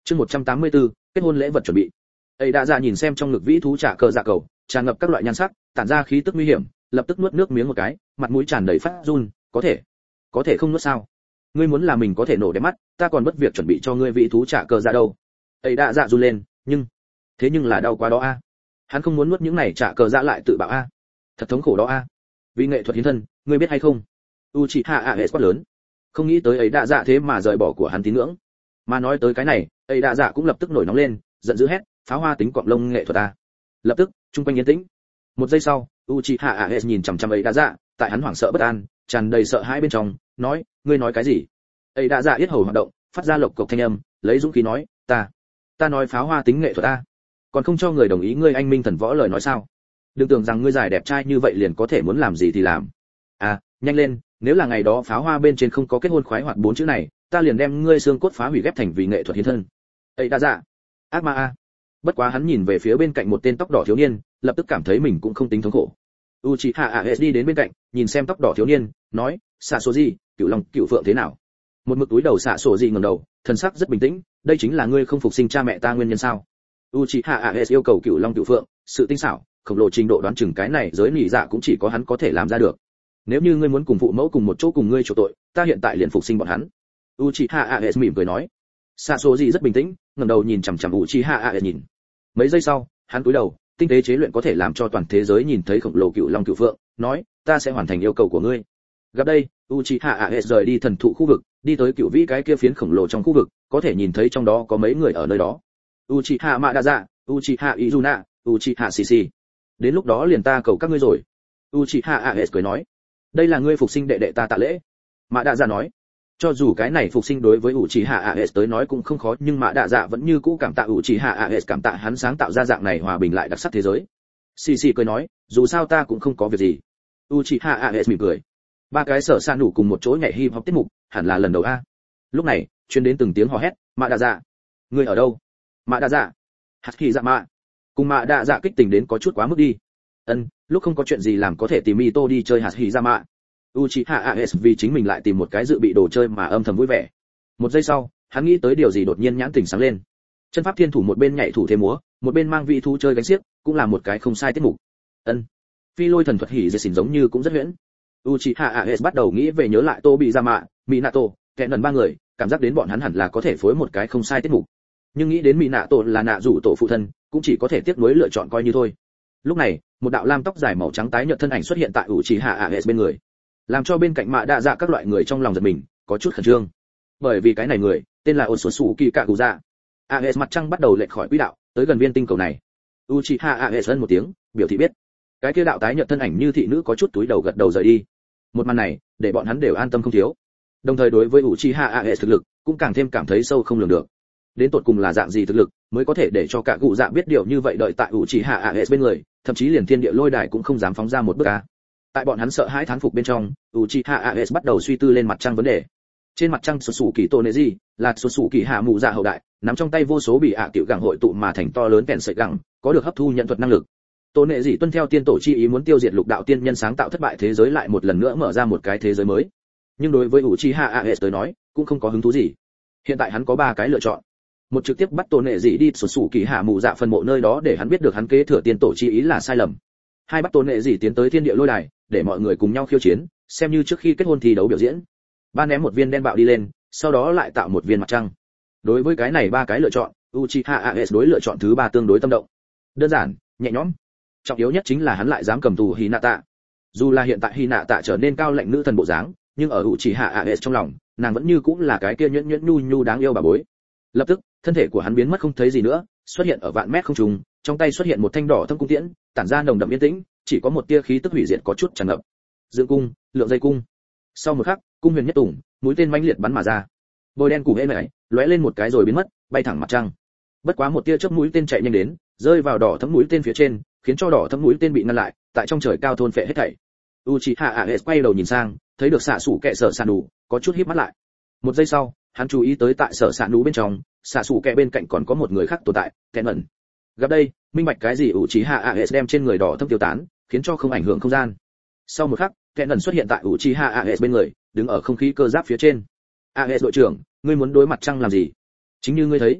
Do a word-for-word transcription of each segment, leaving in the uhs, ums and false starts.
Chương một trăm tám mươi tư, kết hôn lễ vật chuẩn bị. Ấy đã ra nhìn xem trong ngực vĩ thú trả cờ dạ cầu, tràn ngập các loại nhan sắc, tản ra khí tức nguy hiểm, lập tức nuốt nước miếng một cái, mặt mũi tràn đầy phát run, có thể, có thể không nuốt sao? Ngươi muốn là mình có thể nổ đẹp mắt, ta còn mất việc chuẩn bị cho ngươi vĩ thú trả cờ dạ đâu. Ấy đã dạ run lên, nhưng, thế nhưng là đau quá đó a. Hắn không muốn nuốt những này trả cờ dạ lại tự bạo a. Thật thống khổ đó a. Vì nghệ thuật hiến thân, ngươi biết hay không? Uchiha Aes quát lớn. Không nghĩ tới ấy đã dạ thế mà rời bỏ của hắn tín ngưỡng. Mà nói tới cái này, ấy đã dạ cũng lập tức nổi nóng lên, giận dữ hét, pháo hoa tính quặng lông nghệ thuật a. Lập tức, trung quanh yên tĩnh. Một giây sau, Uchiha Aes nhìn chằm chằm ấy đã dạ, tại hắn hoảng sợ bất an, tràn đầy sợ hãi bên trong, nói, ngươi nói cái gì? Ấy đã dạ yết hầu hoạt động, phát ra lộc cộc thanh âm, lấy dũng khí nói, ta, ta nói pháo hoa tính nghệ thuật a. Còn không cho người đồng ý ngươi anh minh thần võ lời nói sao? Đừng tưởng rằng ngươi dài đẹp trai như vậy liền có thể muốn làm gì thì làm. À, nhanh lên, nếu là ngày đó pháo hoa bên trên không có kết hôn khoái hoạt bốn chữ này, ta liền đem ngươi xương cốt phá hủy ghép thành vì nghệ thuật hiến thân. Ấy đã dạ, ác ma a. Bất quá hắn nhìn về phía bên cạnh một tên tóc đỏ thiếu niên, lập tức cảm thấy mình cũng không tính thống khổ. Uchiha Aes đi đến bên cạnh, nhìn xem tóc đỏ thiếu niên, nói, xạ số gì, cựu long cựu phượng thế nào? Một mực túi đầu xạ số gì ngẩng đầu, thần sắc rất bình tĩnh, đây chính là ngươi không phục sinh cha mẹ ta nguyên nhân sao? Uchiha Aes yêu cầu cựu long cựu phượng, sự tinh xảo, khổng lồ trình độ đoán chừng cái này giới nỉ dạ cũng chỉ có hắn có thể làm ra được. Nếu như ngươi muốn cùng phụ mẫu cùng một chỗ cùng ngươi chỗ tội, ta hiện tại liền phục sinh bọn hắn. Uchiha Aes mỉm cười nói. Xạ số gì rất bình tĩnh, ngẩng đầu nhìn chằm chằm Uchiha Aes nhìn. Mấy giây sau, hắn cúi đầu, tinh tế chế luyện có thể làm cho toàn thế giới nhìn thấy khổng lồ cựu long cựu phượng, nói, ta sẽ hoàn thành yêu cầu của ngươi. Gặp đây, Uchiha Aes rời đi thần thụ khu vực, đi tới cựu vĩ cái kia phiến khổng lồ trong khu vực, có thể nhìn thấy trong đó có mấy người ở nơi đó. Uchiha Madara, Uchiha Izuna, Uchiha Shishi. Đến lúc đó liền ta cầu các ngươi rồi. Uchiha Aes cười nói, đây là ngươi phục sinh đệ đệ ta tạ lễ. Madara nói, cho dù cái này phục sinh đối với Uchiha Aes tới nói cũng không khó, nhưng Madara vẫn như cũ cảm tạ Uchiha Aes, cảm tạ hắn sáng tạo ra dạng này hòa bình lại đặc sắc thế giới. Shishi cười nói, dù sao ta cũng không có việc gì. Uchiha Aes mỉm cười. Ba cái sở san đủ cùng một chỗ nhảy hip hop tiết mục, hẳn là lần đầu a. Lúc này, truyền đến từng tiếng hò hét, Madara, ngươi ở đâu? Madara, Hakizama. Cùng Madara kích tình đến có chút quá mức đi. Ân, lúc không có chuyện gì làm có thể tìm Mito đi chơi Hakizama. Uchiha Aes vì chính mình lại tìm một cái dự bị đồ chơi mà âm thầm vui vẻ. Một giây sau, hắn nghĩ tới điều gì đột nhiên nhãn tỉnh sáng lên. Chân pháp thiên thủ một bên nhảy thủ thế múa, một bên mang vị thú chơi gánh xiếc, cũng là một cái không sai tiết mục. Ân, phi lôi thần thuật hỉ dệt xỉn giống như cũng rất huyễn. Uchiha Aes bắt đầu nghĩ về nhớ lại Tobizama, Minato, kẻ lần ba người, cảm giác đến bọn hắn hẳn là có thể phối một cái không sai tiết mục. Nhưng nghĩ đến Minato là nạ rủ tổ phụ thân, cũng chỉ có thể tiếc nuối lựa chọn coi như thôi. Lúc này, một đạo lam tóc dài màu trắng tái nhợt thân ảnh xuất hiện tại Uchiha Aes bên người, làm cho bên cạnh Mạ Đa Dạ các loại người trong lòng giật mình, có chút khẩn trương. Bởi vì cái này người, tên là Otsutsuki Kaguya. Aes mặt trăng bắt đầu lệch khỏi quỹ đạo, tới gần viên tinh cầu này. Uchiha Aes ân một tiếng, biểu thị biết. Cái kia đạo tái nhợt thân ảnh như thị nữ có chút túi đầu gật đầu rời đi. Một màn này, để bọn hắn đều an tâm không thiếu. Đồng thời đối với Uchiha Aes thực lực, cũng càng thêm cảm thấy sâu không lường được. Đến tột cùng là dạng gì thực lực, mới có thể để cho cả cụ dạ biết điều như vậy, đợi tại Uchiha Aes bên người, thậm chí liền thiên địa lôi đài cũng không dám phóng ra một bước a. Tại bọn hắn sợ hãi thán phục bên trong, Uchiha Aes bắt đầu suy tư lên mặt trăng vấn đề. Trên mặt trăng Sasuke Toneji là Sasuke hạ mụ dạ hậu đại, nắm trong tay vô số bị ạ tiểu gẳng hội tụ mà thành to lớn kèn sợi gẳng, có được hấp thu nhận thuật năng lực. Toneji tuân theo tiên tổ chi ý muốn tiêu diệt lục đạo tiên nhân sáng tạo thất bại thế giới, lại một lần nữa mở ra một cái thế giới mới. Nhưng đối với Uchiha Aes tới nói, cũng không có hứng thú gì. Hiện tại hắn có ba cái lựa chọn. Một, trực tiếp bắt Toneji đi Sasuke hạ mụ dạ phần mộ nơi đó để hắn biết được hắn kế thừa tiên tổ chi ý là sai lầm. Hai, bắt Toneji tiến tới thiên địa lôi đài, để mọi người cùng nhau khiêu chiến, xem như trước khi kết hôn thi đấu biểu diễn. Ba, ném một viên đen bạo đi lên, sau đó lại tạo một viên mặt trăng. Đối với cái này ba cái lựa chọn, Uchiha Aes đối lựa chọn thứ ba tương đối tâm động. Đơn giản, nhẹ nhõm. Trọng yếu nhất chính là hắn lại dám cầm tù Hinata. Dù là hiện tại Hinata trở nên cao lệnh nữ thần bộ dáng, nhưng ở Uchiha Aes trong lòng, nàng vẫn như cũng là cái kia nhuyễn nhuyễn nhu nhu đáng yêu bà bối. Lập tức, thân thể của hắn biến mất không thấy gì nữa, xuất hiện ở vạn mét không trung, trong tay xuất hiện một thanh đỏ thâm cung tiễn, tản ra nồng đậm yên tĩnh, chỉ có một tia khí tức hủy diệt có chút tràn ngập. Dương cung, lượng dây cung. Sau một khắc, cung huyền nhất tủng, mũi tên mãnh liệt bắn mà ra. Bôi đen cùng êm ái, lóe lên một cái rồi biến mất, bay thẳng mặt trăng. Bất quá một tia chớp mũi tên chạy nhanh đến, rơi vào đỏ thấm mũi tên phía trên, khiến cho đỏ thấm mũi tên bị ngăn lại, tại trong trời cao thôn phệ hết thảy. Uchiha Aes quay đầu nhìn sang, thấy được xạ sủ kẹ sở sạn đủ, có chút híp mắt lại. Một giây sau, hắn chú ý tới tại sở sạn đủ bên trong, xạ sủ kẹ bên cạnh còn có một người khác tồn tại, Kẹn ẩn. Gặp đây, minh bạch cái gì Uchiha Aes đem trên người đỏ thâm tiêu tán, khiến cho không ảnh hưởng không gian. Sau một khắc, Kẹn ẩn xuất hiện tại Uchiha Aes bên người, đứng ở không khí cơ giáp phía trên. Aes đội trưởng, ngươi muốn đối mặt trăng làm gì? Chính như ngươi thấy,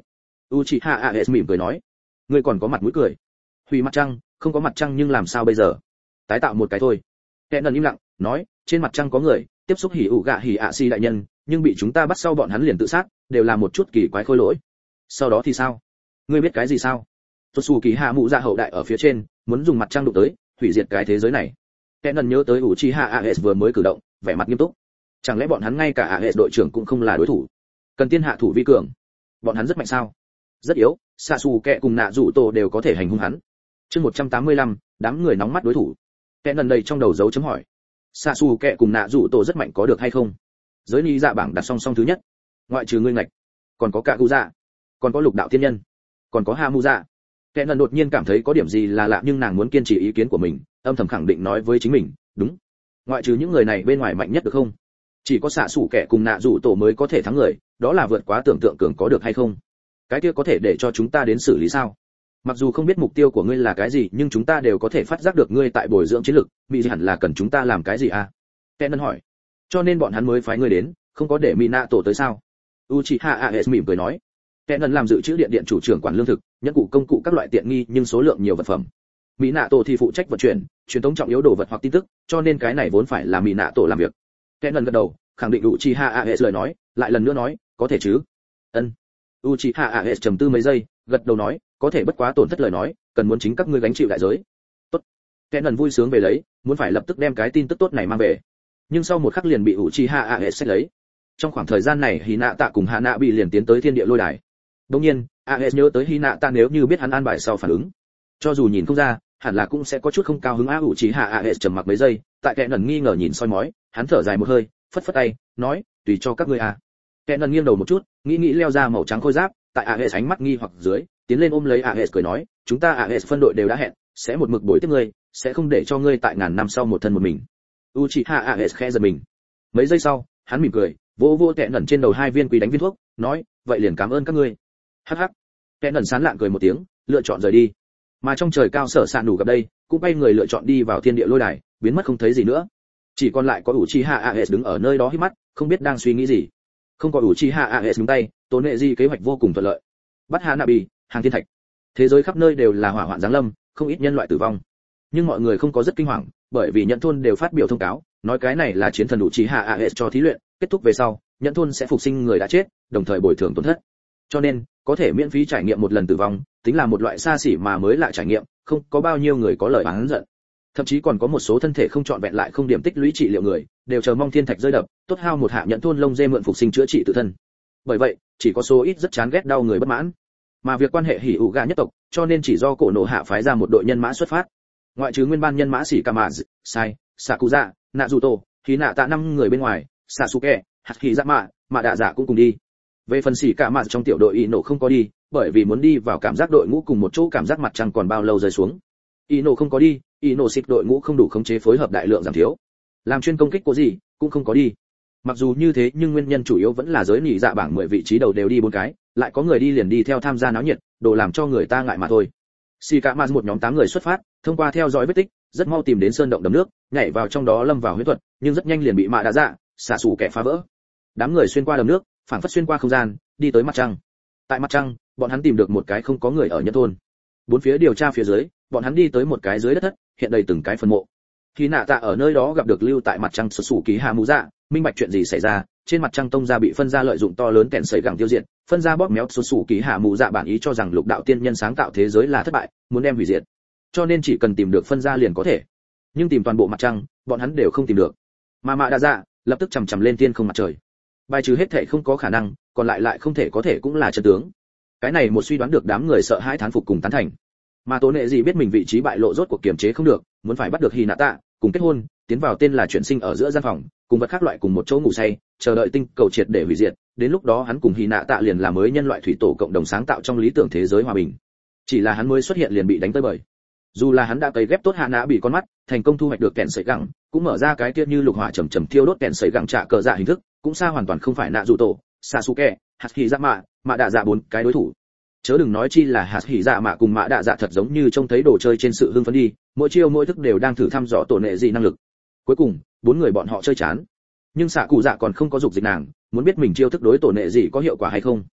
Uchiha Aes mỉm cười nói, ngươi còn có mặt mũi cười? Hủy mặt trăng, không có mặt trăng nhưng làm sao bây giờ? Tái tạo một cái thôi. Kẻ nần im lặng, nói, trên mặt trăng có người, tiếp xúc hỉ ủ gạ hỉ ạ si đại nhân, nhưng bị chúng ta bắt sau bọn hắn liền tự sát, đều là một chút kỳ quái khôi lỗi. Sau đó thì sao? Ngươi biết cái gì sao? Tosu kỳ hạ mụ dạ hậu đại ở phía trên, muốn dùng mặt trăng đụng tới, hủy diệt cái thế giới này. Kẻ nần nhớ tới Uchiha Aes vừa mới cử động, vẻ mặt nghiêm túc. Chẳng lẽ bọn hắn ngay cả Aes đội trưởng cũng không là đối thủ? Cần tiên hạ thủ vi cường. Bọn hắn rất mạnh sao? Rất yếu, Sasuke cùng Nạ Dụ Tổ đều có thể hành hung hắn. Chương một trăm tám mươi lăm, đám người nóng mắt đối thủ. Kẻ nần đầy trong đầu dấu chấm hỏi. Sasuke cùng Nạ Dụ Tổ rất mạnh có được hay không? Giới ni dạ bảng đặt song song thứ nhất. Ngoại trừ ngươi ngạch, còn có Kaguya, còn có Lục đạo tiên nhân, còn có Hamuza. Kẻ nần đột nhiên cảm thấy có điểm gì là lạ nhưng nàng muốn kiên trì ý kiến của mình, âm thầm khẳng định nói với chính mình, đúng. Ngoại trừ những người này bên ngoài mạnh nhất được không? Chỉ có xạ sủ kẻ cùng Nạ Dụ Tổ mới có thể thắng người, đó là vượt quá tưởng tượng cường có được hay không? Cái kia có thể để cho chúng ta đến xử lý sao? Mặc dù không biết mục tiêu của ngươi là cái gì nhưng chúng ta đều có thể phát giác được ngươi tại bồi dưỡng chiến lực, mỹ hẳn là cần chúng ta làm cái gì à? Kẻ nần hỏi. Cho nên bọn hắn mới phái ngươi đến, không có để Minato tới sao? Uchiha Aes mỉm cười nói. Kẻ nần làm dự trữ điện điện chủ trưởng quản lương thực, nhẫn cụ công cụ các loại tiện nghi nhưng số lượng nhiều vật phẩm. Minato thì phụ trách vận chuyển, truyền tống trọng yếu đồ vật hoặc tin tức, cho nên cái này vốn phải là Minato làm việc. Kẻ nần gật đầu, khẳng định Uchiha Aes lời nói, lại lần nữa nói, có thể chứ? Ân. Uchiha Aes trầm tư mấy giây, gật đầu nói, có thể bất quá tổn thất lời nói, cần muốn chính các ngươi gánh chịu đại giới. Tốt. Kẻ nần vui sướng về lấy, muốn phải lập tức đem cái tin tức tốt này mang về. Nhưng sau một khắc liền bị Uchiha Aes xét lấy. Trong khoảng thời gian này Hinata cùng Hana bị liền tiến tới thiên địa lôi đài. Đương nhiên, Aes nhớ tới Hinata nếu như biết hắn an bài sau phản ứng, cho dù nhìn không ra, hẳn là cũng sẽ có chút không cao hứng. Á Uchiha Aes trầm mặc mấy giây, tại kẻ nần nghi ngờ nhìn soi mói, hắn thở dài một hơi, phất phất tay, nói, tùy cho các ngươi à. Kẻ nần nghiêng đầu một chút, nghĩ nghĩ leo ra màu trắng khôi giáp, tại Aes ánh mắt nghi hoặc dưới, tiến lên ôm lấy Aes cười nói, chúng ta Aes phân đội đều đã hẹn, sẽ một mực bồi tiếp ngươi, sẽ không để cho ngươi tại ngàn năm sau một thân một mình. Uchiha Aes khẽ giật mình. Mấy giây sau, hắn mỉm cười, vỗ vỗ kẻ nần trên đầu hai viên quý đánh viên thuốc, nói, vậy liền cảm ơn các ngươi. Hắc hắc. Kẻ nần sán lạn cười một tiếng, lựa chọn rời đi. Mà trong trời cao Sở Sạn đủ gặp đây, cũng bay người lựa chọn đi vào thiên địa lôi đài, biến mất không thấy gì nữa. Chỉ còn lại có Uchiha Aes đứng ở nơi đó híp mắt, không biết đang suy nghĩ gì. Không có Uchiha Aes nhúng tay, Tố Nệ Di kế hoạch vô cùng thuận lợi. Bắt Hanabi, hàng thiên thạch. Thế giới khắp nơi đều là hỏa hoạn giáng lâm, không ít nhân loại tử vong. Nhưng mọi người không có rất kinh hoàng, bởi vì nhận thôn đều phát biểu thông cáo, nói cái này là chiến thần Uchiha Aes cho thí luyện, kết thúc về sau, nhận thôn sẽ phục sinh người đã chết, đồng thời bồi thường tổn thất. Cho nên, có thể miễn phí trải nghiệm một lần tử vong, tính là một loại xa xỉ mà mới lạ trải nghiệm, không có bao nhiêu người có lời oán giận. Thậm chí còn có một số thân thể không trọn vẹn lại không điểm tích lũy trị liệu người, đều chờ mong thiên thạch rơi đập, tốt hao một hạ nhận thôn lông dê mượn phục sinh chữa trị tự thân. Bởi vậy, chỉ có số ít rất chán ghét đau người bất mãn. Mà việc quan hệ hỉ ủ gà nhất tộc, cho nên chỉ do cổ nổ hạ phái ra một đội nhân mã xuất phát. Ngoại trừ nguyên ban nhân mã sĩ Kamaz, Sai, Sakuza, Naruto, Hinata năm người bên ngoài, Sasuke, Hakizama, mà đạ dạ cũng cùng đi. Về phần sĩ Kamaz trong tiểu đội Ino không có đi, bởi vì muốn đi vào cảm giác đội ngũ cùng một chỗ cảm giác mặt trăng còn bao lâu rơi xuống. Ino không có đi, Ino xịt đội ngũ không đủ khống chế phối hợp đại lượng giảm thiếu. Làm chuyên công kích có gì, cũng không có đi. Mặc dù như thế nhưng nguyên nhân chủ yếu vẫn là giới nỉ dạ bảng mười vị trí đầu đều đi bốn cái, lại có người đi liền đi theo tham gia náo nhiệt, đồ làm cho người ta ngại mà thôi. Shikamazu một nhóm tám người xuất phát, thông qua theo dõi vết tích, rất mau tìm đến sơn động đầm nước, nhảy vào trong đó lâm vào huyễn thuật, nhưng rất nhanh liền bị mạ đạ dạ, xả sủ kẻ phá vỡ. Đám người xuyên qua đầm nước, phảng phất xuyên qua không gian, đi tới mặt trăng. Tại mặt trăng, bọn hắn tìm được một cái không có người ở nhân thôn. Bốn phía điều tra phía dưới, bọn hắn đi tới một cái dưới đất thất, hiện đầy từng cái phần mộ. Khi nạ tạ ở nơi đó gặp được lưu tại mặt trăng xuất sủ ký hạ mũ dạ, minh bạch chuyện gì xảy ra. Trên mặt trăng tông gia bị phân gia lợi dụng to lớn kẹn sấy gẳng tiêu diệt, phân gia bóp méo xuất sủ ký hạ mũ dạ bản ý cho rằng lục đạo tiên nhân sáng tạo thế giới là thất bại, muốn đem hủy diệt. Cho nên chỉ cần tìm được phân gia liền có thể. Nhưng tìm toàn bộ mặt trăng, bọn hắn đều không tìm được. Mà mạ đa dạ lập tức chầm chầm lên thiên không mặt trời. Bài trừ hết thể không có khả năng, còn lại lại không thể có thể cũng là chân tướng. Cái này một suy đoán được đám người sợ hãi thán phục cùng tán thành. Mà Tố Nệ gì biết mình vị trí bại lộ rốt cuộc kiềm chế không được, muốn phải bắt được Hinata, cùng kết hôn, tiến vào tên là chuyển sinh ở giữa gian phòng, cùng vật khác loại cùng một chỗ ngủ say, chờ đợi tinh cầu triệt để hủy diệt, đến lúc đó hắn cùng Hinata liền là mới nhân loại thủy tổ cộng đồng sáng tạo trong lý tưởng thế giới hòa bình. Chỉ là hắn mới xuất hiện liền bị đánh tới bời. Dù là hắn đã cấy ghép tốt hạ nã bị con mắt, thành công thu hoạch được kẹn sấy gẳng, cũng mở ra cái kia như lục hỏa chầm chầm thiêu đốt kẹn sấy gẳng trả cờ dạ hình thức, cũng xa hoàn toàn không phải Naruto, Sasuke, Hakizama, Mạ Đạ Dạ bốn cái đối thủ. Chớ đừng nói chi là Hakizama cùng Mạ Đạ Dạ thật giống như trông thấy đồ chơi trên sự hưng phấn đi, mỗi chiêu mỗi thức đều đang thử thăm dò Tổ Nệ gì năng lực. Cuối cùng, bốn người bọn họ chơi chán. Nhưng xạ cụ dạ còn không có dục dịch nàng, muốn biết mình chiêu thức đối Tổ Nệ gì có hiệu quả hay không.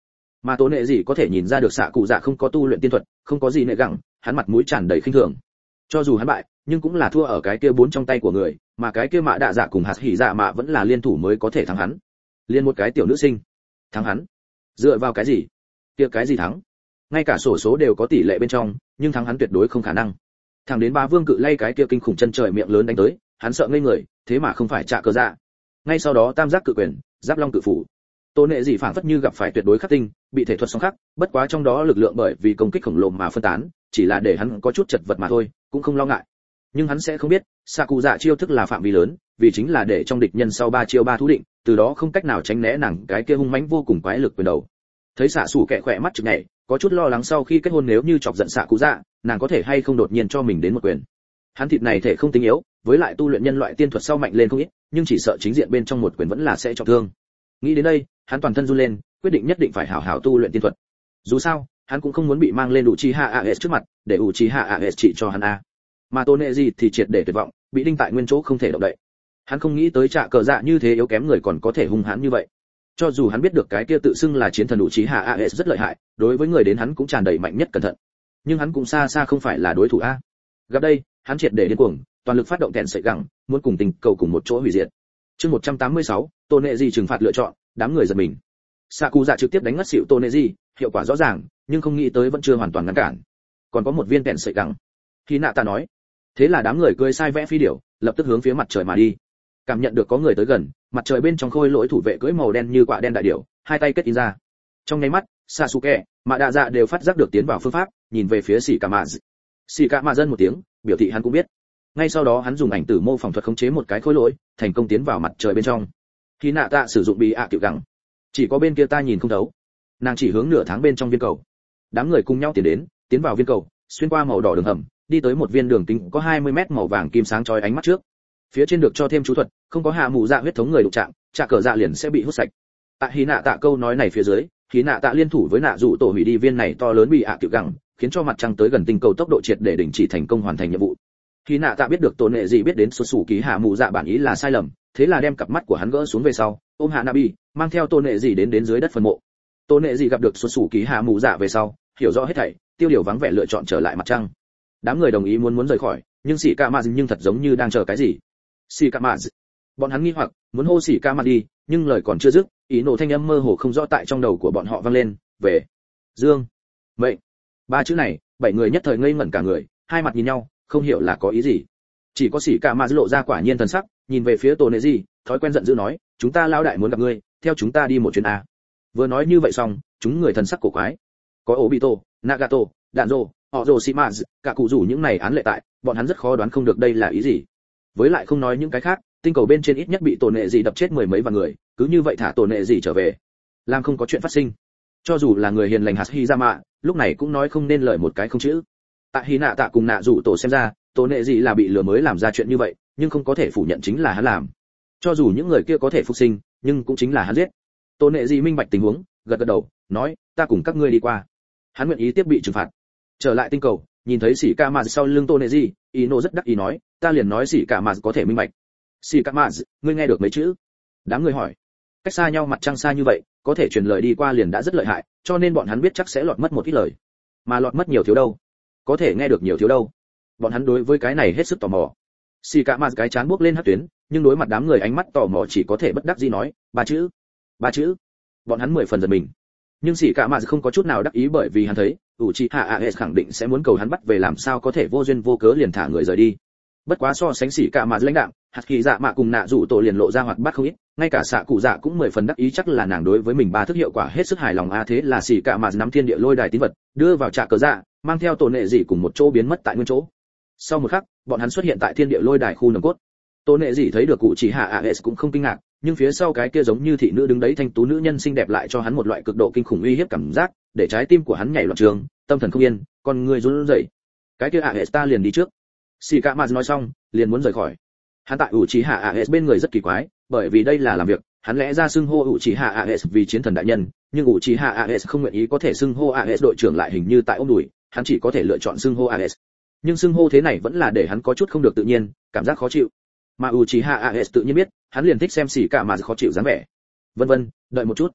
Mà Tô Nệ gì có thể nhìn ra được xạ cụ dạ không có tu luyện tiên thuật, không có gì nệ gẳng, hắn mặt mũi tràn đầy khinh thường. Cho dù hắn bại, nhưng cũng là thua ở cái kia bốn trong tay của người, mà cái kia Mạ Đạ Dạ cùng Hạt Hỉ Dạ Mạ vẫn là liên thủ mới có thể thắng hắn. Liên một cái tiểu nữ sinh, thắng hắn? Dựa vào cái gì? Kia cái gì thắng? Ngay cả sổ số đều có tỷ lệ bên trong, nhưng thắng hắn tuyệt đối không khả năng. Thẳng đến Bá Vương cự lay cái kia kinh khủng chân trời miệng lớn đánh tới, hắn sợ ngây người, thế mà không phải Trạ Cờ Dạ. Ngay sau đó Tam Giác cự quyền, Giáp Long cự phủ. Tô Nệ gì phảng phất như gặp phải tuyệt đối khắc tinh, bị thể thuật song khắc, bất quá trong đó lực lượng bởi vì công kích khổng lồ mà phân tán, chỉ là để hắn có chút chật vật mà thôi, cũng không lo ngại. Nhưng hắn sẽ không biết, xạ cụ dạ chiêu thức là phạm vi lớn, vì chính là để trong địch nhân sau ba chiêu ba thú định, từ đó không cách nào tránh né nàng cái kia hung mãnh vô cùng quái lực quyền đầu. Thấy xạ sủ kẻ khỏe mắt chực nhảy, có chút lo lắng sau khi kết hôn nếu như chọc giận xạ cụ dạ, nàng có thể hay không đột nhiên cho mình đến một quyền. Hắn thịt này thể không tính yếu, với lại tu luyện nhân loại tiên thuật sau mạnh lên không ít, nhưng chỉ sợ chính diện bên trong một quyền vẫn là sẽ trọng thương. Nghĩ đến đây, hắn toàn thân run lên, quyết định nhất định phải hảo hảo tu luyện tiên thuật. Dù sao, hắn cũng không muốn bị mang lên Uchiha a s trước mặt, để Uchiha a s trị cho hắn a. Mà Tô Nệ gì thì triệt để tuyệt vọng, bị đinh tại nguyên chỗ không thể động đậy. Hắn không nghĩ tới Trạ Cờ Dạ như thế yếu kém người còn có thể hung hãn như vậy. Cho dù hắn biết được cái kia tự xưng là chiến thần Uchiha a s rất lợi hại, đối với người đến hắn cũng tràn đầy mạnh nhất cẩn thận. Nhưng hắn cũng xa xa không phải là đối thủ a. Gặp đây, hắn triệt để điên cuồng, toàn lực phát động kèn sợi gẳng, muốn cùng tình cầu cùng một chỗ hủy diệt. Chương một trăm tám mươi sáu, Tô Nệ gì trừng phạt lựa chọn, đám người giật mình. Sạ Cụ Dạ trực tiếp đánh ngất xỉu Tô Nệ gì, hiệu quả rõ ràng, nhưng không nghĩ tới vẫn chưa hoàn toàn ngăn cản. Còn có một viên kèn sợi gẳng. Khi nạ ta nói. Thế là đám người cười sai vẽ phi điểu, lập tức hướng phía mặt trời mà đi. Cảm nhận được có người tới gần, mặt trời bên trong khôi lỗi thủ vệ cưỡi màu đen như quả đen đại điểu, hai tay kết in ra. Trong nháy mắt, Sasuke, Mạ Đạ Dạ đều phát giác được tiến vào phương pháp, nhìn về phía Sĩ Cả Mạ. Sĩ Cả Mạ dân một tiếng, biểu thị hắn cũng biết. Ngay sau đó hắn dùng ảnh tử mô phỏng thuật khống chế một cái khối lỗi, thành công tiến vào mặt trời bên trong. Khi nạ tạ sử dụng bị ạ cựu gẳng, chỉ có bên kia ta nhìn không thấu. Nàng chỉ hướng nửa tháng bên trong viên cầu. Đám người cùng nhau tiến đến, tiến vào viên cầu, xuyên qua màu đỏ đường hầm, đi tới một viên đường kính có hai mươi mét màu vàng kim sáng chói ánh mắt trước. Phía trên được cho thêm chú thuật, không có hạ mù dạ huyết thống người đụng chạm, Trạ Cờ Dạ liền sẽ bị hút sạch. Tại Hí nạ tạ câu nói này phía dưới, Hí nạ tạ liên thủ với nạ dụ tổ hủy đi viên này to lớn bị ạ cựu gẳng, khiến cho mặt trăng tới gần tinh cầu tốc độ triệt để đình chỉ thành công hoàn thành nhiệm vụ. Hí nạ tạ biết được Tô Nệ gì biết đến xuất xù ký hạ mù dạ bản ý là sai lầm, thế là đem cặp mắt của hắn gỡ xuống về sau, ôm hạ Nabi, mang theo Tô Nệ gì đến đến dưới đất phân mộ. Tô Nệ gì gặp được xuất xù ký hạ mù dạ về sau, hiểu rõ hết thảy, tiêu điều vắng vẻ lựa chọn trở lại mặt trăng. Đám người đồng ý muốn muốn rời khỏi, nhưng Sĩ Cả Mạ nhưng thật giống như đang chờ cái gì. Sĩ Cả Mạ, bọn hắn nghi hoặc muốn hô Sĩ Cả Mạ đi, nhưng lời còn chưa dứt, ý nổ thanh âm mơ hồ không rõ tại trong đầu của bọn họ vang lên, về Dương, Mệnh. Ba chữ này, bảy người nhất thời ngây ngẩn cả người, hai mặt nhìn nhau, không hiểu là có ý gì. Chỉ có Sĩ Cả Mạ lộ ra quả nhiên thần sắc, nhìn về phía Tô Nệ gì, thói quen giận dữ nói, chúng ta lão đại muốn gặp ngươi, theo chúng ta đi một chuyến a. Vừa nói như vậy xong, chúng người thần sắc cổ quái. Có Obito, Nagato, Đạn Dô, họ rồ xì maz, cả cụ rủ những này án lệ tại, bọn hắn rất khó đoán không được đây là ý gì. Với lại không nói những cái khác, tinh cầu bên trên ít nhất bị Tô Nệ gì đập chết mười mấy vạn người, cứ như vậy thả Tô Nệ gì trở về, làm không có chuyện phát sinh. Cho dù là người hiền lành Hashirama, lúc này cũng nói không nên lời một cái không chữ. Tại Hy Nạ Tạ cùng Nạ Dụ Tổ xem ra, Tô Nệ gì là bị lừa mới làm ra chuyện như vậy, nhưng không có thể phủ nhận chính là hắn làm. Cho dù những người kia có thể phục sinh, nhưng cũng chính là hắn giết. Tô Nệ gì minh bạch tình huống, gật gật đầu, nói, ta cùng các ngươi đi qua. Hắn nguyện ý tiếp bị trừng phạt. Trở lại tinh cầu, nhìn thấy Sĩ Cả Mạ sau lưng Tô Nệ gì, Ino rất đắc ý nói, ta liền nói Sĩ Cả Mạ có thể minh bạch. Sĩ Cả Mạ, ngươi nghe được mấy chữ? Đám người hỏi. Cách xa nhau mặt trăng xa như vậy, có thể truyền lời đi qua liền đã rất lợi hại, cho nên bọn hắn biết chắc sẽ lọt mất một ít lời. Mà lọt mất nhiều thiếu đâu? Có thể nghe được nhiều thiếu đâu? Bọn hắn đối với cái này hết sức tò mò. Sĩ Cả Mạ cái chán buốc lên hất tuyến, nhưng đối mặt đám người ánh mắt tò mò chỉ có thể bất đắc dĩ nói, ba chữ, ba chữ. Bọn hắn mười phần giật mình. Nhưng Sĩ Cả Mạ không có chút nào đắc ý bởi vì hắn thấy, Uchiha a s khẳng định sẽ muốn cầu hắn bắt về làm sao có thể vô duyên vô cớ liền thả người rời đi. Bất quá so sánh Sĩ Cả Mạ lãnh đạm, Hạt Kỳ Dạ Mạ cùng Nạ Dụ Tổ liền lộ ra hoạt bát không ít, ngay cả Sạ Cụ Dạ cũng mười phần đắc ý chắc là nàng đối với mình ba thức hiệu quả hết sức hài lòng a thế là Sĩ Cả Mạ nắm thiên địa lôi đài tín vật, đưa vào Trạ Cờ Dạ, mang theo Tô Nệ gì cùng một chỗ biến mất tại nguyên chỗ. Sau một khắc, bọn hắn xuất hiện tại thiên địa lôi đài khu nòng cốt. Tô Nệ gì thấy được Uchiha a s cũng không kinh ngạc, nhưng phía sau cái kia giống như thị nữ đứng đấy thanh tú nữ nhân xinh đẹp lại cho hắn một loại cực độ kinh khủng uy hiếp cảm giác, để trái tim của hắn nhảy loạn trường, tâm thần không yên, con người run rẩy. Cái kia a s ta liền đi trước. Sĩ Cả Mạ nói xong, liền muốn rời khỏi. Hắn tại Uchiha a s bên người rất kỳ quái, bởi vì đây là làm việc, hắn lẽ ra xưng hô Uchiha a s vì chiến thần đại nhân, nhưng Uchiha a s không nguyện ý có thể xưng hô a s đội trưởng lại hình như tại ôm đùi, hắn chỉ có thể lựa chọn xưng hô a s. Nhưng xưng hô thế này vẫn là để hắn có chút không được tự nhiên, cảm giác khó chịu. Mà Uchiha a s tự nhiên biết, hắn liền thích xem Sĩ Cả Mạ khó chịu dáng vẻ. Vân vân, đợi một chút.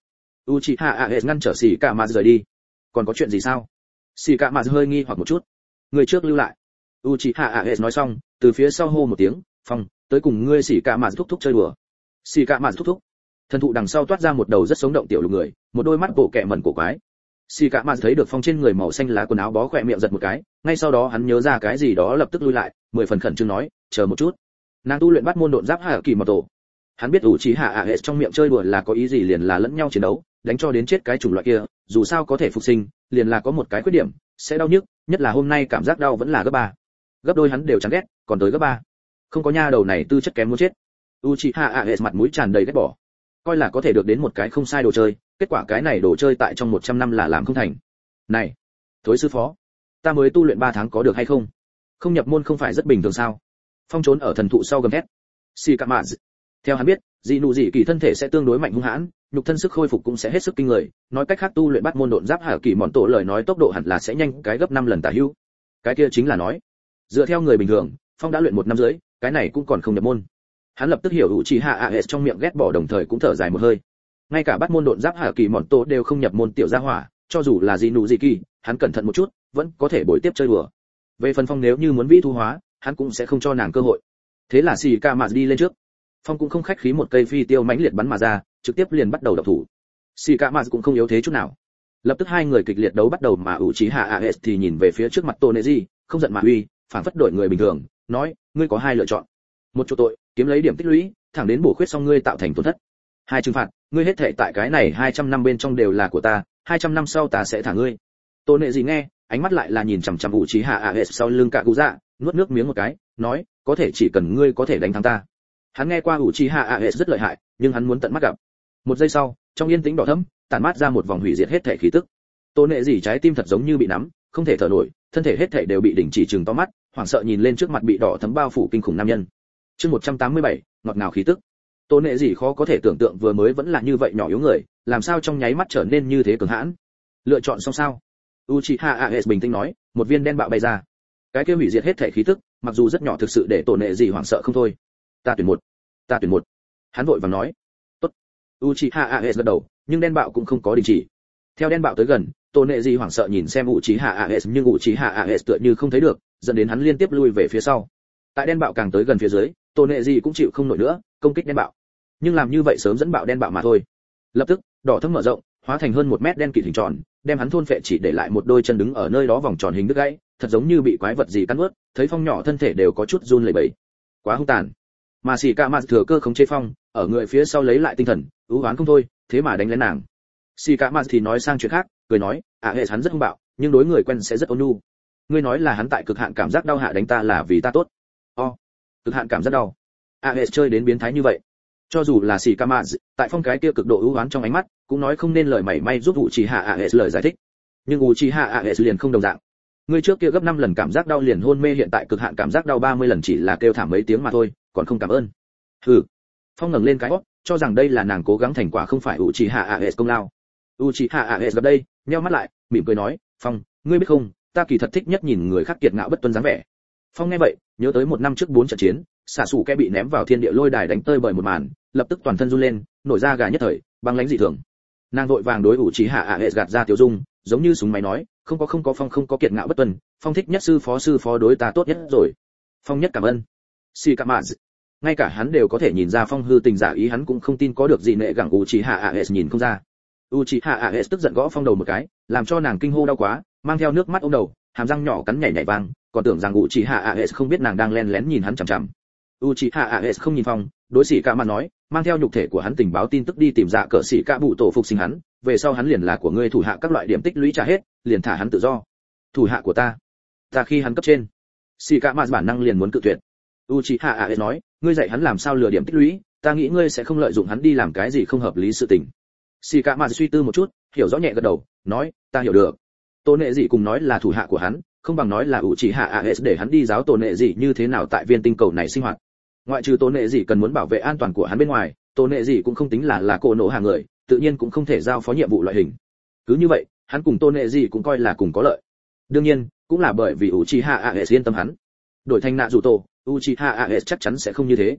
Uchiha Aes ngăn trở xì cả mà rời đi. Còn có chuyện gì sao? Xì cả mà hơi nghi hoặc một chút. Người trước lưu lại. Uchiha Aes nói xong, từ phía sau hô một tiếng, "Phong, tới cùng ngươi xì cả mà thúc thúc chơi đùa." Xì cả mà thúc thúc. Thần thụ đằng sau toát ra một đầu rất sống động tiểu lục người, một đôi mắt bộ kẹ mẩn cổ quái. Xì cả mà thấy được Phong trên người màu xanh lá quần áo bó khỏe miệng giật một cái, ngay sau đó hắn nhớ ra cái gì đó lập tức lui lại, mười phần khẩn trương nói, "Chờ một chút." Nàng tu luyện bắt môn độn giáp hạ kỳ mật tổ. Hắn biết Uchiha Aes trong miệng chơi đùa là có ý gì, liền là lẫn nhau chiến đấu, đánh cho đến chết cái chủng loại kia, dù sao có thể phục sinh, liền là có một cái khuyết điểm, sẽ đau nhức, nhất là hôm nay cảm giác đau vẫn là gấp ba. Gấp đôi hắn đều chán ghét, còn tới gấp ba. Không có nha đầu này tư chất kém muốn chết. Uchiha Aes mặt mũi tràn đầy ghét bỏ. Coi là có thể được đến một cái không sai đồ chơi, kết quả cái này đồ chơi tại trong một trăm năm là làm không thành. Này, thối sư phó, ta mới tu luyện ba tháng có được hay không? Không nhập môn không phải rất bình thường sao? Phong trốn ở thần thụ sau gầm thét. Shikamazu. Theo hắn biết, dị nụ dị kỳ thân thể sẽ tương đối mạnh hung hãn, nhục thân sức khôi phục cũng sẽ hết sức kinh người, nói cách khác tu luyện bắt môn độn giáp hạ kỳ mọn tổ lời nói tốc độ hẳn là sẽ nhanh cái gấp năm lần tả hữu. Cái kia chính là nói, dựa theo người bình thường, Phong đã luyện một năm rưỡi, cái này cũng còn không nhập môn. Hắn lập tức hiểu Uchiha Aes trong miệng ghét bỏ, đồng thời cũng thở dài một hơi. Ngay cả bắt môn độn giáp hạ kỳ mọn tổ đều không nhập môn tiểu gia hỏa, cho dù là dị nụ dị kỳ, hắn cẩn thận một chút, vẫn có thể bồi tiếp chơi đùa. Về phần Phong nếu như muốn vĩ thu hóa, hắn cũng sẽ không cho nàng cơ hội. Thế là Shikamazu đi lên trước. Phong cũng không khách khí, một cây phi tiêu mãnh liệt bắn mà ra, trực tiếp liền bắt đầu động thủ. Shikamazu cũng không yếu thế chút nào. Lập tức hai người kịch liệt đấu bắt đầu, mà Uchiha Aes thì nhìn về phía trước mặt Toneji, không giận mà uy, phản phất đổi người bình thường, nói, ngươi có hai lựa chọn. Một chỗ tội, kiếm lấy điểm tích lũy, thẳng đến bổ khuyết xong ngươi tạo thành tổn thất. Hai trừng phạt, ngươi hết thảy tại cái này hai trăm năm bên trong đều là của ta, hai trăm năm sau ta sẽ thả ngươi. Toneji nghe, ánh mắt lại là nhìn chằm chằm Uchiha Aes sau lưng Kaguya, nuốt nước miếng một cái, nói, có thể chỉ cần ngươi có thể đánh thắng ta. Hắn nghe qua Uchiha Aes rất lợi hại, nhưng hắn muốn tận mắt gặp. Một giây sau, trong yên tĩnh đỏ thẫm, tản mát ra một vòng hủy diệt hết thể khí tức. Tôn Nệ Dĩ trái tim thật giống như bị nắm, không thể thở nổi, thân thể hết thể đều bị đình chỉ trừng to mắt, hoảng sợ nhìn lên trước mặt bị đỏ thẫm bao phủ kinh khủng nam nhân. Chương một trăm tám mươi bảy, ngọt ngào khí tức. Tôn Nệ Dĩ khó có thể tưởng tượng vừa mới vẫn là như vậy nhỏ yếu người, làm sao trong nháy mắt trở nên như thế cường hãn. Lựa chọn xong sao? Uchiha Aes bình tĩnh nói, một viên đen bạo bay ra. Cái kia hủy diệt hết thể khí tức, mặc dù rất nhỏ thực sự để Tôn Nệ Dĩ hoảng sợ không thôi. Ta tuyển một, ta tuyển một. Hắn vội vàng nói. Tốt. Uchiha Aes gật đầu, nhưng đen bạo cũng không có đình chỉ. Theo đen bạo tới gần, Tôn Nệ Dĩ hoảng sợ nhìn xem Uchiha Aes, nhưng Uchiha Aes tựa như không thấy được, dẫn đến hắn liên tiếp lui về phía sau. Tại đen bạo càng tới gần phía dưới, Tôn Nệ Dĩ cũng chịu không nổi nữa, công kích đen bạo. Nhưng làm như vậy sớm dẫn bạo đen bạo mà thôi. Lập tức, đỏ thẫm mở rộng, hóa thành hơn một mét đen kịt hình tròn, đem hắn thôn phệ, chỉ để lại một đôi chân đứng ở nơi đó vòng tròn hình đứt gãy, thật giống như bị quái vật gì cắn nuốt, thấy Phong nhỏ thân thể đều có chút run lẩy bẩy. Quá hung tàn. Mà Shikamazu thừa cơ khống chế Phong, ở người phía sau lấy lại tinh thần, ưu oán không thôi, thế mà đánh lên nàng. Shikamazu thì nói sang chuyện khác, cười nói, à hệ hắn rất hung bạo, nhưng đối người quen sẽ rất ôn nhu. Ngươi nói là hắn tại cực hạn cảm giác đau hạ đánh ta là vì ta tốt. O, cực hạn cảm giác đau. À hệ chơi đến biến thái như vậy. Cho dù là Shikamazu, tại Phong cái kia cực độ ưu oán trong ánh mắt, cũng nói không nên lời mảy may giúp Uchiha Aes lời giải thích. Nhưng Uchiha Aes liền không đồng dạng. Ngươi trước kia gấp năm lần cảm giác đau liền hôn mê, hiện tại cực hạn cảm giác đau ba mươi lần chỉ là kêu thảm mấy tiếng mà thôi, còn không cảm ơn. Hừ. Phong ngẩng lên cái hốc, cho rằng đây là nàng cố gắng thành quả, không phải Uchiha Aes công lao. Uchiha Aes gặp đây, nheo mắt lại, mỉm cười nói, Phong, ngươi biết không, ta kỳ thật thích nhất nhìn người khác kiệt ngạo bất tuân dáng vẻ. Phong nghe vậy, nhớ tới một năm trước bốn trận chiến, xạ sủ kẻ bị ném vào thiên địa lôi đài đánh tơi bởi một màn, lập tức toàn thân run lên, nổi da gà nhất thời, băng lãnh dị thường. Nàng vội vàng đối Uchiha Aes gạt ra tiểu dung, giống như súng máy nói, không có không có Phong không có kiệt ngạo bất tuân, Phong thích nhất sư phó sư phó đối ta tốt nhất rồi. Phong nhất cảm ơn. Shikamazu. Ngay cả hắn đều có thể nhìn ra Phong hư tình giả ý, hắn cũng không tin có được gì nệ gẳng Uchiha Aes nhìn không ra. Uchiha Aes tức giận gõ Phong đầu một cái, làm cho nàng kinh hô đau quá, mang theo nước mắt ôm đầu, hàm răng nhỏ cắn nhảy nhảy vang, còn tưởng rằng Uchiha Aes không biết nàng đang lén lén nhìn hắn chằm chằm. Uchiha Aes không nhìn Phong, đối sĩ cả mà nói, mang theo nhục thể của hắn tình báo tin tức đi tìm dạ cờ sĩ cả bụ tổ phục sinh hắn, về sau hắn liền là của ngươi, thủ hạ các loại điểm tích lũy trả hết, liền thả hắn tự do. Thủ hạ của ta? Ta khi hắn cấp trên. Sĩ cả mà bản năng liền muốn cự tuyệt. Uchiha Aes nói, ngươi dạy hắn làm sao lừa điểm tích lũy, ta nghĩ ngươi sẽ không lợi dụng hắn đi làm cái gì không hợp lý sự tình. Sĩ cả mà suy tư một chút, hiểu rõ nhẹ gật đầu, nói, ta hiểu được. Tôn Nệ Dĩ cùng nói là thủ hạ của hắn, không bằng nói là Uchiha Aes để hắn đi giáo Tôn Nệ Dĩ như thế nào tại viên tinh cầu này sinh hoạt. Ngoại trừ Tôn Nệ Dĩ cần muốn bảo vệ an toàn của hắn bên ngoài, Tôn Nệ Dĩ cũng không tính là là cô nổ hàng người, tự nhiên cũng không thể giao phó nhiệm vụ loại hình. Cứ như vậy, hắn cùng Tôn Nệ Dĩ cũng coi là cùng có lợi. Đương nhiên, cũng là bởi vì Uchiha Aes yên tâm hắn. Đổi thành Naruto, Uchiha Aes chắc chắn sẽ không như thế.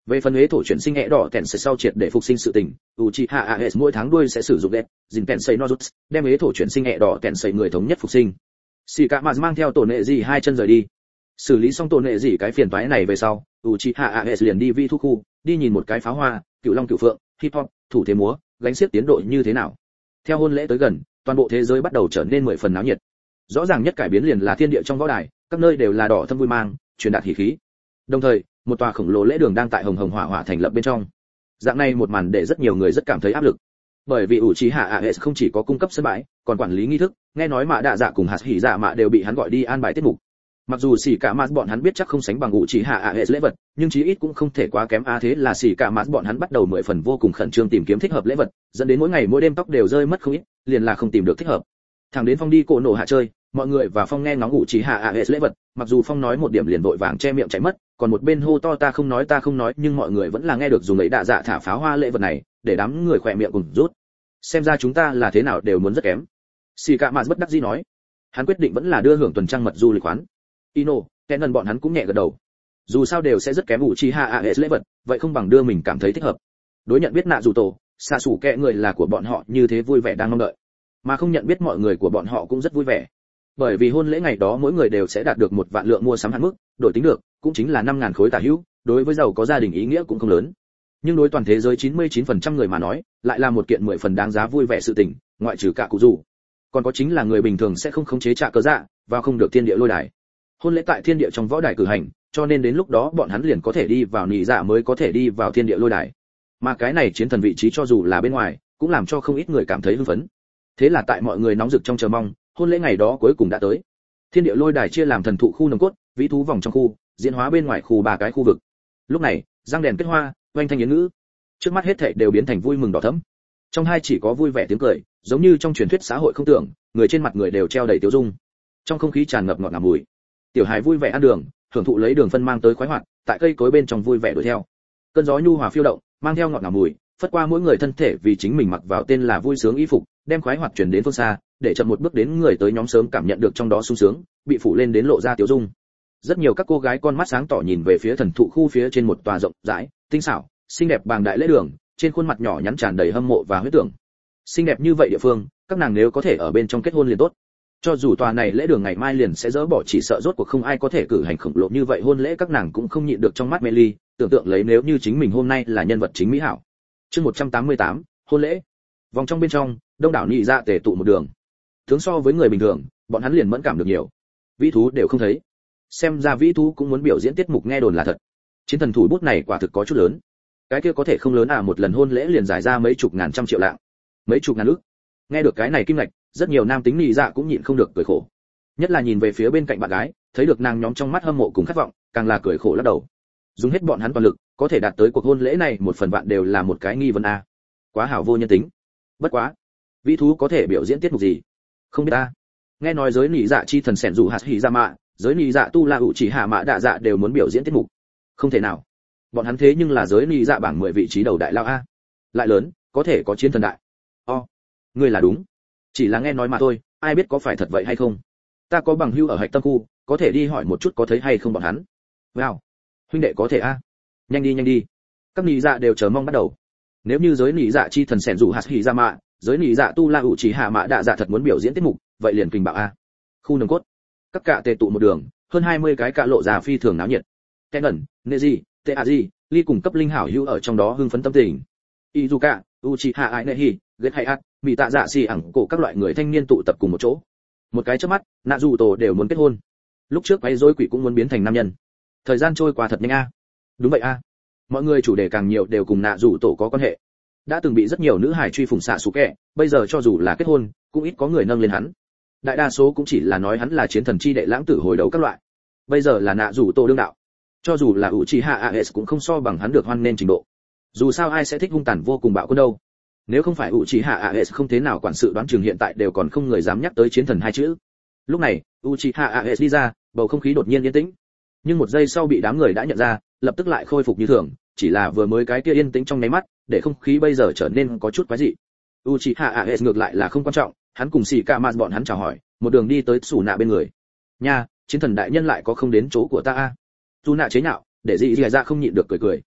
Về phần huế thổ chuyển sinh ẹ đỏ tèn sẽ sau triệt để phục sinh sự tình, Uchiha Aes mỗi tháng đuôi sẽ sử dụng đẹp, dình tèn xây Nozuts, đem huế thổ chuyển sinh ẹ đỏ tèn xây người thống nhất phục sinh. Shikamaru mang theo tổ nệ gì hai chân rời đi. Xử lý xong tổ nệ gì cái phiền toái này về sau, Uchiha Aes liền đi vi thu khu, đi nhìn một cái pháo hoa, cựu long cựu phượng, hip hop, thủ thế múa, gánh xiếc tiến độ như thế nào. Theo hôn lễ tới gần, toàn bộ thế giới bắt đầu trở nên mười phần náo nhiệt. Rõ ràng nhất cải biến liền là thiên địa trong võ đài, các nơi đều là đỏ thâm vui mang, truyền đạt hỉ khí. Đồng thời, một tòa khổng lồ lễ đường đang tại hồng hồng hỏa hỏa thành lập bên trong. Dạng này một màn để rất nhiều người rất cảm thấy áp lực. Bởi vì Uchiha Aes không chỉ có cung cấp sân bãi, còn quản lý nghi thức, nghe nói Mạ Đạ Dạ cùng Hạt Hỉ Dạ Mạ đều bị hắn gọi đi an bài tiết mục. Mặc dù xỉ cả mạt bọn hắn biết chắc không sánh bằng Uchiha Aes lễ vật, nhưng chí ít cũng không thể quá kém a thế là xỉ cả mạt bọn hắn bắt đầu mười phần vô cùng khẩn trương tìm kiếm thích hợp lễ vật, dẫn đến mỗi ngày mỗi đêm tóc đều rơi mất không ít, liền là không tìm được thích hợp. Thẳng đến Phong đi cổ nổ hạ chơi, mọi người và Phong nghe ngóng Uchiha Aes lễ vật, mặc dù Phong nói một điểm liền vội vàng che miệng chạy mất, còn một bên hô to ta không nói ta không nói, nhưng mọi người vẫn là nghe được dùng ấy đạ dạ thả pháo hoa lễ vật này, để đám người khỏe miệng cùng rút. Xem ra chúng ta là thế nào đều muốn rất kém. Xỉ cả mạt bất đắc dĩ nói, hắn quyết định vẫn là đưa hưởng tuần trăng mật du lịch khoán. Ino, kẻ ngần bọn hắn cũng nhẹ gật đầu. Dù sao đều sẽ rất kém Uchiha Aes lễ vật, vậy không bằng đưa mình cảm thấy thích hợp. Đối nhận biết nạ dù tổ, xạ sủ kẻ người là của bọn họ như thế vui vẻ đang mong đợi, mà không nhận biết mọi người của bọn họ cũng rất vui vẻ. Bởi vì hôn lễ ngày đó mỗi người đều sẽ đạt được một vạn lượng mua sắm hạn mức, đổi tính được, cũng chính là năm ngàn khối tả hữu, đối với giàu có gia đình ý nghĩa cũng không lớn. Nhưng đối toàn thế giới chín mươi chín phần trăm người mà nói, lại là một kiện mười phần đáng giá vui vẻ sự tình, ngoại trừ cả cụ rủ. Còn có chính là người bình thường sẽ không khống chế trả cờ dạ, vào không được thiên địa lôi đài. Hôn lễ tại thiên địa trong võ đài cử hành, cho nên đến lúc đó bọn hắn liền có thể đi vào nị dạ mới có thể đi vào thiên địa lôi đài. Mà cái này chiến thần vị trí cho dù là bên ngoài, cũng làm cho không ít người cảm thấy hưng phấn. Thế là tại mọi người nóng rực trong chờ mong, hôn lễ ngày đó cuối cùng đã tới. Thiên địa lôi đài chia làm thần thụ khu nồng cốt, vĩ thú vòng trong khu, diễn hóa bên ngoài khu ba cái khu vực. Lúc này, răng đèn kết hoa, oanh thanh yến ngữ. Trước mắt hết thảy đều biến thành vui mừng đỏ thẫm. Trong hai chỉ có vui vẻ tiếng cười, giống như trong truyền thuyết xã hội không tưởng, người trên mặt người đều treo đầy tiêu dung. Trong không khí tràn ngập ngọt ngào mùi. Tiểu hài vui vẻ ăn đường, hưởng thụ lấy đường phân mang tới khoái hoạt, tại cây cối bên trong vui vẻ đuổi theo. Cơn gió nhu hòa phiêu động, mang theo ngọt ngào mùi, phất qua mỗi người thân thể vì chính mình mặc vào tên là vui sướng y phục, đem khoái hoạt truyền đến phương xa, để chậm một bước đến người tới nhóm sớm cảm nhận được trong đó sung sướng, bị phủ lên đến lộ ra tiêu dung. Rất nhiều các cô gái con mắt sáng tỏ nhìn về phía thần thụ khu phía trên một tòa rộng rãi, tinh xảo, xinh đẹp bàng đại lễ đường, trên khuôn mặt nhỏ nhắn tràn đầy hâm mộ và huyết tưởng. Xinh đẹp như vậy địa phương, các nàng nếu có thể ở bên trong kết hôn liền tốt. Cho dù tòa này lễ đường ngày mai liền sẽ dỡ bỏ, chỉ sợ rốt cuộc không ai có thể cử hành khổng lồ như vậy hôn lễ, các nàng cũng không nhịn được trong mắt mê ly, tưởng tượng lấy nếu như chính mình hôm nay là nhân vật chính mỹ hảo. Chương một trăm tám mươi tám, hôn lễ. Vòng trong bên trong, đông đảo nhị dạ tề tụ một đường. Tướng so với người bình thường, bọn hắn liền mẫn cảm được nhiều. Vĩ thú đều không thấy. Xem ra vĩ thú cũng muốn biểu diễn tiết mục, nghe đồn là thật. Chiến thần thủ bút này quả thực có chút lớn. Cái kia có thể không lớn à, một lần hôn lễ liền giải ra mấy chục ngàn trăm triệu lạng, mấy chục ngàn ức. Nghe được cái này kim ngạch, rất nhiều nam tính nhị dạ cũng nhịn không được cười khổ. Nhất là nhìn về phía bên cạnh bạn gái, thấy được nàng nhóm trong mắt hâm mộ cùng khát vọng, càng là cười khổ lắc đầu. Dùng hết bọn hắn toàn lực, có thể đạt tới cuộc hôn lễ này một phần vạn đều là một cái nghi vấn a. Quá hảo vô nhân tính. Bất quá, vĩ thú có thể biểu diễn tiết mục gì? Không biết ta. Nghe nói giới nhị dạ chi thần sẻn dù hạt hỉ ra mạ, giới nhị dạ tu la hữu chỉ hạ mạ đạ dạ đều muốn biểu diễn tiết mục. Không thể nào. Bọn hắn thế nhưng là giới nhị dạ bảng mười vị trí đầu đại lao a. Lại lớn, có thể có chiến thần đại. O, ngươi là đúng. Chỉ là nghe nói mà thôi, ai biết có phải thật vậy hay không. Ta có bằng hữu ở hạch tâm khu, có thể đi hỏi một chút có thấy hay không bọn hắn. Wow, huynh đệ có thể a. Nhanh đi nhanh đi. Các nhị dạ đều chờ mong bắt đầu. Nếu như giới nhị dạ chi thần sẻn dù hạt hỉ ra mạ, giới nhị dạ tu la hữu chỉ hạ mạ đạ dạ thật muốn biểu diễn tiết mục, vậy liền kình bạo a. Khu nồng cốt, các cạ tề tụ một đường, hơn hai mươi cái cạ lộ già phi thường náo nhiệt. Ken ẩn, Neji, Teaji, Ly cùng cấp linh hảo hữu ở trong đó hưng phấn tâm tình. Izuka, Uchiha Ainehi, Get Hayat, Mị Tạ Dạ Xỉ ẳng cổ các loại người thanh niên tụ tập cùng một chỗ. Một cái chớp mắt, Naruto đều muốn kết hôn. Lúc trước quấy rối quỷ cũng muốn biến thành nam nhân. Thời gian trôi qua thật nhanh a. Đúng vậy a. Mọi người chủ đề càng nhiều đều cùng Naruto có quan hệ. Đã từng bị rất nhiều nữ hài truy phủng xạ sủ kẻ, bây giờ cho dù là kết hôn, cũng ít có người nâng lên hắn. Đại đa số cũng chỉ là nói hắn là chiến thần chi đệ lãng tử hồi đầu các loại. Bây giờ là Naruto đương đạo. Cho dù là Uchiha Aes cũng không so bằng hắn được hoan nên trình độ. Dù sao ai sẽ thích hung tàn vô cùng bạo quân đâu. Nếu không phải Uchiha Aes không thế nào quản sự, đoán chừng hiện tại đều còn không người dám nhắc tới chiến thần hai chữ. Lúc này, Uchiha Aes đi ra, bầu không khí đột nhiên yên tĩnh. Nhưng một giây sau bị đám người đã nhận ra, lập tức lại khôi phục như thường, chỉ là vừa mới cái kia yên tĩnh trong nháy mắt, để không khí bây giờ trở nên có chút quái dị. Uchiha Aes ngược lại là không quan trọng, hắn cùng Shikamaru bọn hắn chào hỏi, một đường đi tới Sủ Nạ bên người. Nha, chiến thần đại nhân lại có không đến chỗ của ta a. Tu Nạ chế nhạo, để dị dị ra không nhịn được cười cười.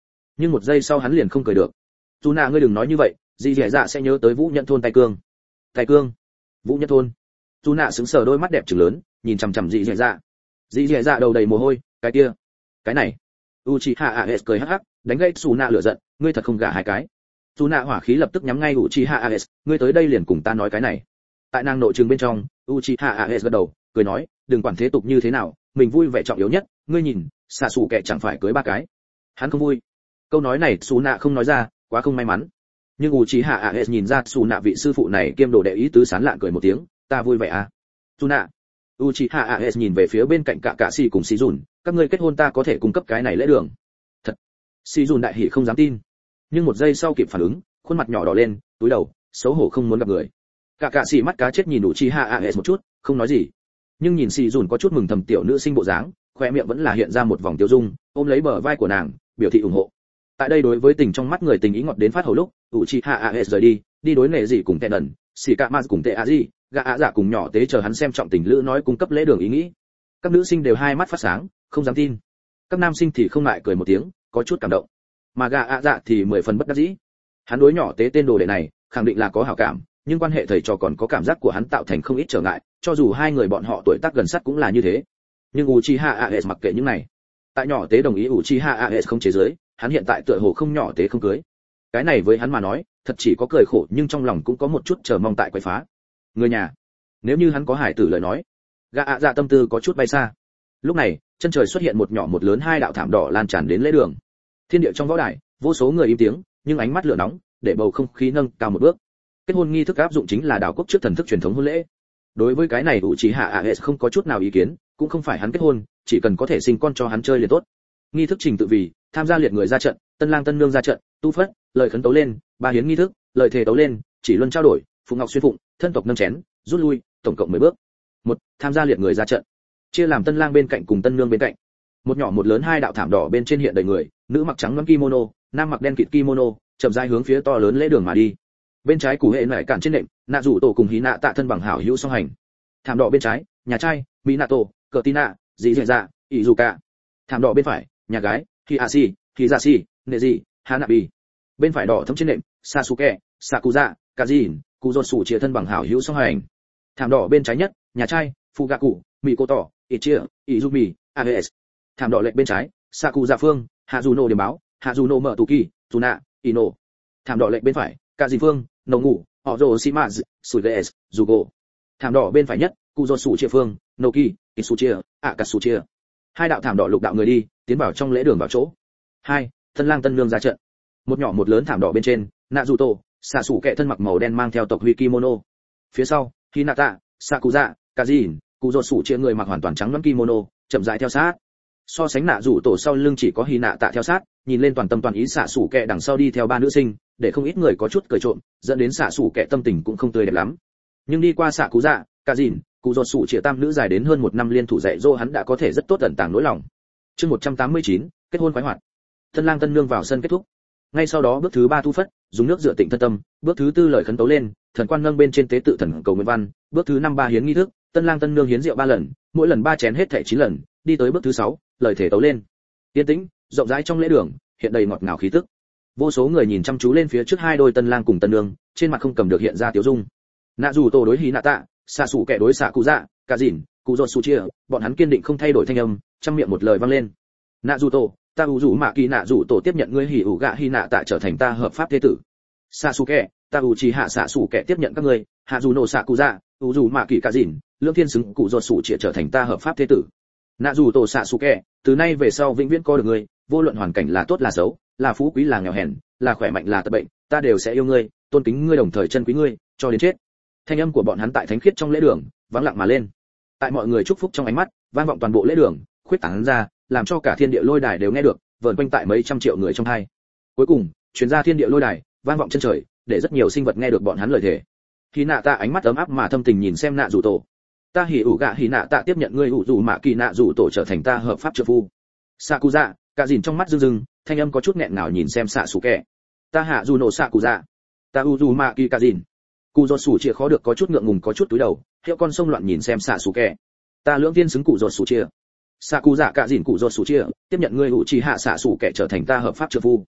nhưng một giây sau hắn liền không cười được. Dù nạ ngươi đừng nói như vậy, dì dẻ dạ sẽ nhớ tới Vũ Nhẫn thôn tay cương. Tay cương? Vũ Nhẫn thôn? Dù nạ sững sờ, đôi mắt đẹp trừng lớn, nhìn chằm chằm dì dẻ dạ. Dì dẻ dạ đầu đầy mồ hôi, cái kia, cái này. Uchiha Aes cười hắc hắc, đánh gãy Dù nạ lửa giận, ngươi thật không gả hai cái. Dù nạ hỏa khí lập tức nhắm ngay Uchiha Aes, ngươi tới đây liền cùng ta nói cái này. Tại nàng nội trường bên trong, Uchiha Aes gật đầu, cười nói, đừng quản thế tục như thế nào, mình vui vẻ trọng yếu nhất, ngươi nhìn, xạ sủ kẻ chẳng phải cưới ba cái. Hắn không vui. Câu nói này Dù nạ không nói ra, quá không may mắn. Nhưng Uchiha Aes nhìn ra Dù nạ vị sư phụ này kiêm đồ đệ ý tứ sán lạ cười một tiếng, ta vui vẻ à. Dù nạ. Uchiha Aes nhìn về phía bên cạnh cả cả Si cùng Si Jun, các ngươi kết hôn ta có thể cung cấp cái này lễ đường. Thật. Si Jun đại hỉ không dám tin. Nhưng một giây sau kịp phản ứng, khuôn mặt nhỏ đỏ lên, túi đầu, xấu hổ không muốn gặp người. Cả cả Si mắt cá chết nhìn Uchiha Aes một chút, không nói gì. Nhưng nhìn Si Jun có chút mừng thầm tiểu nữ sinh bộ dáng, khoe miệng vẫn là hiện ra một vòng tiêu dung, ôm lấy bờ vai của nàng, biểu thị ủng hộ. Tại đây đối với tình trong mắt người tình ý ngọt đến phát hầu lúc, Uchiha Aes rời đi, đi đối nghề gì cùng tệ đần, Shikamaru cùng tệ Aji, gã ạ dạ cùng nhỏ tế chờ hắn xem trọng tình lữ nói cung cấp lễ đường ý nghĩ. Các nữ sinh đều hai mắt phát sáng, không dám tin. Các nam sinh thì không ngại cười một tiếng, có chút cảm động. Mà gã ạ dạ thì mười phần bất đắc dĩ. Hắn đối nhỏ tế tên đồ đệ này, khẳng định là có hảo cảm, nhưng quan hệ thầy trò còn có cảm giác của hắn tạo thành không ít trở ngại, cho dù hai người bọn họ tuổi tác gần sát cũng là như thế. Nhưng Uchiha Aes mặc kệ những này. Tại nhỏ tế đồng ý Uchiha Aes không chế giới, hắn hiện tại tựa hồ không nhỏ tế không cưới. Cái này với hắn mà nói, thật chỉ có cười khổ nhưng trong lòng cũng có một chút chờ mong tại quấy phá. Người nhà, nếu như hắn có hải tử lời nói, gã ạ dạ tâm tư có chút bay xa. Lúc này, chân trời xuất hiện một nhỏ một lớn hai đạo thảm đỏ lan tràn đến lễ đường. Thiên địa trong võ đài, vô số người im tiếng, nhưng ánh mắt lửa nóng, để bầu không khí nâng cao một bước. Kết hôn nghi thức áp dụng chính là đảo quốc trước thần thức truyền thống hôn lễ. Đối với cái này Uchiha Aes không có chút nào ý kiến, cũng không phải hắn kết hôn, chỉ cần có thể sinh con cho hắn chơi liền tốt. Nghi thức trình tự vì, tham gia liệt người ra trận, tân lang tân nương ra trận, tu phất, lời khấn tấu lên, ba hiến nghi thức, lời thề tấu lên, chỉ luân trao đổi, phụng ngọc xuyên phụng, thân tộc nâng chén, rút lui, tổng cộng mười bước. Một, tham gia liệt người ra trận. Chia làm tân lang bên cạnh cùng tân nương bên cạnh. Một nhỏ một lớn hai đạo thảm đỏ bên trên hiện đầy người, nữ mặc trắng ngắn kimono, nam mặc đen kịt kimono, chậm rãi hướng phía to lớn lễ đường mà đi. Bên trái củ hệ nải cản trên nệm, nạ rủ tổ cùng hí nạ tạ thân bằng hảo hữu song hành. Thảm đỏ bên trái, nhà trai, minato, cờ tina, dì dì dạ, izuka. Thảm đỏ bên phải, nhà gái, hiashi, hizashi, neji, hanabi. Bên phải đỏ thấm trên nệm, sasuke, sakuza, kazin, kuzosu chia thân bằng hảo hữu song hành. Thảm đỏ bên trái nhất, nhà trai, fugaku, mikoto, ichia, izumi, aes. Thảm đỏ lệch bên trái, sakuza phương, hazuno điểm báo, hazuno mở tuki, tuna, ino. Thảm đỏ lệch bên phải, kaji phương, nổ ngủ, họ rồ shimazu, suiges, jugo. Thảm đỏ bên phải nhất, kuzosu chia phương, noki, isuchia, akasuchia. Hai đạo thảm đỏ lục đạo người đi, tiến vào trong lễ đường vào chỗ. Hai, tân lang tân nương ra trận. Một nhỏ một lớn thảm đỏ bên trên, Naruto, xạ sủ kệ thân mặc màu đen mang theo tộc huy kimono. Phía sau, Hinata, Sakuza, Kazin, Kuzosu chia người mặc hoàn toàn trắng loáng kimono, chậm rãi theo sát. So sánh Naruto sau lưng chỉ có Hinata theo sát, nhìn lên toàn tâm toàn ý xạ sủ kệ đằng sau đi theo ba nữ sinh, để không ít người có chút cười trộm, dẫn đến xạ sủ kệ tâm tình cũng không tươi đẹp lắm. Nhưng đi qua Sakuza, Kazin, Kuzosu chia tam nữ dài đến hơn một năm liên thủ dạy dỗ hắn đã có thể rất tốt ẩn tàng nỗi lòng. Chương một trăm tám mươi chín, kết hôn khoái hoạt. Tân lang tân nương vào sân kết thúc. Ngay sau đó bước thứ ba thu phất, dùng nước rửa tịnh thân tâm, bước thứ tư lời khấn tấu lên, thần quan nâng bên trên tế tự thần cầu nguyện văn, bước thứ năm ba hiến nghi thức, tân lang tân nương hiến rượu ba lần, mỗi lần ba chén hết thảy chín lần, đi tới bước thứ sáu, lời thể tấu lên. Yên tĩnh, rộng rãi trong lễ đường, hiện đầy ngọt ngào khí tức. Vô số người nhìn chăm chú lên phía trước hai đôi tân lang cùng tân nương, trên mặt không cầm được hiện ra tiêu dung. Nạ dù tổ đối hí nạ tạ, xạ sủ kẻ đối xạ cụ dạ, cả dỉn, cụ rột su chia, bọn hắn kiên định không thay đổi thanh âm, trong miệng một lời vang lên. Nạ dù tổ, ta u rủ mạ kỳ nạ dù tổ tiếp nhận ngươi hỉ ủ gạ hy nạ tạ trở thành ta hợp pháp thế tử. Sasuke, ta u chi hạ xạ sủ kẻ tiếp nhận các ngươi, hạ dù nổ xạ cụ dạ, u rủ mạ kỳ cả dỉn, lương thiên xứng cụ rột sủ chia trở thành ta hợp pháp thế tử. Nạ dù tổ xạ sủ kẻ, từ nay về sau vĩnh viễn có được ngươi, vô luận hoàn cảnh là tốt là xấu, là phú quý là nghèo hèn, là khỏe mạnh là tật bệnh, ta đều sẽ yêu ngươi, tôn kính ngươi đồng thời trân quý ngươi, cho đến chết. Thanh âm của bọn hắn tại thánh khiết trong lễ đường, vắng lặng mà lên. Tại mọi người chúc phúc trong ánh mắt, vang vọng toàn bộ lễ đường, khuyết tán ra, làm cho cả thiên địa lôi đài đều nghe được, vờn quanh tại mấy trăm triệu người trong hai. Cuối cùng, truyền ra thiên địa lôi đài, vang vọng chân trời, để rất nhiều sinh vật nghe được bọn hắn lời thề. Khi nạ tạ ánh mắt ấm áp mà thâm tình nhìn xem nạ rủ tổ. Ta hỉ ủ gạ hỉ nạ tạ tiếp nhận ngươi ủ rủ mạ kỳ nạ rủ tổ trở thành ta hợp pháp trợ phu. Sakuza, cả dìn trong mắt rưng rưng, thanh âm có chút nghẹn ngào nhìn xem xạ sủ kẻ. Ta hạ dù nổ Sakuza. Ta ủ rủ mạ kỳ cả dìn. Cụ rột sủ chia khó được có chút ngượng ngùng có chút túi đầu, hiệu con sông loạn nhìn xem xạ sủ kẻ. Ta lưỡng tiên xứng cụ rột sủ chia. Sakuza cả dìn cụ rột sủ chia, tiếp nhận ngươi ủ trì hạ xạ sủ kẻ trở thành ta hợp pháp trợ phu.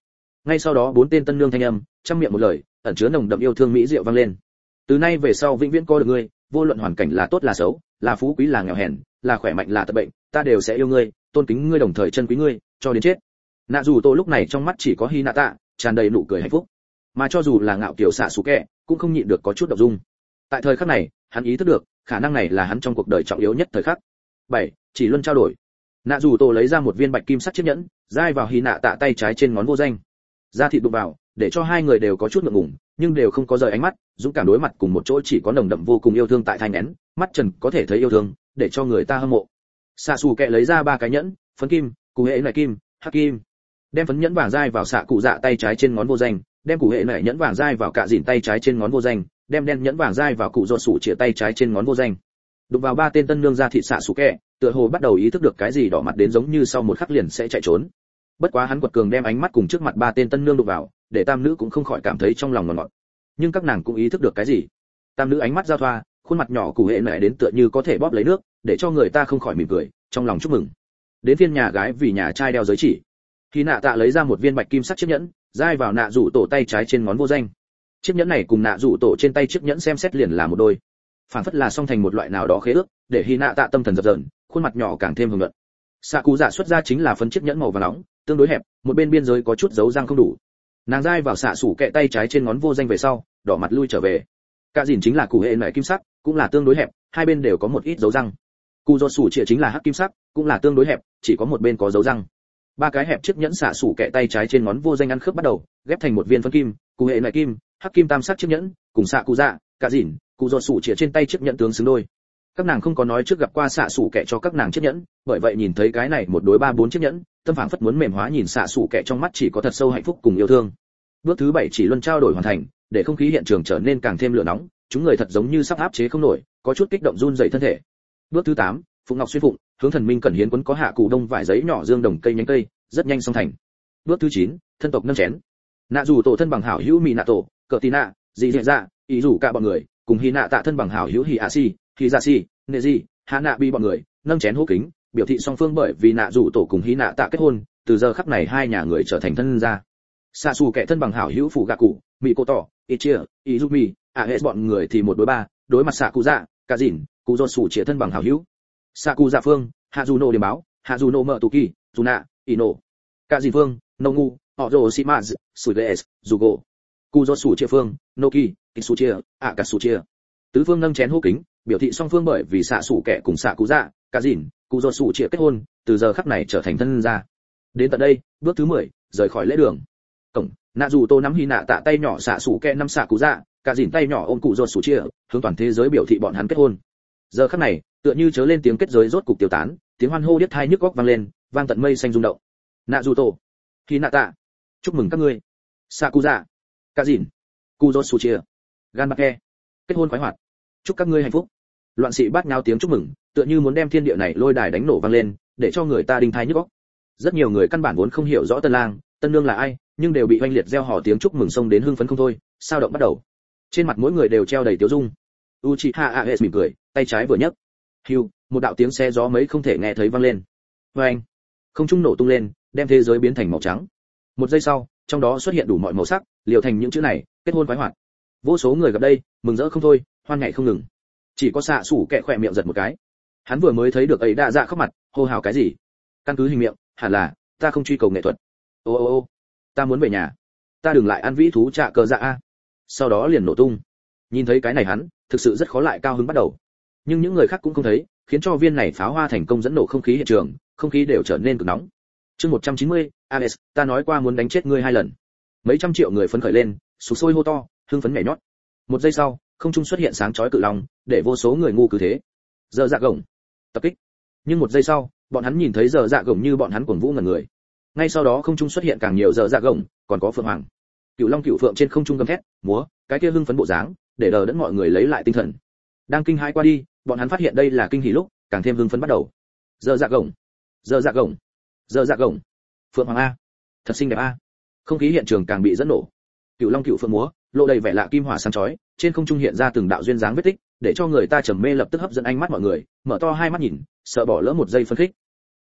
Ngay sau đó bốn tên tân nương thanh âm trăm miệng một lời, ẩn chứa nồng đậm yêu thương mỹ diệu vang lên. Từ nay về sau vĩnh viễn có được ngươi, vô luận hoàn cảnh là tốt là xấu, là phú quý là nghèo hèn, là khỏe mạnh là tật bệnh, ta đều sẽ yêu ngươi, tôn kính ngươi đồng thời trân quý ngươi, cho đến chết. Nạ dù tổ lúc này trong mắt chỉ có Hinata, tràn đầy nụ cười hạnh phúc. Mà cho dù là ngạo kiều xạ sủ kẹ, cũng không nhịn được có chút động dung. Tại thời khắc này, hắn ý thức được, khả năng này là hắn trong cuộc đời trọng yếu nhất thời khắc. bảy Chỉ luân trao đổi. Nạ dù tổ lấy ra một viên bạch kim sắc chiếc nhẫn, dai vào Hinata tay trái trên ngón vô danh. Da thịt đụng vào, để cho hai người đều có chút ngượng ngùng, nhưng đều không có rời ánh mắt, dũng cảm đối mặt cùng một chỗ, chỉ có nồng đậm vô cùng yêu thương tại thai nén, mắt trần có thể thấy yêu thương, để cho người ta hâm mộ. Xạ xù kẹ lấy ra ba cái nhẫn, phấn kim, cụ hệ này kim, hắc kim, đem phấn nhẫn vàng dai vào xạ cụ dạ tay trái trên ngón vô danh, đem cụ hệ này nhẫn vàng dai vào cạ dìn tay trái trên ngón vô danh, đem đen nhẫn vàng dai vào cụ rột sủ chĩa tay trái trên ngón vô danh. Đụng vào ba tên tân nương ra thịt xạ xù kẹ, tựa hồ bắt đầu ý thức được cái gì, đỏ mặt đến giống như sau một khắc liền sẽ chạy trốn. Bất quá hắn quật cường đem ánh mắt cùng trước mặt ba tên tân nương đụng vào, để tam nữ cũng không khỏi cảm thấy trong lòng ngọt ngọt. Nhưng các nàng cũng ý thức được cái gì. Tam nữ ánh mắt giao thoa, khuôn mặt nhỏ cụ hệ mẹ đến tựa như có thể bóp lấy nước, để cho người ta không khỏi mỉm cười, trong lòng chúc mừng. Đến phiên nhà gái vì nhà trai đeo giới chỉ. Khi nạ tạ lấy ra một viên bạch kim sắc chiếc nhẫn, dai vào nạ rủ tổ tay trái trên ngón vô danh. Chiếc nhẫn này cùng nạ rủ tổ trên tay chiếc nhẫn xem xét liền là một đôi, phản phất là song thành một loại nào đó khế ước, để hy nạ tạ tâm thần dập dờn, khuôn mặt nhỏ càng thêm hưởng luận. Xạ cụ dạ xuất ra chính là phân chiếc nhẫn màu vàng nóng, tương đối hẹp, một bên biên giới có chút dấu răng không đủ. Nàng dai vào xạ sủ kẹ tay trái trên ngón vô danh về sau, đỏ mặt lui trở về. Cả dìn chính là cụ hệ nảy kim sắc, cũng là tương đối hẹp, hai bên đều có một ít dấu răng. Cụ rột sủ chĩa chính là hắc kim sắc, cũng là tương đối hẹp, chỉ có một bên có dấu răng. Ba cái hẹp chiếc nhẫn xạ sủ kẹ tay trái trên ngón vô danh ăn khớp bắt đầu, ghép thành một viên phân kim, cụ hệ nảy kim, hắc kim tam sắc chiếc nhẫn, cùng xạ cụ dạ, cả dìn, cụ rột sủ chĩa trên tay chiếc nhẫn tướng xứng đôi. Các nàng không có nói trước gặp qua xạ sủ kẹ cho các nàng chiếc nhẫn, bởi vậy nhìn thấy cái này một đối ba bốn chiếc nhẫn, tâm phảng phất muốn mềm hóa, nhìn xạ sủ kẹ trong mắt chỉ có thật sâu hạnh phúc cùng yêu thương. Bước thứ bảy chỉ luân trao đổi hoàn thành, để không khí hiện trường trở nên càng thêm lửa nóng, chúng người thật giống như sắp áp chế không nổi, có chút kích động run rẩy thân thể. Bước thứ tám phụng ngọc xuyên phụng, hướng thần minh cẩn hiến quấn có hạ cụ đông vải giấy nhỏ dương đồng cây nhánh cây, rất nhanh xong thành. Bước thứ chín thân tộc nâng chén. Nạ dù tổ thân bằng hảo hữu mỹ nạ tổ, cờ tì nạ, dị dạ dạ, ý rủ cả bọn người, cùng hy nạ tạ thân bằng hảo hữu hỉ a si, hỉ dạ si, nệ gì, hạ nạ bi bọn người, nâng chén hô kính, biểu thị song phương bởi vì nạ dù tổ cùng hy nạ tạ kết hôn, từ giờ khắc này hai nhà người trở thành thân gia. Xạ xù kẻ thân bằng hảo hữu phụ gạ cụ, mỹ cô tỏ, ít chia, izumi, à hết bọn người thì một đối ba, đối mặt xạ cụ dạ, cả dìn, cụ dột sủ chia thân bằng hảo hữu. Xạ cụ dạ phương, hạ dù nô điểm báo, hạ dù nô mở tù kỳ, dù nạ, ino. Cả dìn phương, nô ngu, họ rồ simaz, sủi lệ, dù gỗ. Cụ dột sủ chia phương, nô kỳ, kitsu chia, à cả sủ chia. Tứ phương nâng chén hô kính, biểu thị song phương bởi vì xạ xù kẻ cùng xạ cụ dạ, cả dìn, cụ dột sủ chia kết hôn, từ giờ khắc này trở thành thân gia. Đến tận đây, bước thứ mười, rời khỏi lễ đường. Cổng, nạ dù tô nắm hy nạ tạ tay nhỏ xạ sủ kẹ năm xạ cụ dạ, cả dìn tay nhỏ ôm cụ rột sủ chia, hướng toàn thế giới biểu thị bọn hắn kết hôn. Giờ khắc này, tựa như chớ lên tiếng kết giới rốt cục tiêu tán, tiếng hoan hô điếc tai nhức óc vang lên, vang tận mây xanh rung động. Nạ dù tô, hy nạ tạ, chúc mừng các ngươi. Xạ cụ dạ, cả dìn, cụ rột sủ chia, gan bạc ke, kết hôn khoái hoạt, chúc các ngươi hạnh phúc. Loạn sĩ bát nháo tiếng chúc mừng, tựa như muốn đem thiên địa này lôi đài đánh nổ vang lên, để cho người ta đinh tai nhức óc. Rất nhiều người căn bản vốn không hiểu rõ tân lang, tân nương là ai, nhưng đều bị oanh liệt reo hò tiếng chúc mừng xông đến hưng phấn không thôi, sao động bắt đầu. Trên mặt mỗi người đều treo đầy tiếu dung. Uchiha Aes mỉm cười, tay trái vừa nhấc, hưu, một đạo tiếng xe gió mấy không thể nghe thấy vang lên. Oanh, không trung nổ tung lên, đem thế giới biến thành màu trắng. Một giây sau, trong đó xuất hiện đủ mọi màu sắc, liều thành những chữ này, kết hôn khoái hoạt. Vô số người gặp đây, mừng rỡ không thôi, hoan nhảy không ngừng. Chỉ có xạ sủ kẹ khỏe miệng giật một cái. Hắn vừa mới thấy được ấy đã dạ khóc mặt, hô hào cái gì? Căn cứ hình miệng, hẳn là ta không truy cầu nghệ thuật. Ô ô ô, ta muốn về nhà, ta đừng lại ăn vĩ thú trạ cờ dạ a. Sau đó liền nổ tung. Nhìn thấy cái này hắn thực sự rất khó lại cao hứng bắt đầu, nhưng những người khác cũng không thấy, khiến cho viên này pháo hoa thành công dẫn nổ không khí hiện trường, không khí đều trở nên cực nóng. Chương một trăm chín mươi, Ares, ta nói qua muốn đánh chết ngươi hai lần. Mấy trăm triệu người phấn khởi lên, sục sôi hô to, hưng phấn nhảy nhót. Một giây sau, không trung xuất hiện sáng chói cự long, để vô số người ngu cứ thế. Giờ dạ gồng, tập kích. Nhưng một giây sau, bọn hắn nhìn thấy giờ dạ gồng như bọn hắn cuồng vũ ngẩn người. Ngay sau đó không trung xuất hiện càng nhiều giờ dạ gồng, còn có phượng hoàng. Cựu long cựu phượng trên không trung gầm thét, múa, cái kia hưng phấn bộ dáng, để đờ đẫn mọi người lấy lại tinh thần. Đang kinh hãi qua đi, bọn hắn phát hiện đây là kinh hỉ lúc, càng thêm hưng phấn bắt đầu. Giờ dạ gồng, giờ dạ gồng, giờ dạ gồng, phượng hoàng a, thật xinh đẹp a. Không khí hiện trường càng bị dẫn nổ. Cựu long cựu phượng múa, lộ đầy vẻ lạ kim hỏa sáng chói, trên không trung hiện ra từng đạo duyên dáng vết tích, để cho người ta trầm mê, lập tức hấp dẫn ánh mắt mọi người, mở to hai mắt nhìn, sợ bỏ lỡ một giây phân khích.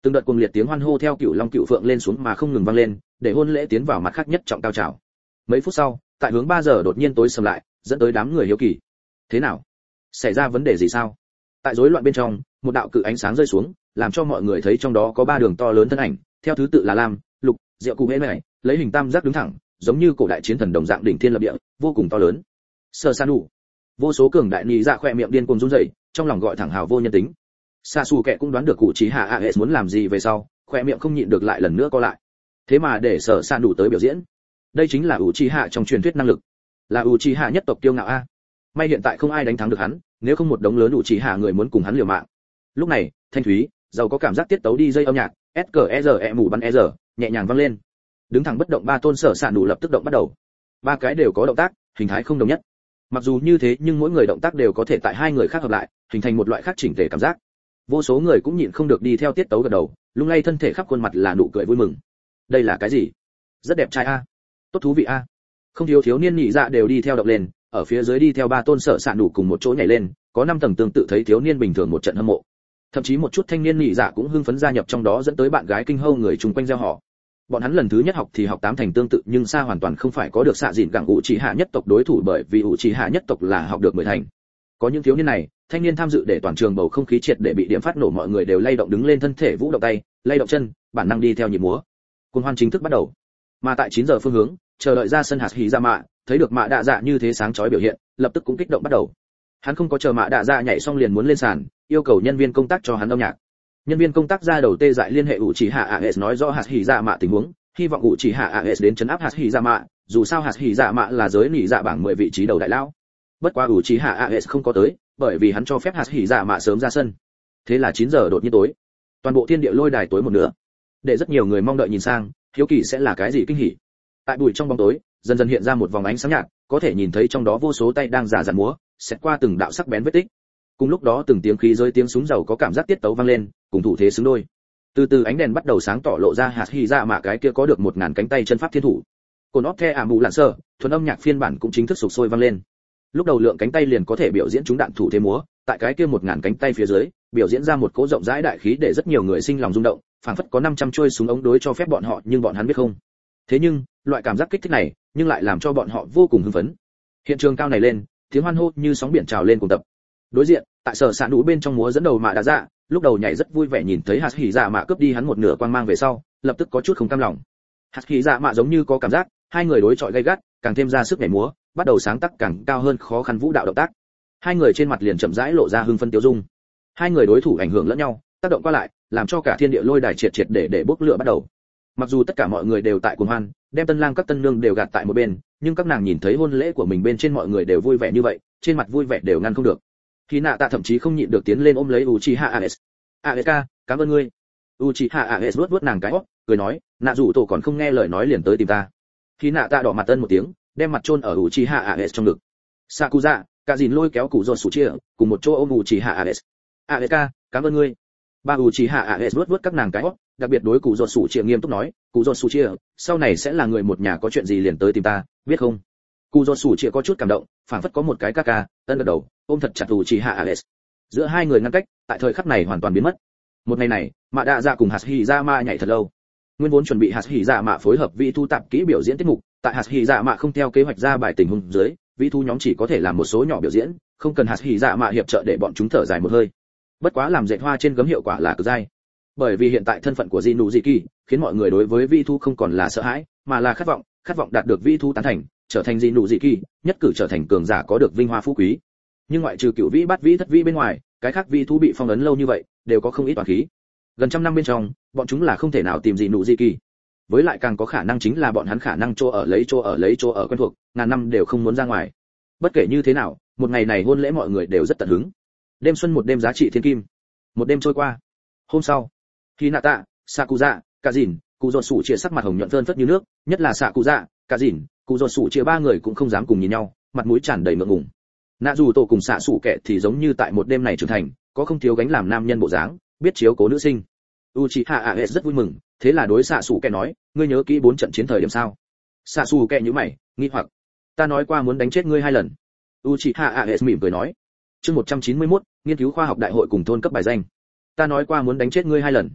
Từng đợt cuồng liệt tiếng hoan hô theo cựu long cựu phượng lên xuống mà không ngừng vang lên, để hôn lễ tiến vào mặt khác nhất trọng cao trào. Mấy phút sau, tại hướng ba giờ đột nhiên tối sầm lại, dẫn tới đám người hiếu kỳ. Thế nào? Xảy ra vấn đề gì sao? Tại rối loạn bên trong, một đạo cự ánh sáng rơi xuống, làm cho mọi người thấy trong đó có ba đường to lớn thân ảnh, theo thứ tự là lam, lục, diệu cụ hễ này, lấy hình tam giác đứng thẳng, giống như cổ đại chiến thần đồng dạng đỉnh thiên lập địa, vô cùng to lớn. Sơ san đủ. Vô số cường đại nhị dạ khỏe miệng điên cuồng run rẩy, trong lòng gọi thẳng hào vô nhân tính. Sa Su kệ cũng đoán được cụ trí hạ a s muốn làm gì về sau, khỏe miệng không nhịn được lại lần nữa co lại. Thế mà để sở san đủ tới biểu diễn, đây chính là Uchiha trong truyền thuyết năng lực, là Uchiha nhất tộc kiêu ngạo a. May hiện tại không ai đánh thắng được hắn, nếu không một đống lớn Uchiha người muốn cùng hắn liều mạng. Lúc này, thanh thúy, giàu có cảm giác tiết tấu đi dây âm nhạc, ét ca e rờ e mù bắn e rờ, nhẹ nhàng vang lên. Đứng thẳng bất động ba tôn sở sạn đủ lập tức động bắt đầu. Ba cái đều có động tác, hình thái không đồng nhất. Mặc dù như thế nhưng mỗi người động tác đều có thể tại hai người khác hợp lại, hình thành một loại khác chỉnh thể cảm giác. Vô số người cũng nhịn không được đi theo tiết tấu gật đầu, lung lay thân thể khắp khuôn mặt là nụ cười vui mừng. Đây là cái gì? Rất đẹp trai a, tốt thú vị a. Không thiếu thiếu niên nhị dạ đều đi theo động lên, ở phía dưới đi theo ba tôn sở sạn đủ cùng một chỗ nhảy lên, có năm tầng tương tự thấy thiếu niên bình thường một trận hâm mộ. Thậm chí một chút thanh niên nhị dạ cũng hưng phấn gia nhập trong đó dẫn tới bạn gái kinh hâu người chung quanh reo hò. Bọn hắn lần thứ nhất học thì học tám thành tương tự nhưng xa hoàn toàn không phải có được xạ dịn gặng ủ chỉ hạ nhất tộc đối thủ bởi vì ủ chỉ hạ nhất tộc là học được mười thành. Có những thiếu niên này, thanh niên tham dự để toàn trường bầu không khí triệt để bị điểm phát nổ, mọi người đều lay động đứng lên thân thể, vũ động tay, lay động chân, bản năng đi theo nhịp múa. Cuồng hoan chính thức bắt đầu. Mà tại chín giờ phương hướng, chờ đợi ra sân hạt hỉ ra mạ, thấy được mạ đạ dạ như thế sáng chói biểu hiện, lập tức cũng kích động bắt đầu. Hắn không có chờ mạ đạ dạ nhảy xong liền muốn lên sàn, yêu cầu nhân viên công tác cho hắn âm nhạc. Nhân viên công tác ra đầu tê dại liên hệ ủ chỉ hạ a s nói rõ hạt hỉ ra mạ tình huống, hy vọng ủ chỉ hạ a s đến chấn áp hạt hỉ ra mạ, dù sao hạt hỉ dạ mạ là giới nỉ dạ bảng mười vị trí đầu đại lão. Bất quá ủ chỉ hạ a s không có tới, bởi vì hắn cho phép hạt hỉ dạ mạ sớm ra sân. Thế là chín giờ đột nhiên tối, toàn bộ thiên địa lôi đài tối một nửa, để rất nhiều người mong đợi nhìn sang, hiếu kỳ sẽ là cái gì kinh hỉ. Tại bụi trong bóng tối, dần dần hiện ra một vòng ánh sáng nhạt, có thể nhìn thấy trong đó vô số tay đang giả dặn múa, xét qua từng đạo sắc bén vết tích. Cùng lúc đó từng tiếng khí rơi tiếng súng giàu có cảm giác tiết tấu vang lên, cùng thủ thế xứng đôi. Từ từ ánh đèn bắt đầu sáng tỏ lộ ra hạt hỉ dạ mạ cái kia có được một ngàn cánh tay chân pháp thiên thủ. Cồn óc the ảm bù lạn sơ, thuần âm nhạc phiên bản cũng chính thức sục sôi vang lên. Lúc đầu lượng cánh tay liền có thể biểu diễn chúng đạn thủ thế múa, tại cái kia một ngàn cánh tay phía dưới, biểu diễn ra một cỗ rộng rãi đại khí để rất nhiều người sinh lòng rung động, phảng phất có năm trăm chuôi súng ống đối cho phép bọn họ, nhưng bọn hắn biết không. Thế nhưng, loại cảm giác kích thích này, nhưng lại làm cho bọn họ vô cùng hưng phấn. Hiện trường cao này lên, tiếng hoan hô như sóng biển trào lên cùng tập. Đối diện, tại sở sạn đủ bên trong múa dẫn đầu mạ đạ dạ, lúc đầu nhảy rất vui vẻ nhìn thấy hạt hỉ dạ mạ cướp đi hắn một nửa quang mang về sau, lập tức có chút không cam lòng. Hạt hỉ dạ mạ giống như có cảm giác, hai người đối chọi gay gắt, càng thêm ra sức nhảy múa, bắt đầu sáng tác càng cao hơn khó khăn vũ đạo động tác. Hai người trên mặt liền chậm rãi lộ ra hưng phấn tiêu dung. Hai người đối thủ ảnh hưởng lẫn nhau, tác động qua lại, làm cho cả thiên địa lôi đài triệt triệt để để bốc lửa bắt đầu. Mặc dù tất cả mọi người đều tại cuồng hoan, đem tân lang các tân nương đều gạt tại một bên, nhưng các nàng nhìn thấy hôn lễ của mình bên trên mọi người đều vui vẻ như vậy, trên mặt vui vẻ đều ngăn không được. Khi nạ tạ thậm chí không nhịn được tiến lên ôm lấy Uchiha a ét. "Aeka, cảm ơn ngươi." Uchiha a ét vuốt vuốt nàng cái hót, cười nói, "Nạ dù tổ còn không nghe lời nói liền tới tìm ta." Khi nạ tạ đỏ mặt tân một tiếng, đem mặt chôn ở Uchiha a ét trong ngực. Sakuza, cả dìn lôi kéo cụ giọt sủ chia, cùng một chỗ ôm Uchiha a ét. "Aeka, cảm ơn ngươi." Ba Uchiha a ét vuốt vuốt các nàng cái hót, đặc biệt đối cụ giọt sủ chia nghiêm túc nói, "Cụ giọt sủ chia, sau này sẽ là người một nhà, có chuyện gì liền tới tìm ta, biết không?" Cụ giọt sủ chia có chút cảm động, phảng phất có một cái ca ca, ân gật đầu, ôm thật chặt Uchiha a ét. Giữa hai người ngăn cách, tại thời khắc này hoàn toàn biến mất. Một ngày này, Mạ Đạ Dạ cùng Hạt Hỉ Dạ Mạ nhảy thật lâu. Nguyên vốn chuẩn bị Hạt Hỉ Dạ Mạ phối hợp vị thu tạp kỹ biểu diễn tiết mục, tại Hạt Hỉ Dạ Mạ không theo kế hoạch ra bài tình huống dưới, vị thu nhóm chỉ có thể làm một số nhỏ biểu diễn, không cần Hạt Hỉ Dạ Mạ hiệp trợ để bọn chúng thở dài một hơi. Bất quá làm dệt hoa trên gấm hiệu quả là cực dai. Bởi vì hiện tại thân phận của Jinnu Jiki, khiến mọi người đối với vị thu không còn là sợ hãi, mà là khát vọng, khát vọng đạt được vị thu tán thành, trở thành Jinnu Jiki, nhất cử trở thành cường giả có được vinh hoa phú quý. Nhưng ngoại trừ cựu vĩ bát vĩ thất vĩ bên ngoài, cái khác vị thú bị phong ấn lâu như vậy, đều có không ít toàn khí. Gần trăm năm bên trong, bọn chúng là không thể nào tìm gì nụ gì kỳ. Với lại càng có khả năng chính là bọn hắn khả năng chỗ ở lấy chỗ ở lấy chỗ ở quen thuộc, ngàn năm đều không muốn ra ngoài. Bất kể như thế nào, một ngày này hôn lễ mọi người đều rất tận hứng. Đêm xuân một đêm giá trị thiên kim. Một đêm trôi qua. Hôm sau, Hinata, Sakuza, cả dìn, cụ giọt sủ chia sắc mặt hồng nhuận phơn phất như nước, nhất là Sakuza, cả dìn, cụ giọt sủ chia ba người cũng không dám cùng nhìn nhau, mặt mũi tràn đầy ngượng ngùng. Nạ dù tổ cùng xạ sủ kệ thì giống như tại một đêm này trưởng thành, có không thiếu gánh làm nam nhân bộ dáng, biết chiếu cố nữ sinh. Uchiha a ét rất vui mừng, thế là đối xạ sủ kệ nói, ngươi nhớ kỹ bốn trận chiến thời điểm sao? Xạ sủ kệ nhíu mày, nghi hoặc, ta nói qua muốn đánh chết ngươi hai lần. Uchiha a ét mỉm cười nói, chương một trăm chín mươi mốt, nghiên cứu khoa học đại hội cùng thôn cấp bài danh. Ta nói qua muốn đánh chết ngươi hai lần.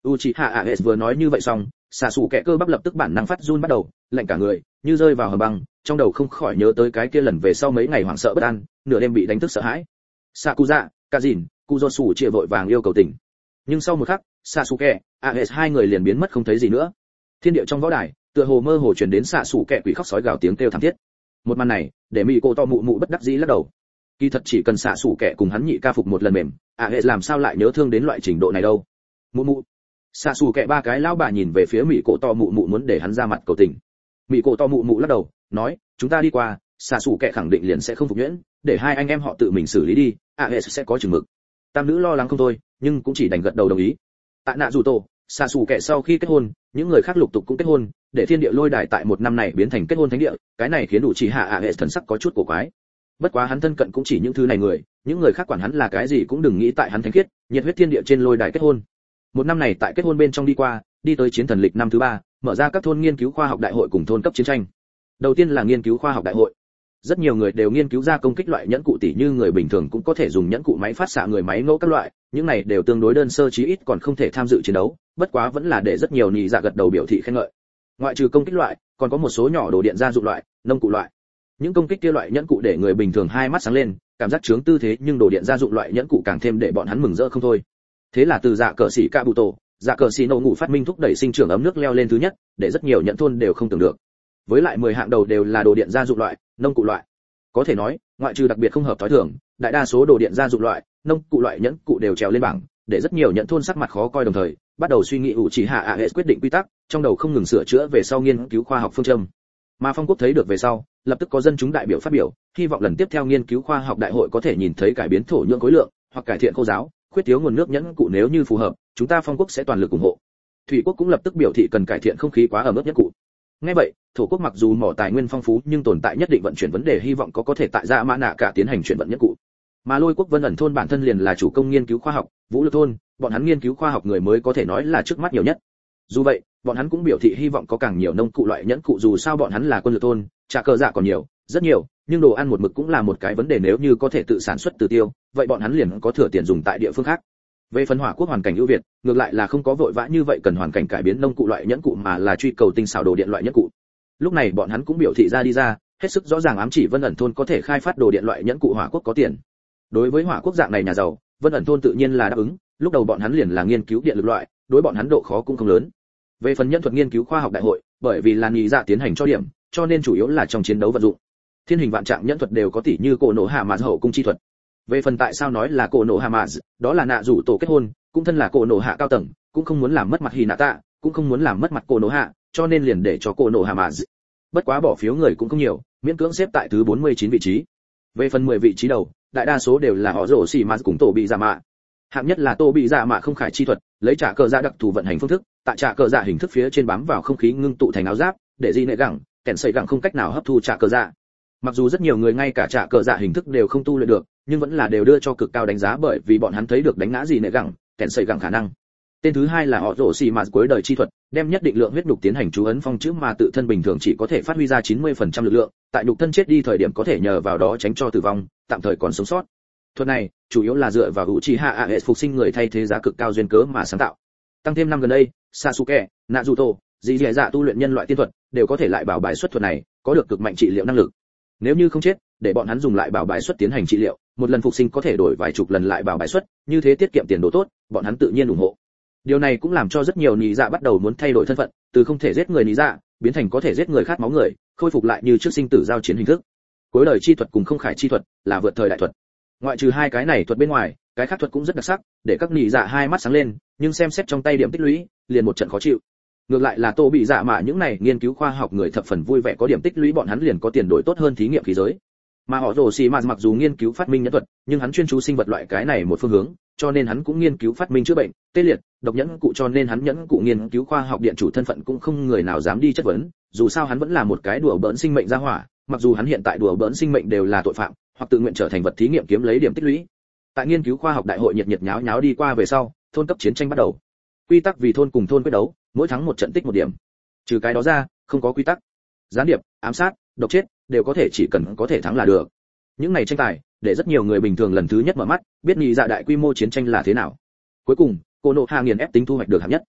Uchiha Aes vừa nói như vậy xong, xạ sủ kẹ cơ bắp lập tức bản năng phát run bắt đầu, lạnh cả người, như rơi vào hầm băng, trong đầu không khỏi nhớ tới cái kia lần về sau mấy ngày hoảng sợ bất an, nửa đêm bị đánh thức sợ hãi. Sakuza, Kazin, Kuzosu chia vội vàng yêu cầu tỉnh. Nhưng sau một khắc, Sasuke, Aes hai người liền biến mất không thấy gì nữa. Thiên địa trong võ đài, tựa hồ mơ hồ truyền đến xạ sủ kẹ quỷ khóc sói gào tiếng kêu thảm thiết. Một màn này, để Mị Cổ to mụ mụ bất đắc dĩ lắc đầu. Kỳ thật chỉ cần xạ sủ kẹ cùng hắn nhị ca phục một lần mềm, Aes làm sao lại nhớ thương đến loại trình độ này đâu. Mụ mụ. Xạ sủ kẹ ba cái lão bà nhìn về phía Mị Cổ to mụ mụ muốn để hắn ra mặt cầu tình. Mị Cổ to mụ mụ lắc đầu, nói, chúng ta đi qua, xạ sủ kẹ khẳng định liền sẽ không phục nhuyễn, để hai anh em họ tự mình xử lý đi, Aes sẽ có chừng mực. Tam nữ lo lắng không thôi, nhưng cũng chỉ đành gật đầu đồng ý. Tại nạ dù tổ, xạ xù kẻ sau khi kết hôn, những người khác lục tục cũng kết hôn, để thiên địa lôi đài tại một năm này biến thành kết hôn thánh địa, cái này khiến đủ chỉ hạ ạ hệ thần sắc có chút cổ quái. Bất quá hắn thân cận cũng chỉ những thứ này người, những người khác quản hắn là cái gì cũng đừng nghĩ tại hắn thánh khiết, nhiệt huyết thiên địa trên lôi đài kết hôn. Một năm này tại kết hôn bên trong đi qua, đi tới chiến thần lịch năm thứ ba, mở ra các thôn nghiên cứu khoa học đại hội cùng thôn cấp chiến tranh. Đầu tiên là nghiên cứu khoa học đại hội. Rất nhiều người đều nghiên cứu ra công kích loại nhẫn cụ tỷ như người bình thường cũng có thể dùng nhẫn cụ máy phát xạ người máy ngẫu các loại, những này đều tương đối đơn sơ chí ít còn không thể tham dự chiến đấu, bất quá vẫn là để rất nhiều nhị dạ gật đầu biểu thị khen ngợi. Ngoại trừ công kích loại, còn có một số nhỏ đồ điện gia dụng loại, nông cụ loại. Những công kích kia loại nhẫn cụ để người bình thường hai mắt sáng lên, cảm giác chướng tư thế, nhưng đồ điện gia dụng loại nhẫn cụ càng thêm để bọn hắn mừng rỡ không thôi. Thế là từ dạ cờ sĩ Kabuto, dạ cờ sĩ nổ ngủ phát minh thúc đẩy sinh trưởng ấm nước leo lên thứ nhất, để rất nhiều nhẫn thôn đều không tưởng được. Với lại mười hạng đầu đều là đồ điện gia dụng loại, nông cụ loại. Có thể nói, ngoại trừ đặc biệt không hợp thói thường, đại đa số đồ điện gia dụng loại, nông cụ loại nhẫn cụ đều trèo lên bảng, để rất nhiều nhẫn thôn sắc mặt khó coi đồng thời, bắt đầu suy nghĩ ủ chỉ hạ ạ hệ quyết định quy tắc, trong đầu không ngừng sửa chữa về sau nghiên cứu khoa học phương châm. Mà Phong Quốc thấy được về sau, lập tức có dân chúng đại biểu phát biểu, hy vọng lần tiếp theo nghiên cứu khoa học đại hội có thể nhìn thấy cải biến thổ nhưỡng khối lượng, hoặc cải thiện khô giáo, khuyết thiếu nguồn nước nhẫn cụ nếu như phù hợp, chúng ta Phong Quốc sẽ toàn lực ủng hộ. Thủy Quốc cũng lập tức biểu thị cần cải thiện không khí quá ẩm ướt nhẫn cụ. Nghe vậy, thổ quốc mặc dù mỏ tài nguyên phong phú nhưng tồn tại nhất định vận chuyển vấn đề, hy vọng có có thể tại Dạ Mã Nạ cả tiến hành chuyển vận nhẫn cụ. Mà Lôi quốc Vân ẩn thôn bản thân liền là chủ công nghiên cứu khoa học, Vũ Lực thôn, bọn hắn nghiên cứu khoa học người mới có thể nói là trước mắt nhiều nhất. Dù vậy, bọn hắn cũng biểu thị hy vọng có càng nhiều nông cụ loại nhẫn cụ, dù sao bọn hắn là quân lực thôn, trả cờ dạ còn nhiều, rất nhiều, nhưng đồ ăn một mực cũng là một cái vấn đề, nếu như có thể tự sản xuất từ tiêu, vậy bọn hắn liền có thừa tiền dùng tại địa phương khác. Về phần Hỏa quốc hoàn cảnh ưu việt, ngược lại là không có vội vã như vậy cần hoàn cảnh cải biến nông cụ loại nhẫn cụ, mà là truy cầu tinh xảo đồ điện loại nhẫn cụ. Lúc này bọn hắn cũng biểu thị ra đi ra, hết sức rõ ràng ám chỉ Vân ẩn thôn có thể khai phát đồ điện loại nhẫn cụ Hỏa quốc có tiền. Đối với Hỏa quốc dạng này nhà giàu, Vân ẩn thôn tự nhiên là đáp ứng, lúc đầu bọn hắn liền là nghiên cứu điện lực loại, đối bọn hắn độ khó cũng không lớn. Về phần nhân thuật nghiên cứu khoa học đại hội, bởi vì là nhị dạ tiến hành cho điểm, cho nên chủ yếu là trong chiến đấu vận dụng. Thiên hình vạn trạng nhẫn thuật đều có tỷ như cổ nổ hạ mà hậu cung chi thuật. Về phần tại sao nói là cổ nổ hạ mà, đó là nạ rủ tổ kết hôn, cũng thân là cổ nổ hạ cao tầng, cũng không muốn làm mất mặt Hinata, cũng không muốn làm mất mặt cổ nổ hạ, cho nên liền để cho cổ nổ hạ mà. Bất quá bỏ phiếu người cũng không nhiều, miễn cưỡng xếp tại thứ bốn mươi chín vị trí. Về phần mười vị trí đầu, đại đa số đều là họ rổ xì mà cùng tổ bị giả mạ. Hạng nhất là tổ bị giả mạ không khải chi thuật, lấy trả cờ dạ đặc thù vận hành phương thức, tại trả cờ dạ hình thức phía trên bám vào không khí ngưng tụ thành áo giáp, để gì nệ gẳng, kèn sẩy gẳng không cách nào hấp thu trả cờ dạ. Mặc dù rất nhiều người ngay cả trả cờ dạ hình thức đều không tu luyện được, nhưng vẫn là đều đưa cho cực cao đánh giá, bởi vì bọn hắn thấy được đánh ngã gì nệ gẳng, kèn sẩy gẳng khả năng. Tên thứ hai là họ rổ xì mà cuối đời chi thuật, đem nhất định lượng huyết nhục tiến hành chú ấn phong chữ mà tự thân bình thường chỉ có thể phát huy ra chín mươi phần trăm lực lượng, tại nhục thân chết đi thời điểm có thể nhờ vào đó tránh cho tử vong, tạm thời còn sống sót. Thuật này chủ yếu là dựa vào Uchiha Aes phục sinh người thay thế giá cực cao duyên cớ mà sáng tạo. Tăng thêm năm gần đây, Sasuke, Naruto, dị dạ dạ tu luyện nhân loại tiên thuật, đều có thể lại bảo bài xuất thuật này, có được cực mạnh trị liệu năng lực. Nếu như không chết, để bọn hắn dùng lại bảo bài xuất tiến hành trị liệu, một lần phục sinh có thể đổi vài chục lần lại bảo bài xuất, như thế tiết kiệm tiền đồ tốt, bọn hắn tự nhiên ủng hộ. Điều này cũng làm cho rất nhiều nhị dạ bắt đầu muốn thay đổi thân phận, từ không thể giết người nhị dạ, biến thành có thể giết người khát máu người, khôi phục lại như trước sinh tử giao chiến hình thức. Cuối đời chi thuật cùng không khải chi thuật là vượt thời đại thuật. Ngoại trừ hai cái này thuật bên ngoài, cái khác thuật cũng rất đặc sắc, để các nhị dạ hai mắt sáng lên, nhưng xem xét trong tay điểm tích lũy, liền một trận khó chịu. Ngược lại là Tô bị dạ mà những này nghiên cứu khoa học người thập phần vui vẻ, có điểm tích lũy bọn hắn liền có tiền đổi tốt hơn thí nghiệm khí giới. Mà họ rồ xì mà mặc dù nghiên cứu phát minh nhẫn thuật, nhưng hắn chuyên chú sinh vật loại cái này một phương hướng, cho nên hắn cũng nghiên cứu phát minh chữa bệnh, tê liệt, độc nhẫn cụ, cho nên hắn nhẫn cụ nghiên cứu khoa học điện chủ thân phận cũng không người nào dám đi chất vấn, dù sao hắn vẫn là một cái đùa bỡn sinh mệnh gia hỏa, mặc dù hắn hiện tại đùa bỡn sinh mệnh đều là tội phạm, hoặc tự nguyện trở thành vật thí nghiệm kiếm lấy điểm tích lũy. Tại nghiên cứu khoa học đại hội nhiệt nhiệt nháo nháo đi qua về sau, thôn cấp chiến tranh bắt đầu. Quy tắc vì thôn cùng thôn quyết đấu, mỗi thắng một trận tích một điểm. Trừ cái đó ra, không có quy tắc. Gián điệp, ám sát, độc chết đều có thể, chỉ cần có thể thắng là được. Những này tranh tài, để rất nhiều người bình thường lần thứ nhất mở mắt, biết nhị dạ đại quy mô chiến tranh là thế nào. Cuối cùng, Konoha nghiền ép tính thu hoạch được hạng nhất.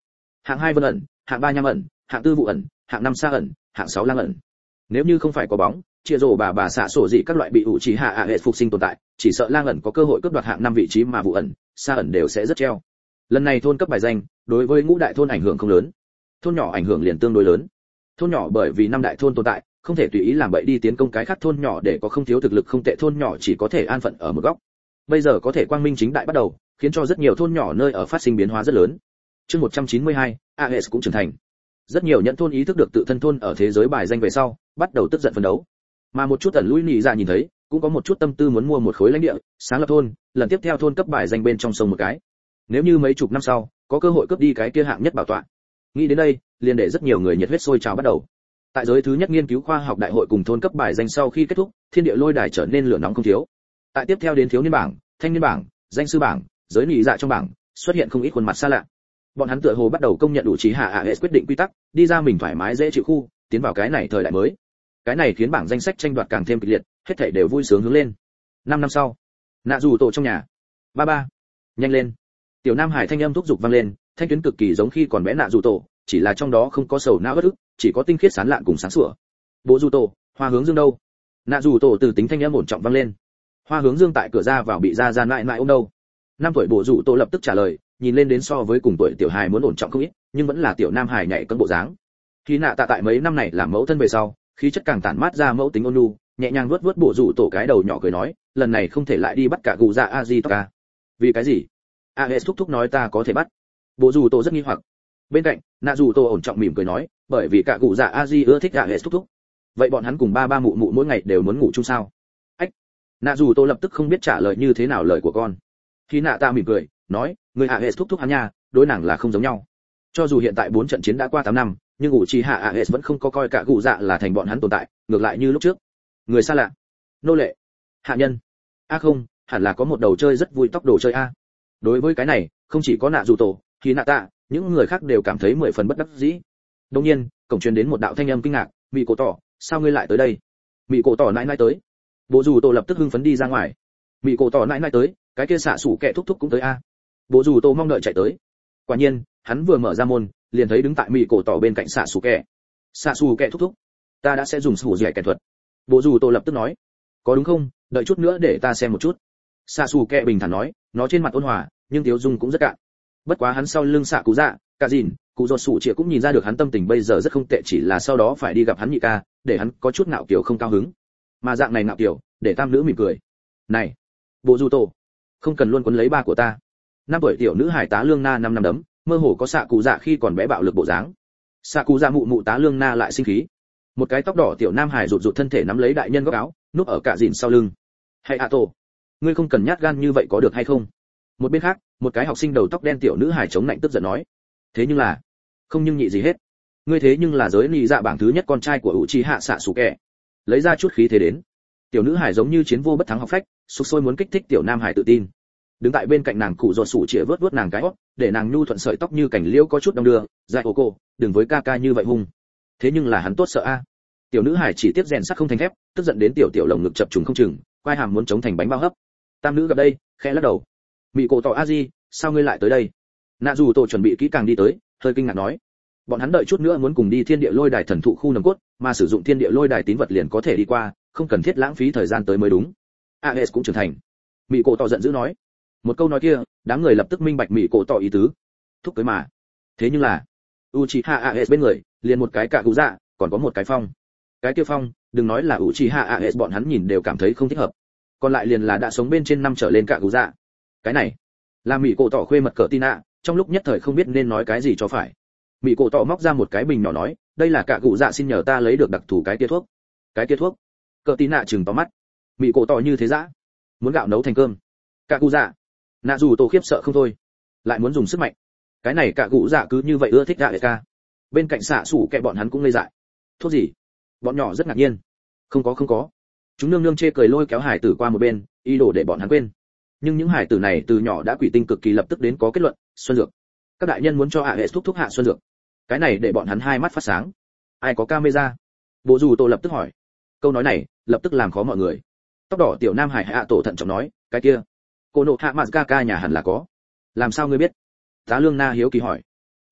hạng hai vân ẩn, hạng ba nham ẩn, hạng tư vụ ẩn, hạng năm sa ẩn, hạng sáu lang ẩn. Nếu như không phải có bóng chia rổ bà bà xạ sổ gì các loại bị ủ trì hạ ạ hệ phục sinh tồn tại, chỉ sợ lang ẩn có cơ hội cướp đoạt hạng năm vị trí mà vụ ẩn sa ẩn đều sẽ rất treo. Lần này thôn cấp bài danh đối với ngũ đại thôn ảnh hưởng không lớn, thôn nhỏ ảnh hưởng liền tương đối lớn. Thôn nhỏ bởi vì năm đại thôn tồn tại, không thể tùy ý làm bậy đi tiến công cái khác thôn nhỏ, để có không thiếu thực lực không tệ thôn nhỏ chỉ có thể an phận ở một góc. Bây giờ có thể quang minh chính đại bắt đầu, khiến cho rất nhiều thôn nhỏ nơi ở phát sinh biến hóa rất lớn. Chương một trăm chín mươi hai, a ét cũng trưởng thành. Rất nhiều nhận thôn ý thức được tự thân thôn ở thế giới bài danh về sau, bắt đầu tức giận phấn đấu. Mà một chút ẩn lui nhị ra nhìn thấy, cũng có một chút tâm tư muốn mua một khối lãnh địa, sáng lập thôn, lần tiếp theo thôn cấp bài danh bên trong sông một cái. Nếu như mấy chục năm sau, có cơ hội cướp đi cái kia hạng nhất bảo tọa. Nghĩ đến đây, liền để rất nhiều người nhiệt huyết sôi trào bắt đầu. Tại giới thứ nhất nghiên cứu khoa học đại hội cùng thôn cấp bài danh sau khi kết thúc, thiên địa lôi đài trở nên lửa nóng không thiếu. Tại tiếp theo đến thiếu niên bảng, thanh niên bảng, danh sư bảng, giới nhị dạ trong bảng, xuất hiện không ít khuôn mặt xa lạ. Bọn hắn tựa hồ bắt đầu công nhận đủ trí hạ a ét quyết định quy tắc, đi ra mình thoải mái dễ chịu khu, tiến vào cái này thời đại mới. Cái này khiến bảng danh sách tranh đoạt càng thêm kịch liệt, hết thảy đều vui sướng hướng lên. Năm năm sau, nạ dù tổ trong nhà. Ba ba, nhanh lên. Tiểu Nam Hải thanh âm thúc giục vang lên, thanh tuyến cực kỳ giống khi còn bé nạ dù tổ, chỉ là trong đó không có sầu não bất ức, chỉ có tinh khiết sáng lạn cùng sáng sủa. Bố dù tổ, Hoa Hướng Dương đâu? Nạ dù tổ từ tính thanh âm ổn trọng vang lên. Hoa Hướng Dương tại cửa ra vào bị ra ra lại lại ôm đâu. Năm tuổi bố dù tổ lập tức trả lời, nhìn lên đến so với cùng tuổi tiểu hài muốn ổn trọng không ít, nhưng vẫn là tiểu Nam Hải nhảy cân bộ dáng. Khi nạ tạ tại mấy năm này làm mẫu thân về sau, khí chất càng tản mát ra mẫu tính ôn nhu, nhẹ nhàng vuốt vuốt bộ rủ tổ cái đầu nhỏ cười nói, lần này không thể lại đi bắt cả gù dạ aji toka. Vì cái gì? a ét thúc thúc nói ta có thể bắt. Bộ rủ tổ rất nghi hoặc. Bên cạnh, nạ rủ tổ ổn trọng mỉm cười nói, bởi vì cả gù dạ aji ưa thích a ét thúc thúc. Vậy bọn hắn cùng ba ba mụ mụ mỗi ngày đều muốn ngủ chung sao? Ách. Nạ rủ tổ lập tức không biết trả lời như thế nào lời của con. Khi nạ ta mỉm cười, nói, người a ét thúc thúc hắn nha, đối nàng là không giống nhau. Cho dù hiện tại bốn trận chiến đã qua tám năm, nhưng ủ trì hạ a ét vẫn không có coi cả gù dạ là thành bọn hắn tồn tại, ngược lại như lúc trước. Người xa lạ, nô lệ, hạ nhân. A không, hẳn là có một đầu chơi rất vui tóc đồ chơi a. Đối với cái này, không chỉ có nạ dù tổ, thì nạ tạ, những người khác đều cảm thấy mười phần bất đắc dĩ. Đương nhiên, cổng truyền đến một đạo thanh âm kinh ngạc, Mị Cổ Tỏ, sao ngươi lại tới đây? Mị Cổ Tỏ nãi nãi tới. Bộ dù tổ lập tức hưng phấn đi ra ngoài. Mị Cổ Tỏ nãi nãi tới, cái kia xạ sủ kẹ thúc thúc cũng tới a. Bộ dù tổ mong đợi chạy tới. Quả nhiên, hắn vừa mở ra môn, liền thấy đứng tại Mị Cổ Tỏ bên cạnh xạ sủ kẹ. Xạ sủ kẹ thúc thúc, ta đã sẽ dùng sủ dẻ kẻ thuật. Bộ dù tổ lập tức nói, có đúng không, đợi chút nữa để ta xem một chút. Xạ xù kẹ bình thản nói, nó trên mặt ôn hòa, nhưng tiếu dung cũng rất cạn. Bất quá hắn sau lưng xạ cụ dạ, cả dìn, cụ giọt sủ chĩa cũng nhìn ra được hắn tâm tình bây giờ rất không tệ, chỉ là sau đó phải đi gặp hắn nhị ca, để hắn có chút ngạo kiểu không cao hứng. Mà dạng này ngạo kiểu, để tam nữ mỉm cười. Này, bộ dù tổ, không cần luôn quấn lấy ba của ta. Năm tuổi tiểu nữ hải tá lương na năm năm đấm, mơ hồ có xạ cụ dạ khi còn bé bạo lực bộ dáng. Xạ cụ dạ mụ mụ tá lương na lại sinh khí. Một cái tóc đỏ tiểu nam hải rụt rụt thân thể nắm lấy đại nhân góc áo, núp ở cả dìn sau lưng. Hay a tổ, ngươi không cần nhát gan như vậy có được hay không? Một bên khác, một cái học sinh đầu tóc đen tiểu nữ hải chống lạnh tức giận nói, thế nhưng là, không nhưng nhị gì hết, ngươi thế nhưng là giới nị dạ bảng thứ nhất con trai của Uchiha Sasuke. Lấy ra chút khí thế đến. Tiểu nữ hải giống như chiến vô bất thắng học phách, sục sôi muốn kích thích tiểu nam hải tự tin. Đứng tại bên cạnh nàng cụ giọt sủ chĩa vớt vớt nàng cái hót, để nàng nhu thuận sợi tóc như cảnh liễu có chút đong đưa, dạy ô cô, đừng với ca ca như vậy hung. Thế nhưng là hắn tốt sợ a. Tiểu nữ hải chỉ tiếp rèn sắt không thành thép, tức giận đến tiểu tiểu lồng ngực chập trùng không chừng, quai hàm muốn chống thành bánh bao hấp. Tam nữ gặp đây, khẽ lắc đầu. Mị Cổ Tỏ a di, sao ngươi lại tới đây? Nạ dù tổ chuẩn bị kỹ càng đi tới, hơi kinh ngạc nói, bọn hắn đợi chút nữa muốn cùng đi thiên địa lôi đài thần thụ khu nồng cốt, mà sử dụng thiên địa lôi đài tín vật liền có thể đi qua, không cần thiết lãng phí thời gian tới mới đúng. a ét cũng trưởng thành. Mị Cổ Tỏ giận dữ nói. Một câu nói kia, đám người lập tức minh bạch Mị Cổ Tỏ ý tứ. Thúc cưới mà. Thế nhưng là, Uchiha a ét bên người, liền một cái cạ cụ dạ, còn có một cái phong. Cái kia phong, đừng nói là Uchiha a ét bọn hắn nhìn đều cảm thấy không thích hợp. Còn lại liền là đã sống bên trên năm trở lên cạ cụ dạ. Cái này, là Mị Cổ Tỏ khuê mật cỡ Tina, trong lúc nhất thời không biết nên nói cái gì cho phải. Mị Cổ Tỏ móc ra một cái bình nhỏ nói, đây là cạ cụ dạ xin nhờ ta lấy được đặc thù cái kia thuốc. Cái kia thuốc? Cỡ Tina trừng to mắt. Mị Cổ Tỏ như thế dã, muốn gạo nấu thành cơm. Cạ cụ dạ. Nạ dù tổ khiếp sợ không thôi, lại muốn dùng sức mạnh. Cái này cạ cụ dạ cứ như vậy ưa thích gạ ca. Bên cạnh xạ sủ kẹ bọn hắn cũng ngây dại. Thuốc gì? Bọn nhỏ rất ngạc nhiên. Không có không có. Chúng nương nương chê cười lôi kéo hải tử qua một bên, ý đồ để bọn hắn quên. Nhưng những hải tử này từ nhỏ đã quỷ tinh cực kỳ lập tức đến có kết luận, xuân dược. Các đại nhân muốn cho hạ hệ thúc thúc hạ xuân dược. Cái này để bọn hắn hai mắt phát sáng. Ai có camera? Bộ dù tổ lập tức hỏi. Câu nói này lập tức làm khó mọi người. Tóc đỏ tiểu nam hải hạ tổ thận trọng nói, cái kia, cô nộ hạ mạt ca ca nhà hẳn là có. Làm sao ngươi biết? Tá lương na hiếu kỳ hỏi.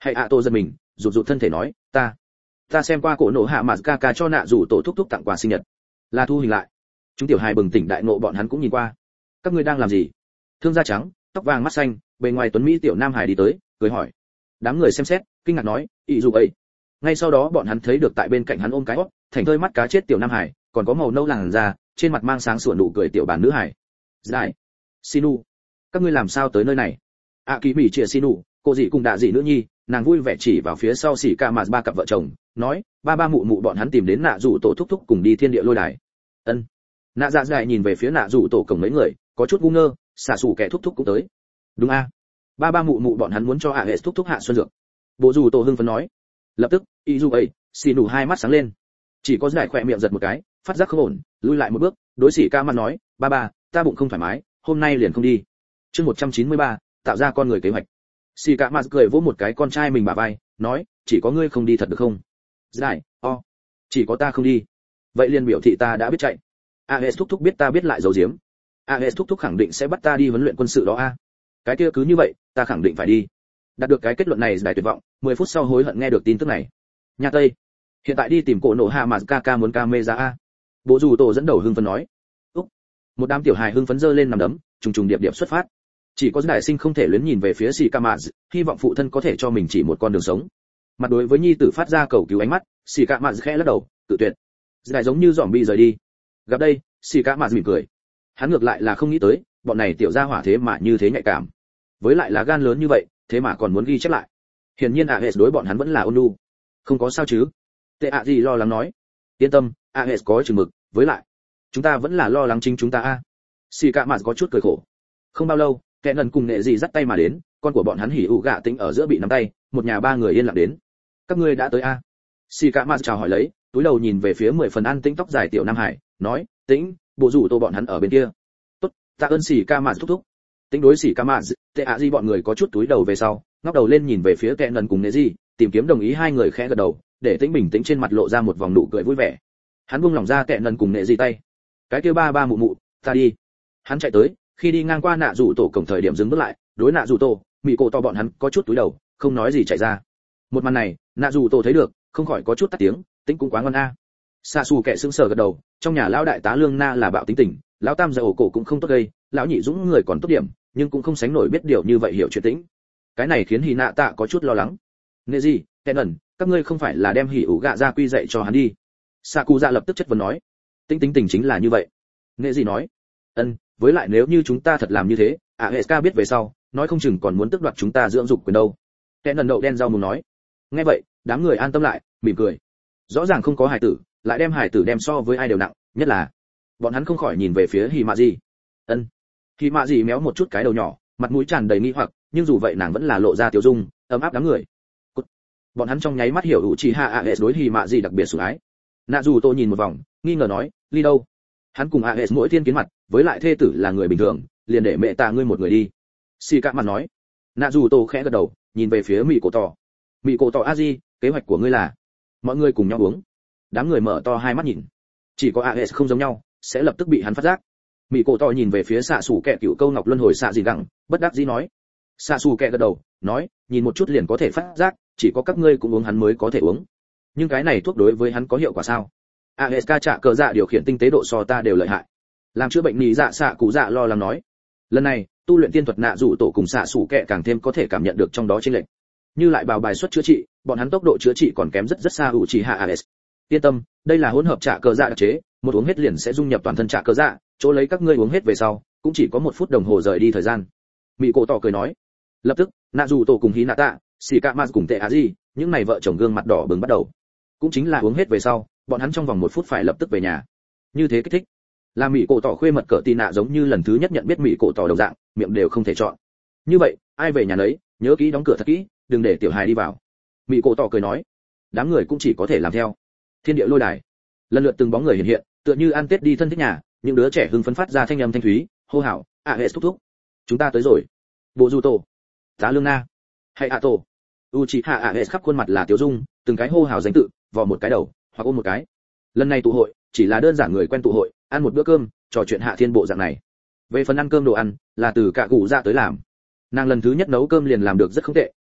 Hay ạ tổ giật mình, rụt rụt thân thể nói, ta ta xem qua cổ nổ hạ mà ca ca cho nạ rủ tổ thúc thúc tặng quà sinh nhật, là thu hình lại. Chúng tiểu hài bừng tỉnh đại ngộ, bọn hắn cũng nhìn qua. Các ngươi đang làm gì? Thương da trắng, tóc vàng mắt xanh, bề ngoài tuấn mỹ tiểu nam hải đi tới, cười hỏi. Đám người xem xét, kinh ngạc nói, ý dù ấy. Ngay sau đó bọn hắn thấy được tại bên cạnh hắn ôm cái hót, thành thơi mắt cá chết tiểu nam hải, còn có màu nâu làn da, trên mặt mang sáng sủa nụ cười tiểu bản nữ hải. Giải, Sinu, các ngươi làm sao tới nơi này? A Kỳ Mỹ chia Sinu, cô dị cùng đạ dị nữ nhi, nàng vui vẻ chỉ vào phía sau xỉ ca mà ba cặp vợ chồng, nói, ba ba mụ mụ bọn hắn tìm đến nạ rủ tổ thúc thúc cùng đi thiên địa lôi đài. Ân. Nạ dạ dài nhìn về phía nạ rủ tổ cổng mấy người, có chút ngu ngơ, xả sủ kẻ thúc thúc cũng tới. Đúng a. Ba ba mụ mụ bọn hắn muốn cho hạ hệ thúc thúc hạ xuân dược. Bộ rủ tổ hưng phấn nói. Lập tức, y dù ấy, xì nủ hai mắt sáng lên. Chỉ có giải khỏe miệng giật một cái, phát giác không ổn, lùi lại một bước, đối xỉ ca mặt nói, ba ba, ta bụng không thoải mái, hôm nay liền không đi. Chương một trăm chín mươi ba, tạo ra con người kế hoạch. Xỉ ca mặt cười vỗ một cái con trai mình bả vai, nói, chỉ có ngươi không đi thật được không? Giải, o, chỉ có ta không đi. Vậy liền biểu thị ta đã biết chạy. a ét thúc thúc biết ta biết lại giấu giếm. a ét thúc thúc khẳng định sẽ bắt ta đi huấn luyện quân sự đó a. Cái kia cứ như vậy, ta khẳng định phải đi. Đạt được cái kết luận này giải tuyệt vọng, mười phút sau hối hận nghe được tin tức này. Nhà Tây, hiện tại đi tìm cổ nổ hạ mà Kaka muốn camera a. Bộ dù tổ dẫn đầu hưng phấn nói. Úc. Một đám tiểu hài hưng phấn giơ lên nằm đấm, trùng trùng điệp điệp xuất phát. Chỉ có đại sinh không thể luyến nhìn về phía Shikamazu, hy vọng phụ thân có thể cho mình chỉ một con đường sống. Mặt đối với nhi tử phát ra cầu cứu ánh mắt, Shikamazu khẽ lắc đầu, tự tuyệt. Đại giống như zombie rời đi. Gặp đây, Shikamazu mỉm cười. Hắn ngược lại là không nghĩ tới, bọn này tiểu gia hỏa thế mà như thế nhạy cảm. Với lại là gan lớn như vậy, thế mà còn muốn ghi chép lại. Hiển nhiên Aes đối bọn hắn vẫn là ôn nhu. Không có sao chứ? Tệ ạ gì lo lắng nói. Yên tâm, Aes có chừng mực, với lại, chúng ta vẫn là lo lắng chính chúng ta a. Shikamazu có chút cười khổ. Không bao lâu, kẻ ngần cùng nghệ gì dắt tay mà đến, con của bọn hắn hỉ ụ gạ tính ở giữa bị nắm tay, một nhà ba người yên lặng đến. Các ngươi đã tới a? Shikamazu chào hỏi lấy, túi đầu nhìn về phía mười phần an tĩnh tóc dài tiểu nam hải, nói, tĩnh, bộ rủ tô bọn hắn ở bên kia. Tốt, tạ ơn Shikamazu thúc thúc. Tính đối Shikamazu, tệ ạ gì bọn người có chút túi đầu về sau, ngóc đầu lên nhìn về phía kẻ ngần cùng nghệ gì, tìm kiếm đồng ý hai người khẽ gật đầu, để tĩnh bình tĩnh trên mặt lộ ra một vòng nụ cười vui vẻ. Hắn buông lỏng ra kẻ ngần cùng nghệ gì tay. Cái kia ba ba mụ mụ, ta đi. Hắn chạy tới, khi đi ngang qua nạ rủ tổ cổng thời điểm dừng bước lại, đối nạ rủ tổ, mị cổ to bọn hắn có chút túi đầu, không nói gì chạy ra. Một màn này, nạ rủ tổ thấy được, không khỏi có chút tắt tiếng, tính cũng quá ngon a. Sa Su kẻ sững sờ gật đầu, trong nhà lão đại tá lương na là bạo tính tình, lão tam giờ ổ cổ cũng không tốt gây, lão nhị dũng người còn tốt điểm, nhưng cũng không sánh nổi biết điều như vậy hiểu chuyện tĩnh. Cái này khiến Hỉ Nạ Tạ có chút lo lắng. Nghệ gì, kẻ ẩn, các ngươi không phải là đem Hỉ ủ gạ ra quy dạy cho hắn đi? Sakuza lập tức chất vấn nói. Tính tính tình chính là như vậy. Nghệ gì nói. Ân, với lại nếu như chúng ta thật làm như thế, a ét ca biết về sau, nói không chừng còn muốn tước đoạt chúng ta dưỡng dục quyền đâu. Kẻ ẩn đậu đen rau mùng nói. Nghe vậy, đám người an tâm lại, mỉm cười. Rõ ràng không có hài tử, lại đem hài tử đem so với ai đều nặng, nhất là bọn hắn không khỏi nhìn về phía Hỉ Mạ Dị. Ân. Hỉ Mạ Dị méo một chút cái đầu nhỏ, mặt mũi tràn đầy nghi hoặc, nhưng dù vậy nàng vẫn là lộ ra tiểu dung, ấm áp đám người. Cút. Bọn hắn trong nháy mắt hiểu Uchiha Aes đối Hỉ Mạ Dị đặc biệt sủng ái. Nạ dù Tô nhìn một vòng, nghi ngờ nói, ly đâu? Hắn cùng Aes mỗi thiên kiến mặt, với lại thê tử là người bình thường, liền để mẹ ta ngươi một người đi. Xì Cạ mặt nói. Nạ dù Tô khẽ gật đầu, nhìn về phía Mị Cổ Tỏ. Mị Cổ Tỏ a di, kế hoạch của ngươi là? Mọi người cùng nhau uống. Đám người mở to hai mắt nhìn. Chỉ có Aes không giống nhau, sẽ lập tức bị hắn phát giác. Mị Cổ Tỏ nhìn về phía xạ sủ kẹ cựu câu ngọc luân hồi xạ gì gẳng, bất đắc dĩ nói. Xạ sủ kẹ gật đầu, nói, nhìn một chút liền có thể phát giác, chỉ có các ngươi cũng uống hắn mới có thể uống. Nhưng cái này thuốc đối với hắn có hiệu quả sao? Aes ca trả cờ dạ điều khiển tinh tế độ so ta đều lợi hại. Làm chữa bệnh nhị dạ xạ cụ dạ lo lắng nói. Lần này, tu luyện tiên thuật nạ dụ tổ cùng xạ sủ kẹ càng thêm có thể cảm nhận được trong đó chênh lệch. Như lại bào bài xuất chữa trị, bọn hắn tốc độ chữa trị còn kém rất rất xa Uchiha Aes. Yên tâm, đây là hỗn hợp trả cờ dạ đặc chế, một uống hết liền sẽ dung nhập toàn thân trả cờ dạ, chỗ lấy các ngươi uống hết về sau, cũng chỉ có một phút đồng hồ rời đi thời gian. Mị Cổ Tỏ cười nói. Lập tức, nạ dù tổ cùng Hinata, Shikamazu cùng Tệ Á Gì, những này vợ chồng gương mặt đỏ bừng bắt đầu. Cũng chính là uống hết về sau, bọn hắn trong vòng một phút phải lập tức về nhà. Như thế kích thích. Là Mị Cổ Tỏ khuê mật cỡ tì nạ giống như lần thứ nhất nhận biết Mị Cổ Tỏ đồng dạng, miệng đều không thể chọn. Như vậy, ai về nhà nấy, nhớ kỹ đóng cửa thật kỹ, đừng để tiểu hài đi vào. Mị Cổ Tỏ cười nói. Đám người cũng chỉ có thể làm theo. Thiên địa lôi đài, lần lượt từng bóng người hiện hiện, tựa như ăn tết đi thân thích nhà, những đứa trẻ hưng phấn phát ra thanh âm thanh thúy, hô hào, Aes thúc thúc, chúng ta tới rồi. Bộ du tổ, tá lương na, hay a tổ, Uchiha Aes khắp khuôn mặt là tiểu dung, từng cái hô hào danh tự, vò một cái đầu, hoặc ôm một cái. Lần này tụ hội, chỉ là đơn giản người quen tụ hội, ăn một bữa cơm, trò chuyện hạ thiên bộ dạng này. Về phần ăn cơm đồ ăn, là từ cả cụ dạ tới làm. Nàng lần thứ nhất nấu cơm liền làm được rất không tệ,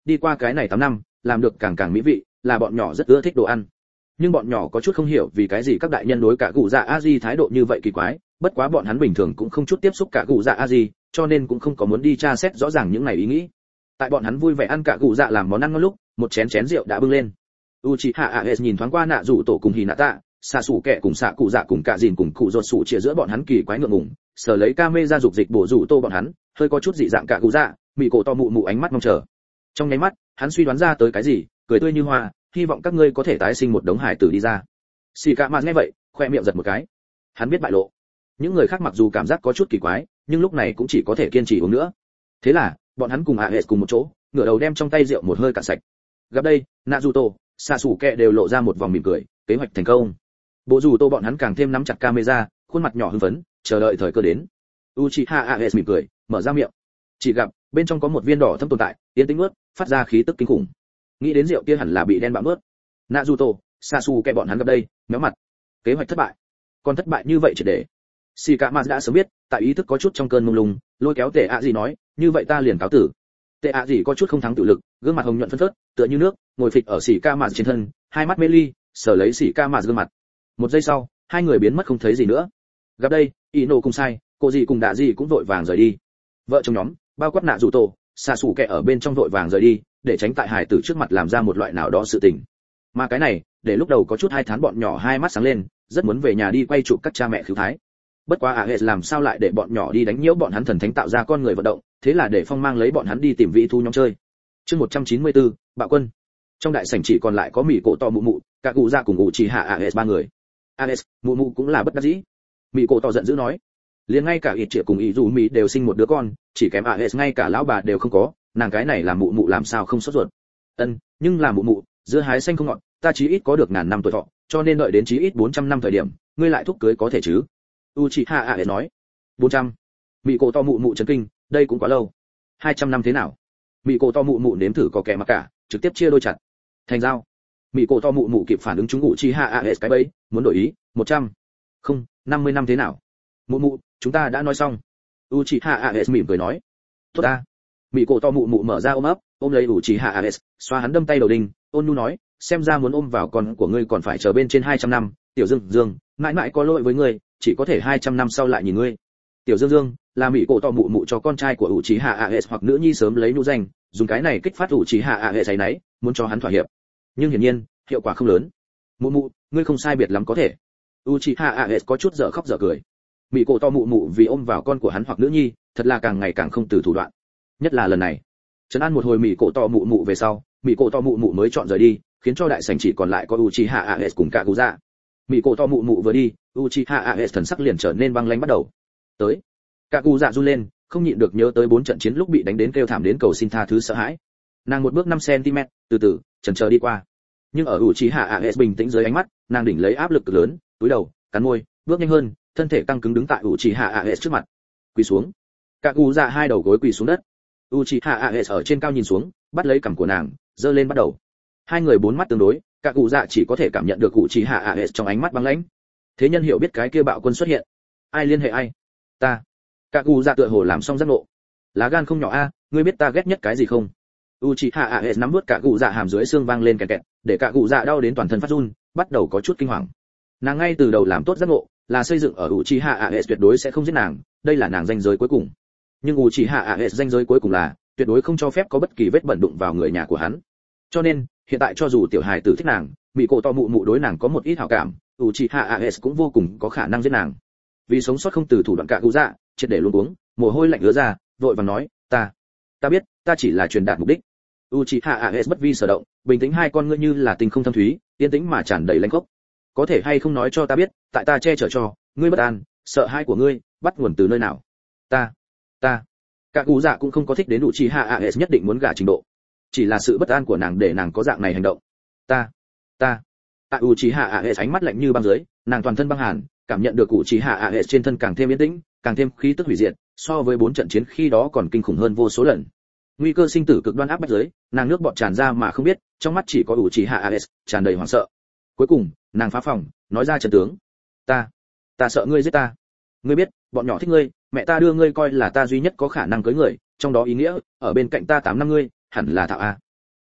đi qua cái này tám năm làm được càng càng mỹ vị, là bọn nhỏ rất ưa thích đồ ăn. Nhưng bọn nhỏ có chút không hiểu vì cái gì các đại nhân đối cả cụ dạ a di thái độ như vậy kỳ quái, bất quá bọn hắn bình thường cũng không chút tiếp xúc cả cụ dạ a di, cho nên cũng không có muốn đi tra xét rõ ràng những này ý nghĩ. Tại bọn hắn vui vẻ ăn cả cụ dạ làm món ăn ngon lúc, một chén chén rượu đã bưng lên. Uchiha Aes nhìn thoáng qua nạ rủ tổ cùng Hinata, xạ sủ kẹ cùng xạ cụ dạ cùng cả dìn cùng cụ ruột sủ chia giữa bọn hắn kỳ quái ngượng ngùng, sở lấy Kame ra dục dịch bổ rủ tô bọn hắn, hơi có chút dị dạng cả cụ dạ, mị cổ to mụ mụ ánh mắt mong chờ. Trong nháy mắt, hắn suy đoán ra tới cái gì, cười tươi như hoa, hy vọng các ngươi có thể tái sinh một đống hải tử đi ra. Xì cả mà nghe vậy, khoe miệng giật một cái. Hắn biết bại lộ. Những người khác mặc dù cảm giác có chút kỳ quái, nhưng lúc này cũng chỉ có thể kiên trì uống nữa. Thế là, bọn hắn cùng Aes cùng một chỗ, ngửa đầu đem trong tay rượu một hơi cạn sạch. Gặp đây, Naruto, Sasuke đều lộ ra một vòng mỉm cười, kế hoạch thành công. Bộ dù tô bọn hắn càng thêm nắm chặt camera, khuôn mặt nhỏ hưng phấn, chờ đợi thời cơ đến. Uchiha Aes mỉm cười, mở ra miệng. Chỉ gặp bên trong có một viên đỏ thâm tồn tại, tiến tĩnh nuốt, phát ra khí tức kinh khủng. Nghĩ đến rượu kia hẳn là bị đen bạo nuốt. Naruto, Sasuke bọn hắn gặp đây, méo mặt. Kế hoạch thất bại. Còn thất bại như vậy chỉ để. Shikama đã sớm biết, tại ý thức có chút trong cơn mông lung, lôi kéo Tệ ạ gì nói, như vậy ta liền cáo tử. Tệ ạ gì có chút không thắng tự lực, gương mặt hồng nhuận phấn phớt, tựa như nước, ngồi phịch ở Shikama trên thân, hai mắt mê ly, sờ lấy Shikama gương mặt. Một giây sau, hai người biến mất không thấy gì nữa. Gặp đây, Ino cùng sai, cô gì cùng đạ gì cũng vội vàng rời đi. Vợ chồng nhóm, bao quát nạ rủ tổ, xạ sủ kẹ ở bên trong vội vàng rời đi, để tránh tại hải tử trước mặt làm ra một loại nào đó sự tình. Mà cái này, để lúc đầu có chút hai tháng bọn nhỏ hai mắt sáng lên, rất muốn về nhà đi quay chụp các cha mẹ khiếu thái. Bất quá Aes làm sao lại để bọn nhỏ đi đánh nhiễu bọn hắn thần thánh tạo ra con người vận động, thế là để Phong mang lấy bọn hắn đi tìm vị thu nhóm chơi. Chương một trăm chín mươi tư, bạo quân. Trong đại sảnh chỉ còn lại có Mị Cổ to mụ mụ, cả cụ dạ cùng Uchiha Aes ba người. Aes, mụ mụ cũng là bất đắc dĩ. Mị Cổ to giận dữ nói, liền ngay cả ít triệu cùng ý dù Mị đều sinh một đứa con, chỉ kém Aes ngay cả lão bà đều không có, nàng cái này là mụ mụ làm sao không sốt ruột. Ân, nhưng là mụ mụ, dưa hái xanh không ngọt, ta chí ít có được ngàn năm tuổi thọ, cho nên đợi đến chí ít bốn trăm năm thời điểm, ngươi lại thúc cưới có thể chứ? Uchiha Aes nói. bốn trăm. Mị Cổ to mụ mụ chấn kinh, đây cũng quá lâu. hai trăm năm thế nào? Mị Cổ to mụ mụ nếm thử có kẻ mà cả, trực tiếp chia đôi chặt. Thành giao. Mị Cổ to mụ mụ kịp phản ứng chúng Uchiha Aes cái bẫy, muốn đổi ý, một trăm. Không, năm mươi năm thế nào? Mụ mụ, chúng ta đã nói xong. Uchiha Aes mỉm cười nói. Tốt ta. Mị Cổ to mụ mụ mở ra ôm ấp, ôm lấy Uchiha Aes, xoa hắn đâm tay đầu đinh, ôn nhu nói, xem ra muốn ôm vào con của ngươi còn phải chờ bên trên hai trăm năm, Tiểu Dương Dương, mãi mãi có lỗi với ngươi, chỉ có thể hai trăm năm sau lại nhìn ngươi. Tiểu Dương Dương là Mị Cổ to mụ mụ cho con trai của Uchiha Aes hoặc nữ nhi sớm lấy nhũ danh, dùng cái này kích phát Uchiha Aes ấy nấy, muốn cho hắn thỏa hiệp. Nhưng hiển nhiên, hiệu quả không lớn. Mụ mụ, ngươi không sai biệt lắm có thể. Uchiha Aes có chút dở khóc dở cười. Mị Cổ to mụ mụ vì ôm vào con của hắn hoặc nữ nhi, thật là càng ngày càng không từ thủ đoạn. Nhất là lần này. Trấn an một hồi Mị Cổ to mụ mụ về sau, Mị Cổ to mụ mụ mới chọn rời đi, khiến cho đại sảnh chỉ còn lại có Uchiha Aes cùng cả Kaguya. Mị Cổ to mụ mụ vừa đi, Uchiha Aes thần sắc liền trở nên băng lãnh bắt đầu. Tới. Kaguya run lên, không nhịn được nhớ tới bốn trận chiến lúc bị đánh đến kêu thảm đến cầu xin tha thứ sợ hãi. Nàng một bước năm xăng-ti-mét, từ từ, chần chờ đi qua. Nhưng ở Uchiha Aes bình tĩnh dưới ánh mắt, nàng đỉnh lấy áp lực cực lớn, cúi đầu, cắn môi, bước nhanh hơn, thân thể căng cứng đứng tại Uchiha Aes trước mặt. Quỳ xuống. Kaguya hai đầu gối quỳ xuống đất. Uchiha Aes ở trên cao nhìn xuống, bắt lấy cằm của nàng, giơ lên bắt đầu. Hai người bốn mắt tương đối, Kaguya chỉ có thể cảm nhận được Uchiha Aes trong ánh mắt băng lãnh. Thế nhân hiểu biết cái kia bạo quân xuất hiện. Ai liên hệ ai? Ta. Kaguya tựa hồ làm xong giác ngộ. Lá gan không nhỏ a, ngươi biết ta ghét nhất cái gì không? Uchiha Aes nắm nuốt Kaguya hàm dưới xương vang lên kẹt kẹt, để Kaguya đau đến toàn thân phát run, bắt đầu có chút kinh hoàng. Nàng ngay từ đầu làm tốt giác ngộ, là xây dựng ở Uchiha Aes tuyệt đối sẽ không giết nàng, đây là nàng danh giới cuối cùng. Nhưng Uchiha Aes danh giới cuối cùng là tuyệt đối không cho phép có bất kỳ vết bẩn đụng vào người nhà của hắn. Cho nên, hiện tại cho dù tiểu hài tử thích nàng, Mị Cổ to mụ mụ đối nàng có một ít hảo cảm, Uchiha Aes cũng vô cùng có khả năng giết nàng. Vì sống sót không từ thủ đoạn Kaguya, triệt để luống cuống, mồ hôi lạnh ứa ra, vội vàng nói, "Ta, ta biết, ta chỉ là truyền đạt mục đích." Uchiha Aes bất vi sở động, bình tĩnh hai con ngươi như là tinh không thâm thúy, yên tĩnh mà tràn đầy lãnh khốc. "Có thể hay không nói cho ta biết, tại ta che chở cho, ngươi bất an, sợ hãi của ngươi, bắt nguồn từ nơi nào?" "Ta, ta." Kaguya cũng không có thích đến Uchiha Aes nhất định muốn gả trình độ. Chỉ là sự bất an của nàng để nàng có dạng này hành động. "Ta, ta." Tại Uchiha Aes ánh mắt lạnh như băng dưới, nàng toàn thân băng hàn, cảm nhận được Uchiha Aes trên thân càng thêm yên tĩnh, càng thêm khí tức hủy diệt, so với bốn trận chiến khi đó còn kinh khủng hơn vô số lần. Nguy cơ sinh tử cực đoan áp bách dưới, nàng nước bọt tràn ra mà không biết, trong mắt chỉ có Uchiha Aes, tràn đầy hoảng sợ. Cuối cùng, nàng phá phòng, nói ra trận tướng. "Ta, ta sợ ngươi giết ta. Ngươi biết, bọn nhỏ thích ngươi, mẹ ta đưa ngươi coi là ta duy nhất có khả năng cưới người, trong đó ý nghĩa, ở bên cạnh ta tám năm ngươi, hẳn là thạo a."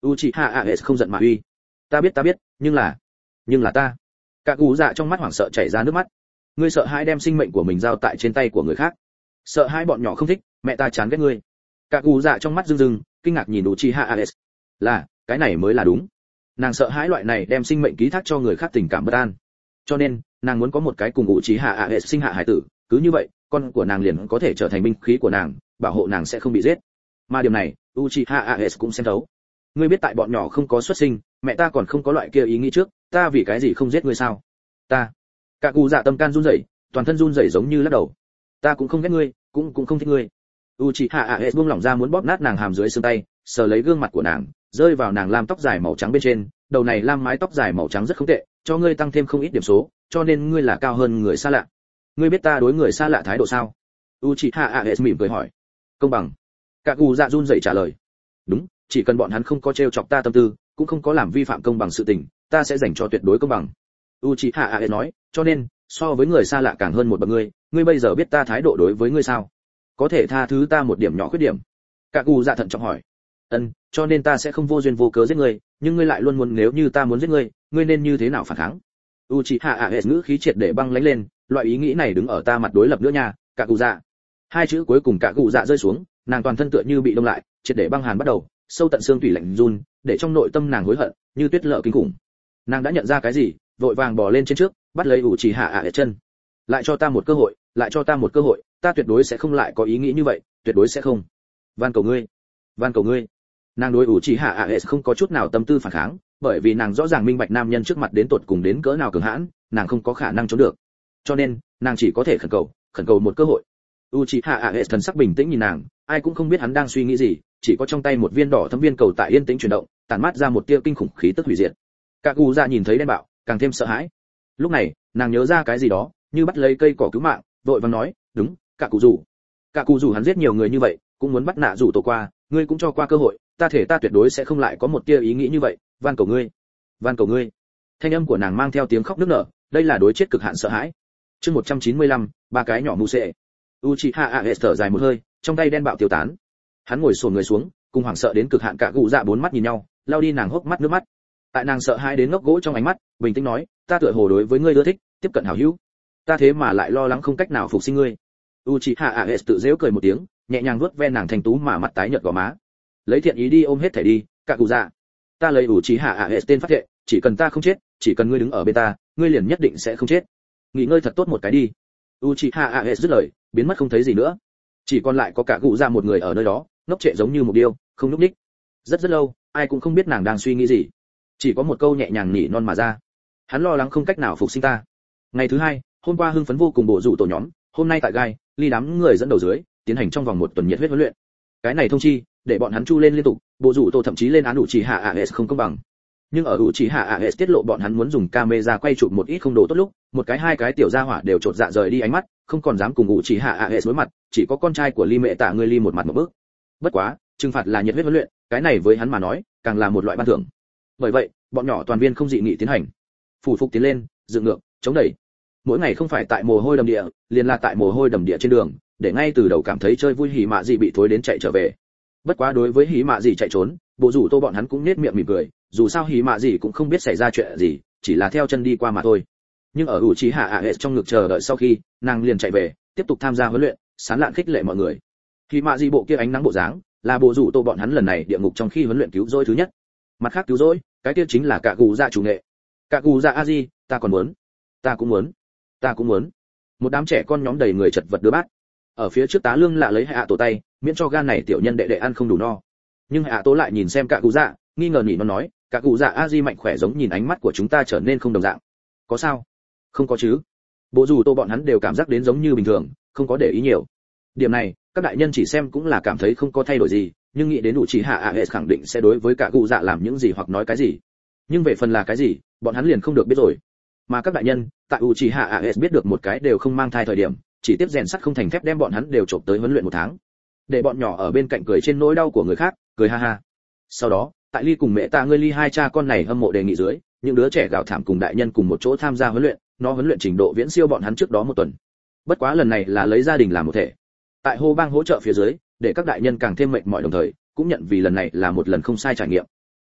Uchiha Aes không giận mà uy. Ta biết ta biết, nhưng là, nhưng là ta. Cả cụ dạ trong mắt hoảng sợ chảy ra nước mắt. Ngươi sợ hãi đem sinh mệnh của mình giao tại trên tay của người khác. Sợ hãi bọn nhỏ không thích, mẹ ta chán ghét ngươi. Cả cụ dạ trong mắt rưng rưng, kinh ngạc nhìn Uchiha Aes. Là, cái này mới là đúng. Nàng sợ hãi loại này đem sinh mệnh ký thác cho người khác tình cảm bất an. Cho nên, nàng muốn có một cái cùng Uchiha Aes sinh hạ hải tử, cứ như vậy, con của nàng liền có thể trở thành binh khí của nàng, bảo hộ nàng sẽ không bị giết. Mà điều này, Uchiha Aes cũng xem thấu. Ngươi biết tại bọn nhỏ không có xuất sinh, mẹ ta còn không có loại kia ý nghĩ trước, ta vì cái gì không giết ngươi sao? Ta. Cả cụ dạ tâm can run rẩy, toàn thân run rẩy giống như lắc đầu. Ta cũng không ghét ngươi, cũng cũng không thích ngươi. Uchiha Aes buông lỏng ra muốn bóp nát nàng hàm dưới xương tay, sờ lấy gương mặt của nàng, rơi vào nàng lam tóc dài màu trắng bên trên, đầu này lam mái tóc dài màu trắng rất không tệ, cho ngươi tăng thêm không ít điểm số, cho nên ngươi là cao hơn người xa lạ. Ngươi biết ta đối người xa lạ thái độ sao? Uchiha Aes mỉm cười hỏi. Công bằng. Cả cụ dạ run rẩy trả lời. Đúng, chỉ cần bọn hắn không có trêu chọc ta tâm tư, cũng không có làm vi phạm công bằng sự tình, ta sẽ dành cho tuyệt đối công bằng. Uchiha Aes nói, cho nên, so với người xa lạ càng hơn một bậc ngươi, ngươi bây giờ biết ta thái độ đối với ngươi sao? Có thể tha thứ ta một điểm nhỏ khuyết điểm. Cả cụ dạ thận trọng hỏi. Ân, cho nên ta sẽ không vô duyên vô cớ giết ngươi, nhưng ngươi lại luôn muốn nếu như ta muốn giết ngươi, ngươi nên như thế nào phản kháng? Uchiha Aes ngữ khí triệt để băng lãnh lên, loại ý nghĩ này đứng ở ta mặt đối lập nữa nha, cả cụ dạ. Hai chữ cuối cùng cả cụ dạ rơi xuống, nàng toàn thân tựa như bị đông lại, triệt để băng hàn bắt đầu, sâu tận xương tủy lạnh run, để trong nội tâm nàng hối hận, như tuyết lở kinh khủng. Nàng đã nhận ra cái gì, vội vàng bò lên trên trước, bắt lấy Uchiha Aes chân. Lại cho ta một cơ hội, lại cho ta một cơ hội, ta tuyệt đối sẽ không lại có ý nghĩ như vậy, tuyệt đối sẽ không. Van cầu ngươi, van cầu ngươi. Nàng đối Uchiha Aes không có chút nào tâm tư phản kháng, bởi vì nàng rõ ràng minh bạch nam nhân trước mặt đến tột cùng đến cỡ nào cường hãn, nàng không có khả năng trốn được. Cho nên, nàng chỉ có thể khẩn cầu, khẩn cầu một cơ hội. Uchiha Aes thần sắc bình tĩnh nhìn nàng, ai cũng không biết hắn đang suy nghĩ gì, chỉ có trong tay một viên đỏ thâm viên cầu tại yên tĩnh chuyển động, tản mát ra một tia kinh khủng khí tức hủy diệt. Cả cụ dạ nhìn thấy đen bạo, càng thêm sợ hãi. Lúc này, nàng nhớ ra cái gì đó, như bắt lấy cây cỏ cứu mạng, vội vàng nói, đúng, cả cụ rủ. Cả cụ rủ hắn giết nhiều người như vậy, cũng muốn bắt nạ rủ tổ qua, ngươi cũng cho qua cơ hội, ta thể ta tuyệt đối sẽ không lại có một tia ý nghĩ như vậy, van cầu ngươi, van cầu ngươi. Thanh âm của nàng mang theo tiếng khóc nức nở, đây là đối chết cực hạn sợ hãi. Chương một trăm chín mươi lăm, ba cái nhỏ mù sệ. Uchiha Aes thở dài một hơi, trong tay đen bạo tiêu tán. Hắn ngồi xổm người xuống, cùng hoảng sợ đến cực hạn cả cụ dạ bốn mắt nhìn nhau, lao đi nàng hốc mắt nước mắt. Tại nàng sợ hãi đến ngốc gỗ trong ánh mắt, bình tĩnh nói, ta tựa hồ đối với ngươi ưa thích, tiếp cận hảo hữu. Ta thế mà lại lo lắng không cách nào phục sinh ngươi. Uchiha Aes tự giễu cười một tiếng, nhẹ nhàng vuốt ve nàng thành tú mà mặt tái nhợt gò má. Lấy thiện ý đi ôm hết thảy đi, cả cụ dạ. Ta lấy Uchiha Aes tên phát thệ, chỉ cần ta không chết, chỉ cần ngươi đứng ở bên ta, ngươi liền nhất định sẽ không chết. Nghỉ ngơi thật tốt một cái đi. Uchiha Aes dứt lời, biến mất không thấy gì nữa. Chỉ còn lại có cả cụ dạ một người ở nơi đó, ngốc trệ giống như một điêu, không lúc ních. Rất rất lâu, ai cũng không biết nàng đang suy nghĩ gì. Chỉ có một câu nhẹ nhàng nỉ non mà ra. Hắn lo lắng không cách nào phục sinh ta. Ngày thứ hai, hôm qua hưng phấn vô cùng bộ rủ tổ nhóm, hôm nay tại gai, ly đám người dẫn đầu dưới, tiến hành trong vòng một tuần nhiệt huyết huấn luyện. Cái này thông chi, để bọn hắn chu lên liên tục, bộ rủ tổ thậm chí lên án Uchiha Aes không công bằng. Nhưng ở Uchiha Aes tiết lộ bọn hắn muốn dùng camera quay chụp một ít không đồ tốt lúc, một cái hai cái tiểu gia hỏa đều trột dạ rời đi ánh mắt, không còn dám cùng Uchiha Aes đối mặt, chỉ có con trai của Ly Mẹ Tạ người Ly một mặt một bước. Bất quá, trừng phạt là nhiệt huyết huấn luyện, cái này với hắn mà nói, càng là một loại ban thưởng. Bởi vậy, bọn nhỏ toàn viên không dị nghị tiến hành. Phủ phục tiến lên, dựng ngược, chống đẩy. Mỗi ngày không phải tại mồ hôi đầm địa, liền là tại mồ hôi đầm địa trên đường, để ngay từ đầu cảm thấy chơi vui hỉ mạ gì bị thối đến chạy trở về. Bất quá đối với hỉ mạ gì chạy trốn, bộ rủ tô bọn hắn cũng nết miệng mỉm cười, dù sao hỉ mạ gì cũng không biết xảy ra chuyện gì, chỉ là theo chân đi qua mà thôi. Nhưng ở Uchiha Aes trong ngực chờ đợi sau khi, nàng liền chạy về, tiếp tục tham gia huấn luyện, sán lạn khích lệ mọi người. Hỉ mạ gì bộ kia ánh nắng bộ dáng, là bộ rủ tô bọn hắn lần này địa ngục trong khi huấn luyện cứu rỗi thứ nhất. Mặt khác cứu rỗi, cái kia chính là cả cụ dạ chủ nghệ. Cả cụ dạ Aji, ta còn muốn, ta cũng muốn, ta cũng muốn. Một đám trẻ con nhóm đầy người chật vật đưa bát. Ở phía trước tá lương lạ lấy hạ tổ tay, miễn cho gan này tiểu nhân đệ đệ ăn không đủ no. Nhưng hạ tổ lại nhìn xem cả cụ dạ, nghi ngờ nhỉ nó nói, cả cụ dạ Aji mạnh khỏe giống nhìn ánh mắt của chúng ta trở nên không đồng dạng. Có sao? Không có chứ. Bộ dù tô bọn hắn đều cảm giác đến giống như bình thường, không có để ý nhiều. Điểm này, các đại nhân chỉ xem cũng là cảm thấy không có thay đổi gì, nhưng nghĩ đến Uchiha Aes khẳng định sẽ đối với cả cụ dạ làm những gì hoặc nói cái gì. Nhưng về phần là cái gì, bọn hắn liền không được biết rồi. Mà các đại nhân, tại Uchiha Aes biết được một cái đều không mang thai thời điểm, chỉ tiếp rèn sắt không thành thép đem bọn hắn đều chộp tới huấn luyện một tháng. Để bọn nhỏ ở bên cạnh cười trên nỗi đau của người khác, cười ha ha. Sau đó, tại Ly cùng mẹ ta ngươi Ly hai cha con này hâm mộ đề nghị dưới, những đứa trẻ gào thảm cùng đại nhân cùng một chỗ tham gia huấn luyện, nó huấn luyện trình độ viễn siêu bọn hắn trước đó một tuần. Bất quá lần này là lấy gia đình làm một thể. Tại hô bang hỗ trợ phía dưới, để các đại nhân càng thêm mệt mỏi đồng thời, cũng nhận vì lần này là một lần không sai trải nghiệm.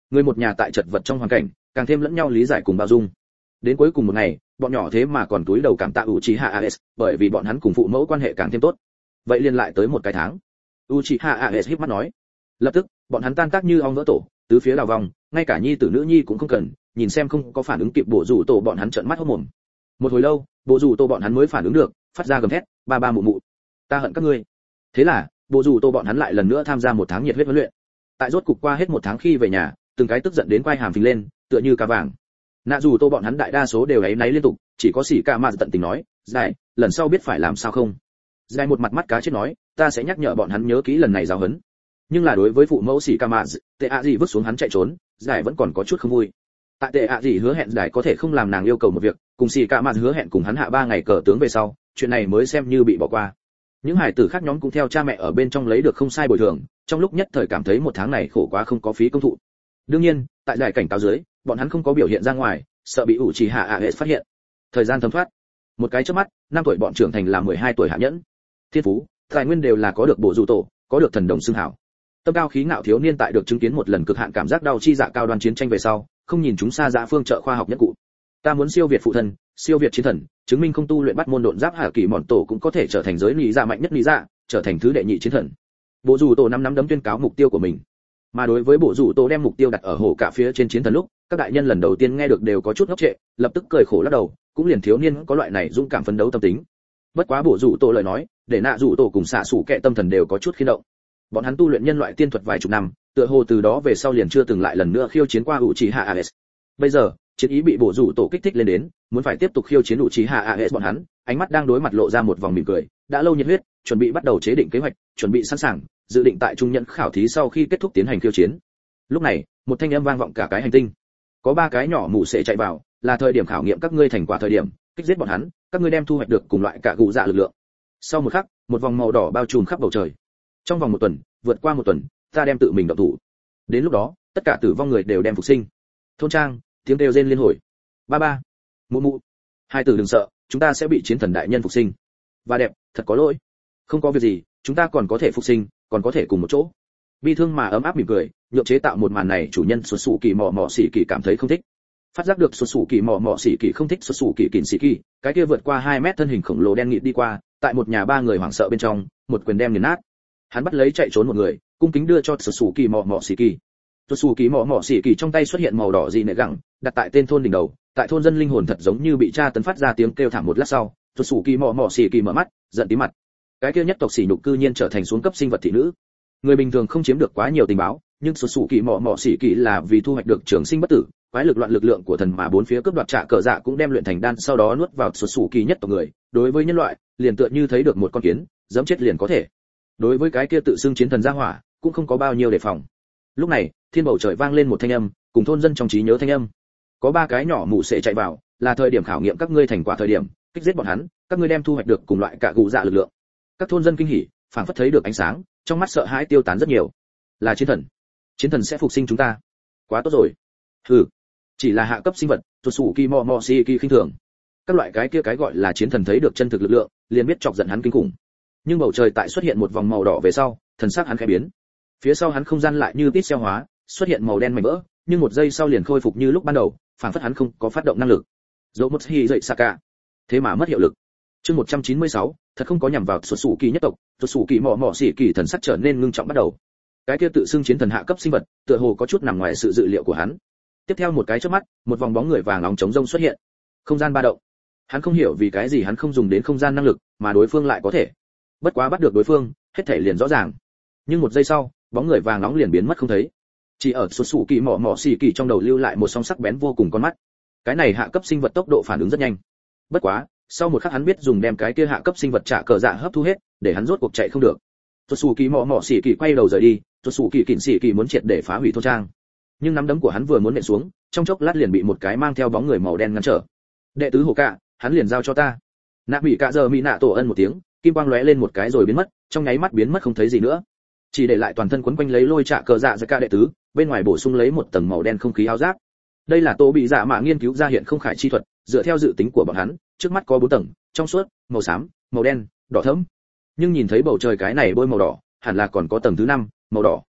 Người một nhà tại chật vật trong hoàn cảnh, càng thêm lẫn nhau lý giải cùng bao dung. Đến cuối cùng một ngày, bọn nhỏ thế mà còn túi đầu cảm tạ Uchiha Aes, bởi vì bọn hắn cùng phụ mẫu quan hệ càng thêm tốt. Vậy liền lại tới một cái tháng. Uchiha Aes híp mắt nói. Lập tức, bọn hắn tan tác như ong vỡ tổ, tứ phía đào vòng, ngay cả nhi tử nữ nhi cũng không cần, nhìn xem không có phản ứng kịp bộ rủ tổ bọn hắn trợn mắt hốt mồm. Một hồi lâu, bộ rủ tổ bọn hắn mới phản ứng được, phát ra gầm thét, ba ba mụ mụ, ta hận các ngươi. Thế là, bộ rủ tổ bọn hắn lại lần nữa tham gia một tháng nhiệt huyết huấn luyện. Tại rốt cục qua hết một tháng khi về nhà, từng cái tức giận đến quay hàm phình lên, tựa như cá vàng. Nạ dù tô bọn hắn đại đa số đều áy náy liên tục, chỉ có xỉ cả mà tận tình nói, dài, lần sau biết phải làm sao không. Dài một mặt mắt cá chết nói, ta sẽ nhắc nhở bọn hắn nhớ kỹ lần này giáo huấn. Nhưng là đối với phụ mẫu xỉ cả mà, tệ ạ gì vứt xuống hắn chạy trốn, dài vẫn còn có chút không vui. Tại tệ ạ gì hứa hẹn dài có thể không làm nàng yêu cầu một việc, cùng xỉ cả mà hứa hẹn cùng hắn hạ ba ngày cờ tướng về sau, chuyện này mới xem như bị bỏ qua. Những hải tử khác nhóm cũng theo cha mẹ ở bên trong lấy được không sai bồi thường, trong lúc nhất thời cảm thấy một tháng này khổ quá không có phí công thụ. Đương nhiên, tại giải cảnh cáo dưới, bọn hắn không có biểu hiện ra ngoài, sợ bị ủ trì hạ ạ hệ phát hiện. Thời gian thấm thoát, một cái chớp mắt, năm tuổi bọn trưởng thành là mười hai tuổi hạ nhẫn. Thiên phú, tài nguyên đều là có được bộ dù tổ, có được thần đồng xưng hảo. Tâm cao khí ngạo thiếu niên tại được chứng kiến một lần cực hạn cảm giác đau chi dạ cao đoan chiến tranh về sau, không nhìn chúng xa dạ phương trợ khoa học nhất cụ. Ta muốn siêu việt phụ thần, siêu việt chiến thần, chứng minh không tu luyện bắt môn độn giáp hạ kỳ mòn tổ cũng có thể trở thành giới lý dạ mạnh nhất lý dạ, trở thành thứ đệ nhị chiến thần. Bộ dù tổ năm năm đấm tuyên cáo mục tiêu của mình. Mà đối với bộ rủ tổ đem mục tiêu đặt ở hổ cả phía trên chiến thần lúc, các đại nhân lần đầu tiên nghe được đều có chút ngốc trệ, lập tức cười khổ lắc đầu, cũng liền thiếu niên có loại này dũng cảm phấn đấu tâm tính. Bất quá bộ rủ tổ lời nói, để nạ rủ tổ cùng xạ sủ kệ tâm thần đều có chút khiên động. Bọn hắn tu luyện nhân loại tiên thuật vài chục năm, tựa hồ từ đó về sau liền chưa từng lại lần nữa khiêu chiến qua Uchiha Aes. Bây giờ, chiến ý bị bộ rủ tổ kích thích lên đến, muốn phải tiếp tục khiêu chiến Uchiha Aes bọn hắn, ánh mắt đang đối mặt lộ ra một vòng mỉm cười, đã lâu nhiệt huyết, chuẩn bị bắt đầu chế định kế hoạch, chuẩn bị sẵn sàng, dự định tại trung nhận khảo thí sau khi kết thúc tiến hành khiêu chiến. Lúc này, một thanh âm vang vọng cả cái hành tinh. Có ba cái nhỏ mụ sẽ chạy vào, là thời điểm khảo nghiệm các ngươi thành quả thời điểm, kích giết bọn hắn, các ngươi đem thu hoạch được cùng loại cả gù dạ lực lượng. Sau một khắc, một vòng màu đỏ bao trùm khắp bầu trời. Trong vòng một tuần, vượt qua một tuần, ta đem tự mình động thủ. Đến lúc đó, tất cả tử vong người đều đem phục sinh. Thôn trang, tiếng kêu rên liên hồi. Ba ba, mụ mụ, hai tử đừng sợ, chúng ta sẽ bị chiến thần đại nhân phục sinh. Và đẹp, thật có lỗi. Không có việc gì, chúng ta còn có thể phục sinh, còn có thể cùng một chỗ. Bi thương mà ấm áp mỉm cười, nhượng chế tạo một màn này chủ nhân xuất sủ kỳ mò mò xỉ kỳ cảm thấy không thích. Phát giác được xuất sủ kỳ mò mò xỉ kỳ không thích xuất sủ kỳ kỉnh xỉ kỳ, cái kia vượt qua hai mét thân hình khổng lồ đen nghịt đi qua, tại một nhà ba người hoảng sợ bên trong, một quyền đem nghiền nát. Hắn bắt lấy chạy trốn một người, cung kính đưa cho xuất sủ kỳ mò mò xỉ kỳ. Xuất sủ kỳ mò mò xỉ kỳ trong tay xuất hiện màu đỏ dị nệ gẳng, đặt tại tên thôn đỉnh đầu, tại thôn dân linh hồn thật giống như bị tra tấn phát ra tiếng kêu thảm một lát sau, xuất sủ kỳ mò mò xỉ kỳ mở mắt, giận tí mặt. Cái kia nhất tộc xỉ nhục cư nhiên trở thành xuống cấp sinh vật thị nữ. Người bình thường không chiếm được quá nhiều tình báo, nhưng xuất sủ kỳ mọ mọ xỉ kỳ là vì thu hoạch được trường sinh bất tử, quái lực loạn lực lượng của thần mà bốn phía cướp đoạt trả cờ dạ cũng đem luyện thành đan sau đó nuốt vào xuất sủ kỳ nhất tộc người, đối với nhân loại, liền tựa như thấy được một con kiến, giẫm chết liền có thể. Đối với cái kia tự xưng chiến thần gia hỏa, cũng không có bao nhiêu đề phòng. Lúc này, thiên bầu trời vang lên một thanh âm, cùng thôn dân trong trí nhớ thanh âm. Có ba cái nhỏ mụ sẽ chạy vào, là thời điểm khảo nghiệm các ngươi thành quả thời điểm, kích giết bọn hắn, các ngươi đem thu hoạch được cùng loại cả gù dạ lực lượng. Các thôn dân kinh hỉ, phảng phất thấy được ánh sáng, trong mắt sợ hãi tiêu tán rất nhiều. Là chiến thần, chiến thần sẽ phục sinh chúng ta, quá tốt rồi. Hừ, chỉ là hạ cấp sinh vật, tuột sủ kỳ mò mò xì kỳ khinh thường. Các loại cái kia cái gọi là chiến thần thấy được chân thực lực lượng, liền biết chọc giận hắn kinh khủng. Nhưng bầu trời tại xuất hiện một vòng màu đỏ về sau, thần sắc hắn khẽ biến. Phía sau hắn không gian lại như tít xeo hóa, xuất hiện màu đen mảnh vỡ, nhưng một giây sau liền khôi phục như lúc ban đầu, phảng phất hắn không có phát động năng lực. Dỗ một hi dậy Saka, thế mà mất hiệu lực. Chương một trăm chín mươi sáu, thật không có nhằm vào xuất sủ kỳ nhất tộc, xuất sủ kỳ mỏ mỏ xỉ kỳ thần sắc trở nên ngưng trọng bắt đầu. Cái kia tự xưng chiến thần hạ cấp sinh vật, tựa hồ có chút nằm ngoài sự dự liệu của hắn. Tiếp theo một cái chớp mắt, một vòng bóng người vàng nóng trống rông xuất hiện. Không gian ba động. Hắn không hiểu vì cái gì hắn không dùng đến không gian năng lực, mà đối phương lại có thể. Bất quá bắt được đối phương, hết thể liền rõ ràng. Nhưng một giây sau, bóng người vàng nóng liền biến mất không thấy. Chỉ ở xuất sủ kỳ mỏ mỏ xỉ kỳ trong đầu lưu lại một song sắc bén vô cùng con mắt. Cái này hạ cấp sinh vật tốc độ phản ứng rất nhanh. Bất quá, sau một khắc hắn biết dùng đem cái kia hạ cấp sinh vật trả cờ dạ hấp thu hết, để hắn rốt cuộc chạy không được. Xuất sủ kỳ mỏ mỏ xỉ kỳ quay đầu rời đi, xuất sủ kỳ kỉnh xỉ kỳ muốn triệt để phá hủy thôn trang. Nhưng nắm đấm của hắn vừa muốn nện xuống, trong chốc lát liền bị một cái mang theo bóng người màu đen ngăn trở. Đệ tứ hồ cạ, hắn liền giao cho ta. Nạ bị cạ giờ mỹ nạ tổ ân một tiếng, kim quang lóe lên một cái rồi biến mất, trong nháy mắt biến mất không thấy gì nữa. Chỉ để lại toàn thân quấn quanh lấy lôi trả cờ dạ giữa ca đệ tứ, bên ngoài bổ sung lấy một tầng màu đen không khí áo giáp. Đây là tổ bị dạ mạ nghiên cứu ra hiện không khải chi thuật, dựa theo dự tính của bọn hắn, trước mắt có bốn tầng, trong suốt, màu xám, màu đen, đỏ thẫm. Nhưng nhìn thấy bầu trời cái này bôi màu đỏ, hẳn là còn có tầng thứ năm, màu đỏ.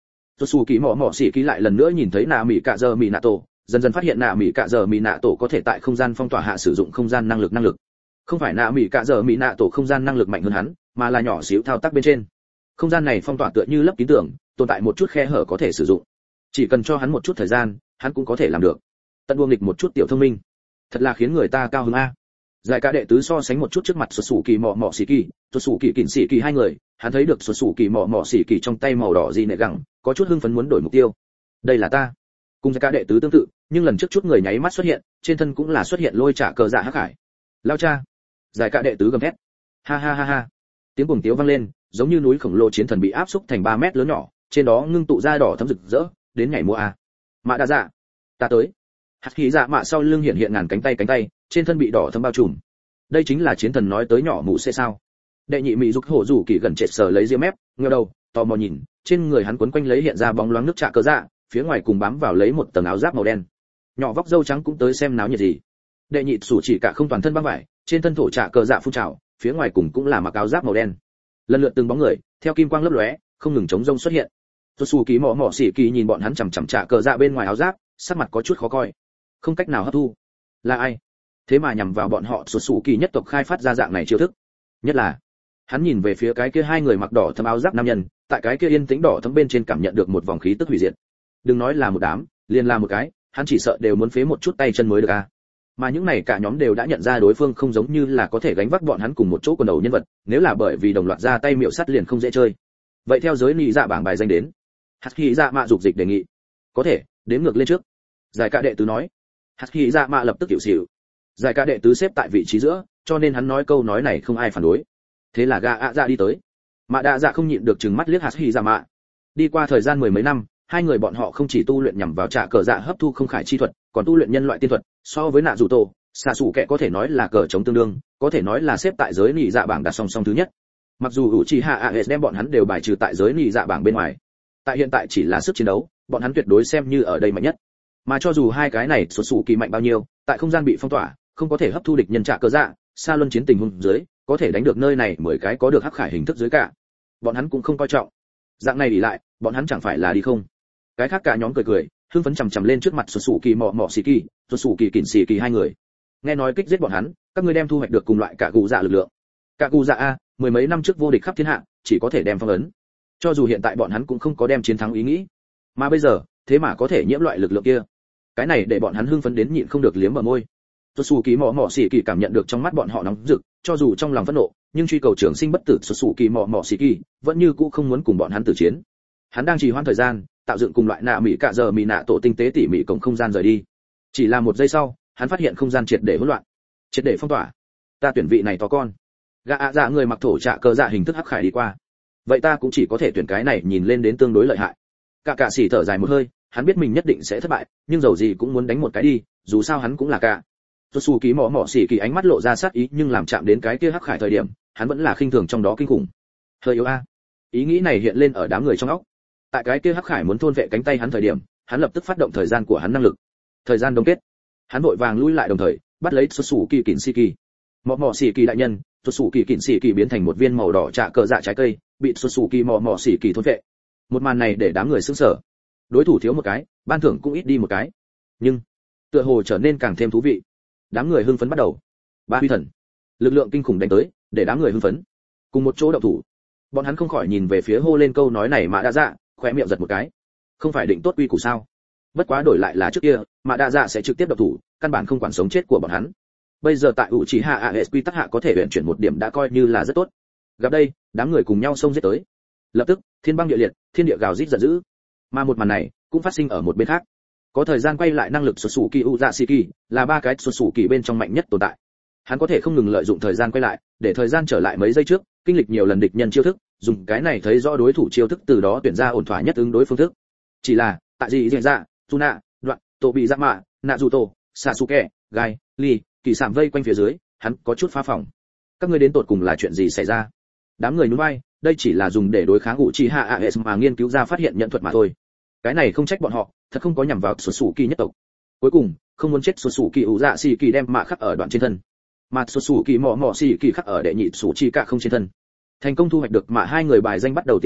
Tốt xù kỳ mỏ mỏ xỉ kỳ lại lần nữa nhìn thấy nạ mỹ cạ giờ mỹ nạ tổ, dần dần phát hiện nạ mỹ cạ giờ mỹ nạ tổ có thể tại không gian phong tỏa hạ sử dụng không gian năng lực năng lực. Không phải nạ mỹ cạ giờ mỹ nạ tổ không gian năng lực mạnh hơn hắn, mà là nhỏ xíu thao tác bên trên. Không gian này phong tỏa tựa như lấp kín tường, tồn tại một chút khe hở có thể sử dụng. Chỉ cần cho hắn một chút thời gian, hắn cũng có thể làm được. Tận đuông nghịch một chút tiểu thông minh, thật là khiến người ta cao hứng a. Giải cả đệ tứ so sánh một chút trước mặt xuất sủ kỳ mỏ mỏ xỉ kỳ, xuất sủ kỳ kỉnh xỉ kỳ hai người, hắn thấy được xuất sủ kỳ mỏ mỏ xỉ kỳ trong tay màu đỏ gì nệ gẳng, có chút hưng phấn muốn đổi mục tiêu. Đây là ta. Cùng giải cả đệ tứ tương tự, nhưng lần trước chút người nháy mắt xuất hiện, trên thân cũng là xuất hiện lôi trả cờ dạ hắc hải. Lao cha. Giải cả đệ tứ gầm thét. Ha ha ha ha. Tiếng cuồng tiếu vang lên, giống như núi khổng lồ chiến thần bị áp xúc thành ba mét lớn nhỏ, trên đó ngưng tụ ra đỏ thẫm rực rỡ, đến ngày mùa a. Mạ đa dạ, ta tới. Hắc khí dạ mạ sau lưng hiện hiện ngàn cánh tay cánh tay, trên thân bị đỏ thẫm bao trùm. Đây chính là chiến thần nói tới nhỏ mụ sẽ sao? Đệ nhị mỹ dục hổ rủ kỳ gần trệt sờ lấy ria mép, ngửa đầu, tò mò nhìn, trên người hắn quấn quanh lấy hiện ra bóng loáng nước trạ cờ dạ, phía ngoài cùng bám vào lấy một tầng áo giáp màu đen. Nhỏ vóc dâu trắng cũng tới xem náo nhiệt gì. Đệ nhị sủ chỉ cả không toàn thân băng vải, trên thân thổ trạ cờ dạ phun trào, phía ngoài cùng cũng là mặc áo giáp màu đen. Lần lượt từng bóng người, theo kim quang lấp lóe, không ngừng chống rông xuất hiện. Tôi xù ký mỏ mỏ xỉ kỳ nhìn bọn hắn chằm chằm trạ cờ dạ bên ngoài áo giáp, sắc mặt có chút khó coi, không cách nào hấp thu. Là ai? Thế mà nhằm vào bọn họ sụt sụ kỳ nhất tộc khai phát ra dạng này chiêu thức. Nhất là hắn nhìn về phía cái kia hai người mặc đỏ thẫm áo giáp nam nhân, tại cái kia yên tĩnh đỏ thẫm bên trên cảm nhận được một vòng khí tức hủy diệt. Đừng nói là một đám, liền là một cái, hắn chỉ sợ đều muốn phế một chút tay chân mới được a. Mà những này cả nhóm đều đã nhận ra đối phương không giống như là có thể gánh vác bọn hắn cùng một chỗ quần đầu nhân vật, nếu là bởi vì đồng loạt ra tay miệu sắt liền không dễ chơi. Vậy theo giới nị dạ bảng bài danh đến, Hắc Khí Dạ Mạ dục dịch đề nghị. Có thể, đếm ngược lên trước. Giải cả đệ tứ nói. Hắc Khí Dạ Mạ lập tức hiểu xỉu. Giải cả đệ tứ xếp tại vị trí giữa, cho nên hắn nói câu nói này không ai phản đối. Thế là gà ạ dạ đi tới. Mạ đạ dạ không nhịn được trừng mắt liếc Hắc Khí Dạ Mạ. Đi qua thời gian mười mấy năm, hai người bọn họ không chỉ tu luyện nhằm vào trả cờ dạ hấp thu không khải chi thuật, còn tu luyện nhân loại tiên thuật, so với nạ dù tổ, xạ sủ kệ có thể nói là cờ chống tương đương, có thể nói là xếp tại giới nị dạ bảng đặt song song thứ nhất. Mặc dù Uchiha Aes đem bọn hắn đều bài trừ tại giới nị dạ bảng bên ngoài, tại hiện tại chỉ là sức chiến đấu, bọn hắn tuyệt đối xem như ở đây mạnh nhất. Mà cho dù hai cái này xuất sủ kỳ mạnh bao nhiêu, tại không gian bị phong tỏa, không có thể hấp thu địch nhân trả cờ dạ, xa luân chiến tình huống dưới, có thể đánh được nơi này mười cái có được hắc khải hình thức dưới cả, bọn hắn cũng không coi trọng. Dạng này đi lại, bọn hắn chẳng phải là đi không? Cái khác cả nhóm cười cười, hưng phấn chằm chằm lên trước mặt xuất sủ kỳ mọ mọ xì kỳ, xuất sủ kỳ kỉnh xì kỳ hai người. Nghe nói kích giết bọn hắn, các ngươi đem thu hoạch được cùng loại cả gù dạ lực lượng. Cả gù dạ a, mười mấy năm trước vô địch khắp thiên hạ, chỉ có thể đem phong ấn. Cho dù hiện tại bọn hắn cũng không có đem chiến thắng ý nghĩ, mà bây giờ, thế mà có thể nhiễm loại lực lượng kia. Cái này để bọn hắn hưng phấn đến nhịn không được liếm bờ môi. Xuất sủ kỳ mọ mọ xì kỳ cảm nhận được trong mắt bọn họ nóng rực, cho dù trong lòng phẫn nộ, nhưng truy cầu trường sinh bất tử xuất sủ kỳ mọ mọ xì kỳ vẫn như cũ không muốn cùng bọn hắn tử chiến. Hắn đang trì hoãn thời gian, tạo dựng cùng loại nạ mỹ cả giờ mỹ nạ tổ tinh tế tỉ mỉ cổng không gian rời đi. Chỉ là một giây sau, hắn phát hiện không gian triệt để hỗn loạn, triệt để phong tỏa. Ta tuyển vị này to con. Gã ạ dạ người mặc thổ trạ cơ dạ hình thức hắc khải đi qua. Vậy ta cũng chỉ có thể tuyển cái này nhìn lên đến tương đối lợi hại. Cả cả xỉ thở dài một hơi, hắn biết mình nhất định sẽ thất bại, nhưng dầu gì cũng muốn đánh một cái đi, dù sao hắn cũng là cả. Tosu ký mỏ mỏ xỉ kỳ ánh mắt lộ ra sát ý, nhưng làm chạm đến cái kia hắc khải thời điểm, hắn vẫn là khinh thường trong đó kinh khủng. Hơi yếu a. Ý nghĩ này hiện lên ở đám người trong óc. Tại cái kia hắc khải muốn thôn vệ cánh tay hắn thời điểm, hắn lập tức phát động thời gian của hắn năng lực. Thời gian đông kết. Hắn vội vàng lui lại đồng thời, bắt lấy Tosu kỳ kỉnh xỉ kỳ. Mỏ mỏ xỉ kỳ đại nhân, Tosu kỳ kỉnh xỉ kỳ biến thành một viên màu đỏ trạ cờ dạ trái cây, bị Tosu kỳ mỏ mỏ xỉ kỳ thôn vệ. Một màn này để đám người sững sờ. Đối thủ thiếu một cái, ban thưởng cũng ít đi một cái. Nhưng, tựa hồ trở nên càng thêm thú vị. Đám người hưng phấn bắt đầu. Ba huy thần, lực lượng kinh khủng đánh tới, để đám người hưng phấn. Cùng một chỗ động thủ. Bọn hắn không khỏi nhìn về phía hô lên câu nói này Mạ Đa Dạ, khóe miệng giật một cái. Không phải định tốt quy củ sao? Bất quá đổi lại là trước kia, Mạ Đa Dạ sẽ trực tiếp động thủ, căn bản không quản sống chết của bọn hắn. Bây giờ tại Uchiha Aes quy tắc hạ có thể luyện chuyển một điểm đã coi như là rất tốt. Gặp đây, đám người cùng nhau xông giết tới. Lập tức, thiên băng địa liệt, thiên địa gào rít giận dữ. Mà một màn này cũng phát sinh ở một bên khác. Có thời gian quay lại năng lực xuất sủ kỳ Uzashiki, là ba cái xuất sủ kỳ bên trong mạnh nhất tồn tại. Hắn có thể không ngừng lợi dụng thời gian quay lại, để thời gian trở lại mấy giây trước, kinh lịch nhiều lần địch nhân chiêu thức, dùng cái này thấy rõ đối thủ chiêu thức, từ đó tuyển ra ổn thỏa nhất ứng đối phương thức. Chỉ là, tại gì diễn ra, Tuna, Đoạn, Tô bị giáp mạ, Naruto, Sasuke, Gai, Lee, kỳ sảm vây quanh phía dưới, hắn có chút phá phòng. Các ngươi đến tột cùng là chuyện gì xảy ra? Đám người nhún vai, đây chỉ là dùng để đối kháng Uchiha Aes mà nghiên cứu ra phát hiện nhận thuật mà thôi. Cái này không trách bọn họ, thật không có nhằm vào xuất sủ kỳ nhất tộc. Cuối cùng, không muốn chết xuất sủ kỳ ủ dạ xì kỳ đem mạ khắc ở đoạn trên thân, mà xuất sủ kỳ mỏ mỏ xì kỳ khắc ở đệ nhị sủ chi cả không trên thân. Thành công thu hoạch được mạ hai người bài danh bắt đầu tiêu thăng,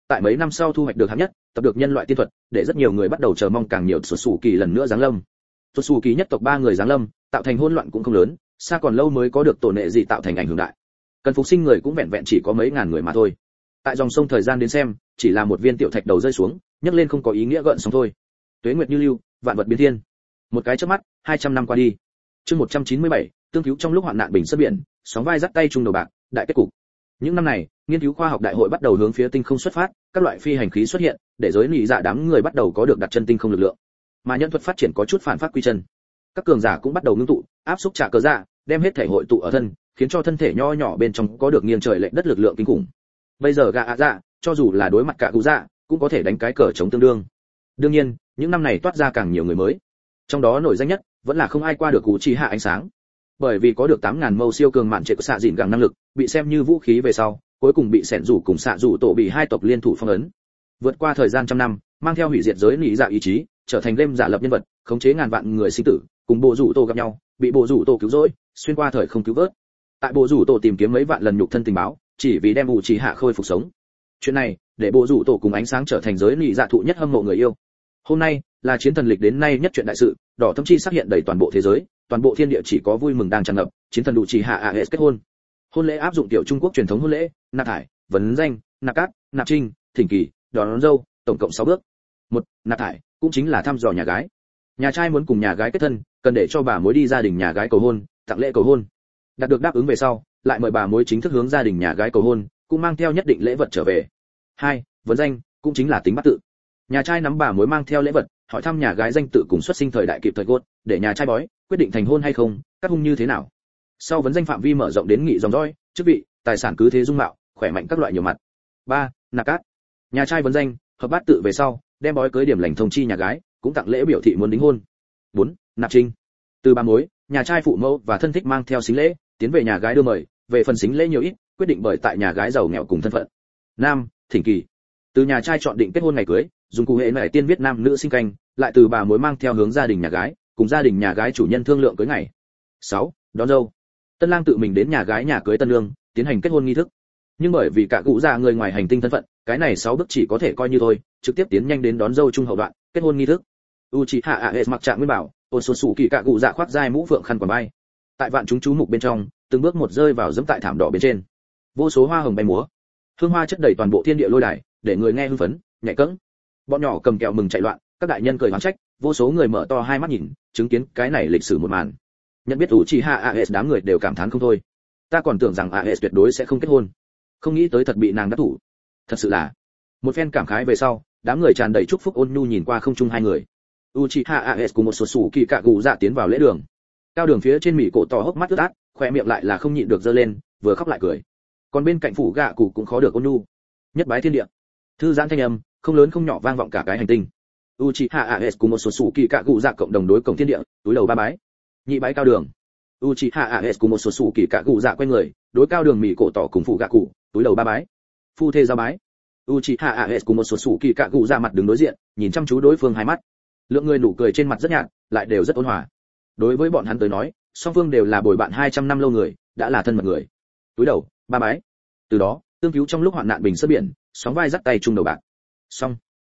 tại mấy năm sau thu hoạch được hạng nhất, tập được nhân loại tiên thuật, để rất nhiều người bắt đầu chờ mong càng nhiều xuất xù kỳ lần nữa giáng lâm. Xuất xù kỳ nhất tộc ba người giáng lâm, tạo thành hỗn loạn cũng không lớn, xa còn lâu mới có được tổ nệ gì tạo thành ảnh hưởng đại. Cần phục sinh người cũng vẹn vẹn chỉ có mấy ngàn người mà thôi. Tại dòng sông thời gian đến xem, chỉ là một viên tiểu thạch đầu rơi xuống, nhấc lên không có ý nghĩa gợn sóng thôi. Tuế nguyệt như lưu, vạn vật biến thiên. Một cái chớp mắt, hai trăm năm qua đi. Chương một trăm chín mươi bảy, tương cứu trong lúc hoạn nạn bình sơn biển, sóng vai dắt tay chung đầu bạc, đại kết cục. Những năm này, nghiên cứu khoa học đại hội bắt đầu hướng phía tinh không xuất phát, các loại phi hành khí xuất hiện, để giới lý dạ đám người bắt đầu có được đặt chân tinh không lực lượng. Mà nhân thuật phát triển có chút phản phát quy chân. Các cường giả cũng bắt đầu ngưng tụ, áp xúc trả cờ dạ, đem hết thể hội tụ ở thân, khiến cho thân thể nho nhỏ bên trong có được nghiêng trời lệch đất lực lượng kinh khủng. Bây giờ gạ ạ dạ, cho dù là đối mặt cả cụ dạ, cũng có thể đánh cái cờ chống tương đương. Đương nhiên, những năm này toát ra càng nhiều người mới. Trong đó nổi danh nhất, vẫn là không ai qua được cụ chỉ hạ ánh sáng. Bởi vì có được tám ngàn mâu siêu cường mạn trệ của xạ dịn gẳng năng lực, bị xem như vũ khí về sau, cuối cùng bị sẻn rủ cùng xạ rủ tổ bị hai tộc liên thủ phong ấn. Vượt qua thời gian trăm năm, mang theo hủy diệt giới lý dạ ý chí, trở thành đêm giả lập nhân vật, khống chế ngàn vạn người sinh tử, cùng bộ rủ tổ gặp nhau, bị bộ rủ tổ cứu rỗi, xuyên qua thời không cứu vớt. Tại bộ rủ tổ tìm kiếm mấy vạn lần nhục thân tình báo, chỉ vì đem ủ chỉ hạ khôi phục sống. Chuyện này, để bộ rủ tổ cùng ánh sáng trở thành giới lý dạ thụ nhất hâm mộ người yêu. Hôm nay là chiến thần lịch đến nay nhất chuyện đại sự, đỏ thâm chi xuất hiện đầy toàn bộ thế giới, toàn bộ thiên địa chỉ có vui mừng đang tràn ngập, chiến thần đủ chỉ hạ a kết hôn. Hôn lễ áp dụng tiểu Trung Quốc truyền thống hôn lễ, nạp thải, vấn danh, nạp cát, nạp trinh, thỉnh kỳ, đón dâu, tổng cộng sáu bước. Một, nạp thải, cũng chính là thăm dò nhà gái. Nhà trai muốn cùng nhà gái kết thân, cần để cho bà mối đi gia đình nhà gái cầu hôn, tặng lễ cầu hôn. Đạt được đáp ứng về sau, lại mời bà mối chính thức hướng gia đình nhà gái cầu hôn, cũng mang theo nhất định lễ vật trở về. Hai, vấn danh, cũng chính là tính bắt tự. Nhà trai nắm bà mối mang theo lễ vật, hỏi thăm nhà gái danh tự cùng xuất sinh thời đại kịp thời cốt, để nhà trai bói quyết định thành hôn hay không, cắt hung như thế nào. Sau vấn danh phạm vi mở rộng đến nghị dòng dõi, chức vị, tài sản cứ thế dung mạo, khỏe mạnh các loại nhiều mặt. Ba, nạp cát. Nhà trai vấn danh, hợp bát tự về sau, đem bói cưới điểm lành thông chi nhà gái, cũng tặng lễ biểu thị muốn đính hôn. Bốn, nạp trinh. Từ bà mối, nhà trai phụ mẫu và thân thích mang theo xính lễ, tiến về nhà gái đưa mời, về phần xính lễ nhiều ít, quyết định bởi tại nhà gái giàu nghèo cùng thân phận. Năm, thỉnh kỳ. Từ nhà trai chọn định kết hôn ngày cưới, dùng cụ hệ này tiên viết nam nữ sinh canh, lại từ bà mối mang theo hướng gia đình nhà gái, cùng gia đình nhà gái chủ nhân thương lượng cưới ngày. Sáu, đón dâu. Tân lang tự mình đến nhà gái nhà cưới tân nương, tiến hành kết hôn nghi thức. Nhưng bởi vì cả cụ già người ngoài hành tinh thân phận, cái này sáu bước chỉ có thể coi như thôi, trực tiếp tiến nhanh đến đón dâu trung hậu đoạn, kết hôn nghi thức. Uchiha Aes mặc trạng nguyên bảo, ôn xuân sủ kỳ cả cụ dạ khoác dai mũ phượng khăn quàng bay. Tại vạn chúng chú mục bên trong, từng bước một rơi vào dẫm tại thảm đỏ bên trên. Vô số hoa hồng bay múa, hương hoa chất đầy toàn bộ thiên địa lôi đài, để người nghe hưng phấn, nhảy cẫng. Bọn nhỏ cầm kẹo mừng chạy loạn, các đại nhân cười oán trách, vô số người mở to hai mắt nhìn, chứng kiến cái này lịch sử một màn. Nhận biết Uchiha Aes đám người đều cảm thán không thôi. Ta còn tưởng rằng Aes tuyệt đối sẽ không kết hôn, không nghĩ tới thật bị nàng đắc thủ. Thật sự là. Một phen cảm khái về sau, đám người tràn đầy chúc phúc ôn nhu nhìn qua không trung hai người. Uchiha Aes cùng một số sủ kỳ cạ gù dạ tiến vào lễ đường. Cao đường phía trên mỉ cổ tỏ hốc mắt ướt át, khoe miệng lại là không nhịn được giơ lên, vừa khóc lại cười. Còn bên cạnh phủ gạ cụ cũng khó được ôn nhu. Nhất bái thiên địa. Thư giãn thanh âm, không lớn không nhỏ vang vọng cả cái hành tinh. Uchiha Aes cùng một số sủ kỳ cạ gù dạ cộng đồng đối cổng thiên địa, túi đầu ba bái. Nhị bái cao đường. Uchiha Aes cùng một số sủ kỳ cạ gù dạ quay người, đối cao đường mỉ cổ tỏ cùng phủ gạ cụ, túi đầu ba bái. Phu thê giao bái. Uchiha Aes cùng một số sủ kỳ cạ gù dạ mặt đứng đối diện, nhìn chăm chú đối phương hai mắt. Lượng người nụ cười trên mặt rất nhạt, lại đều rất ôn hòa. Đối với bọn hắn tới nói, song phương đều là bồi bạn hai trăm năm lâu người, đã là thân mật người. Túi đầu, ba bái. Từ đó, tương cứu trong lúc hoạn nạn bình sơn biển, sóng vai dắt tay chung đầu bạc. Xong.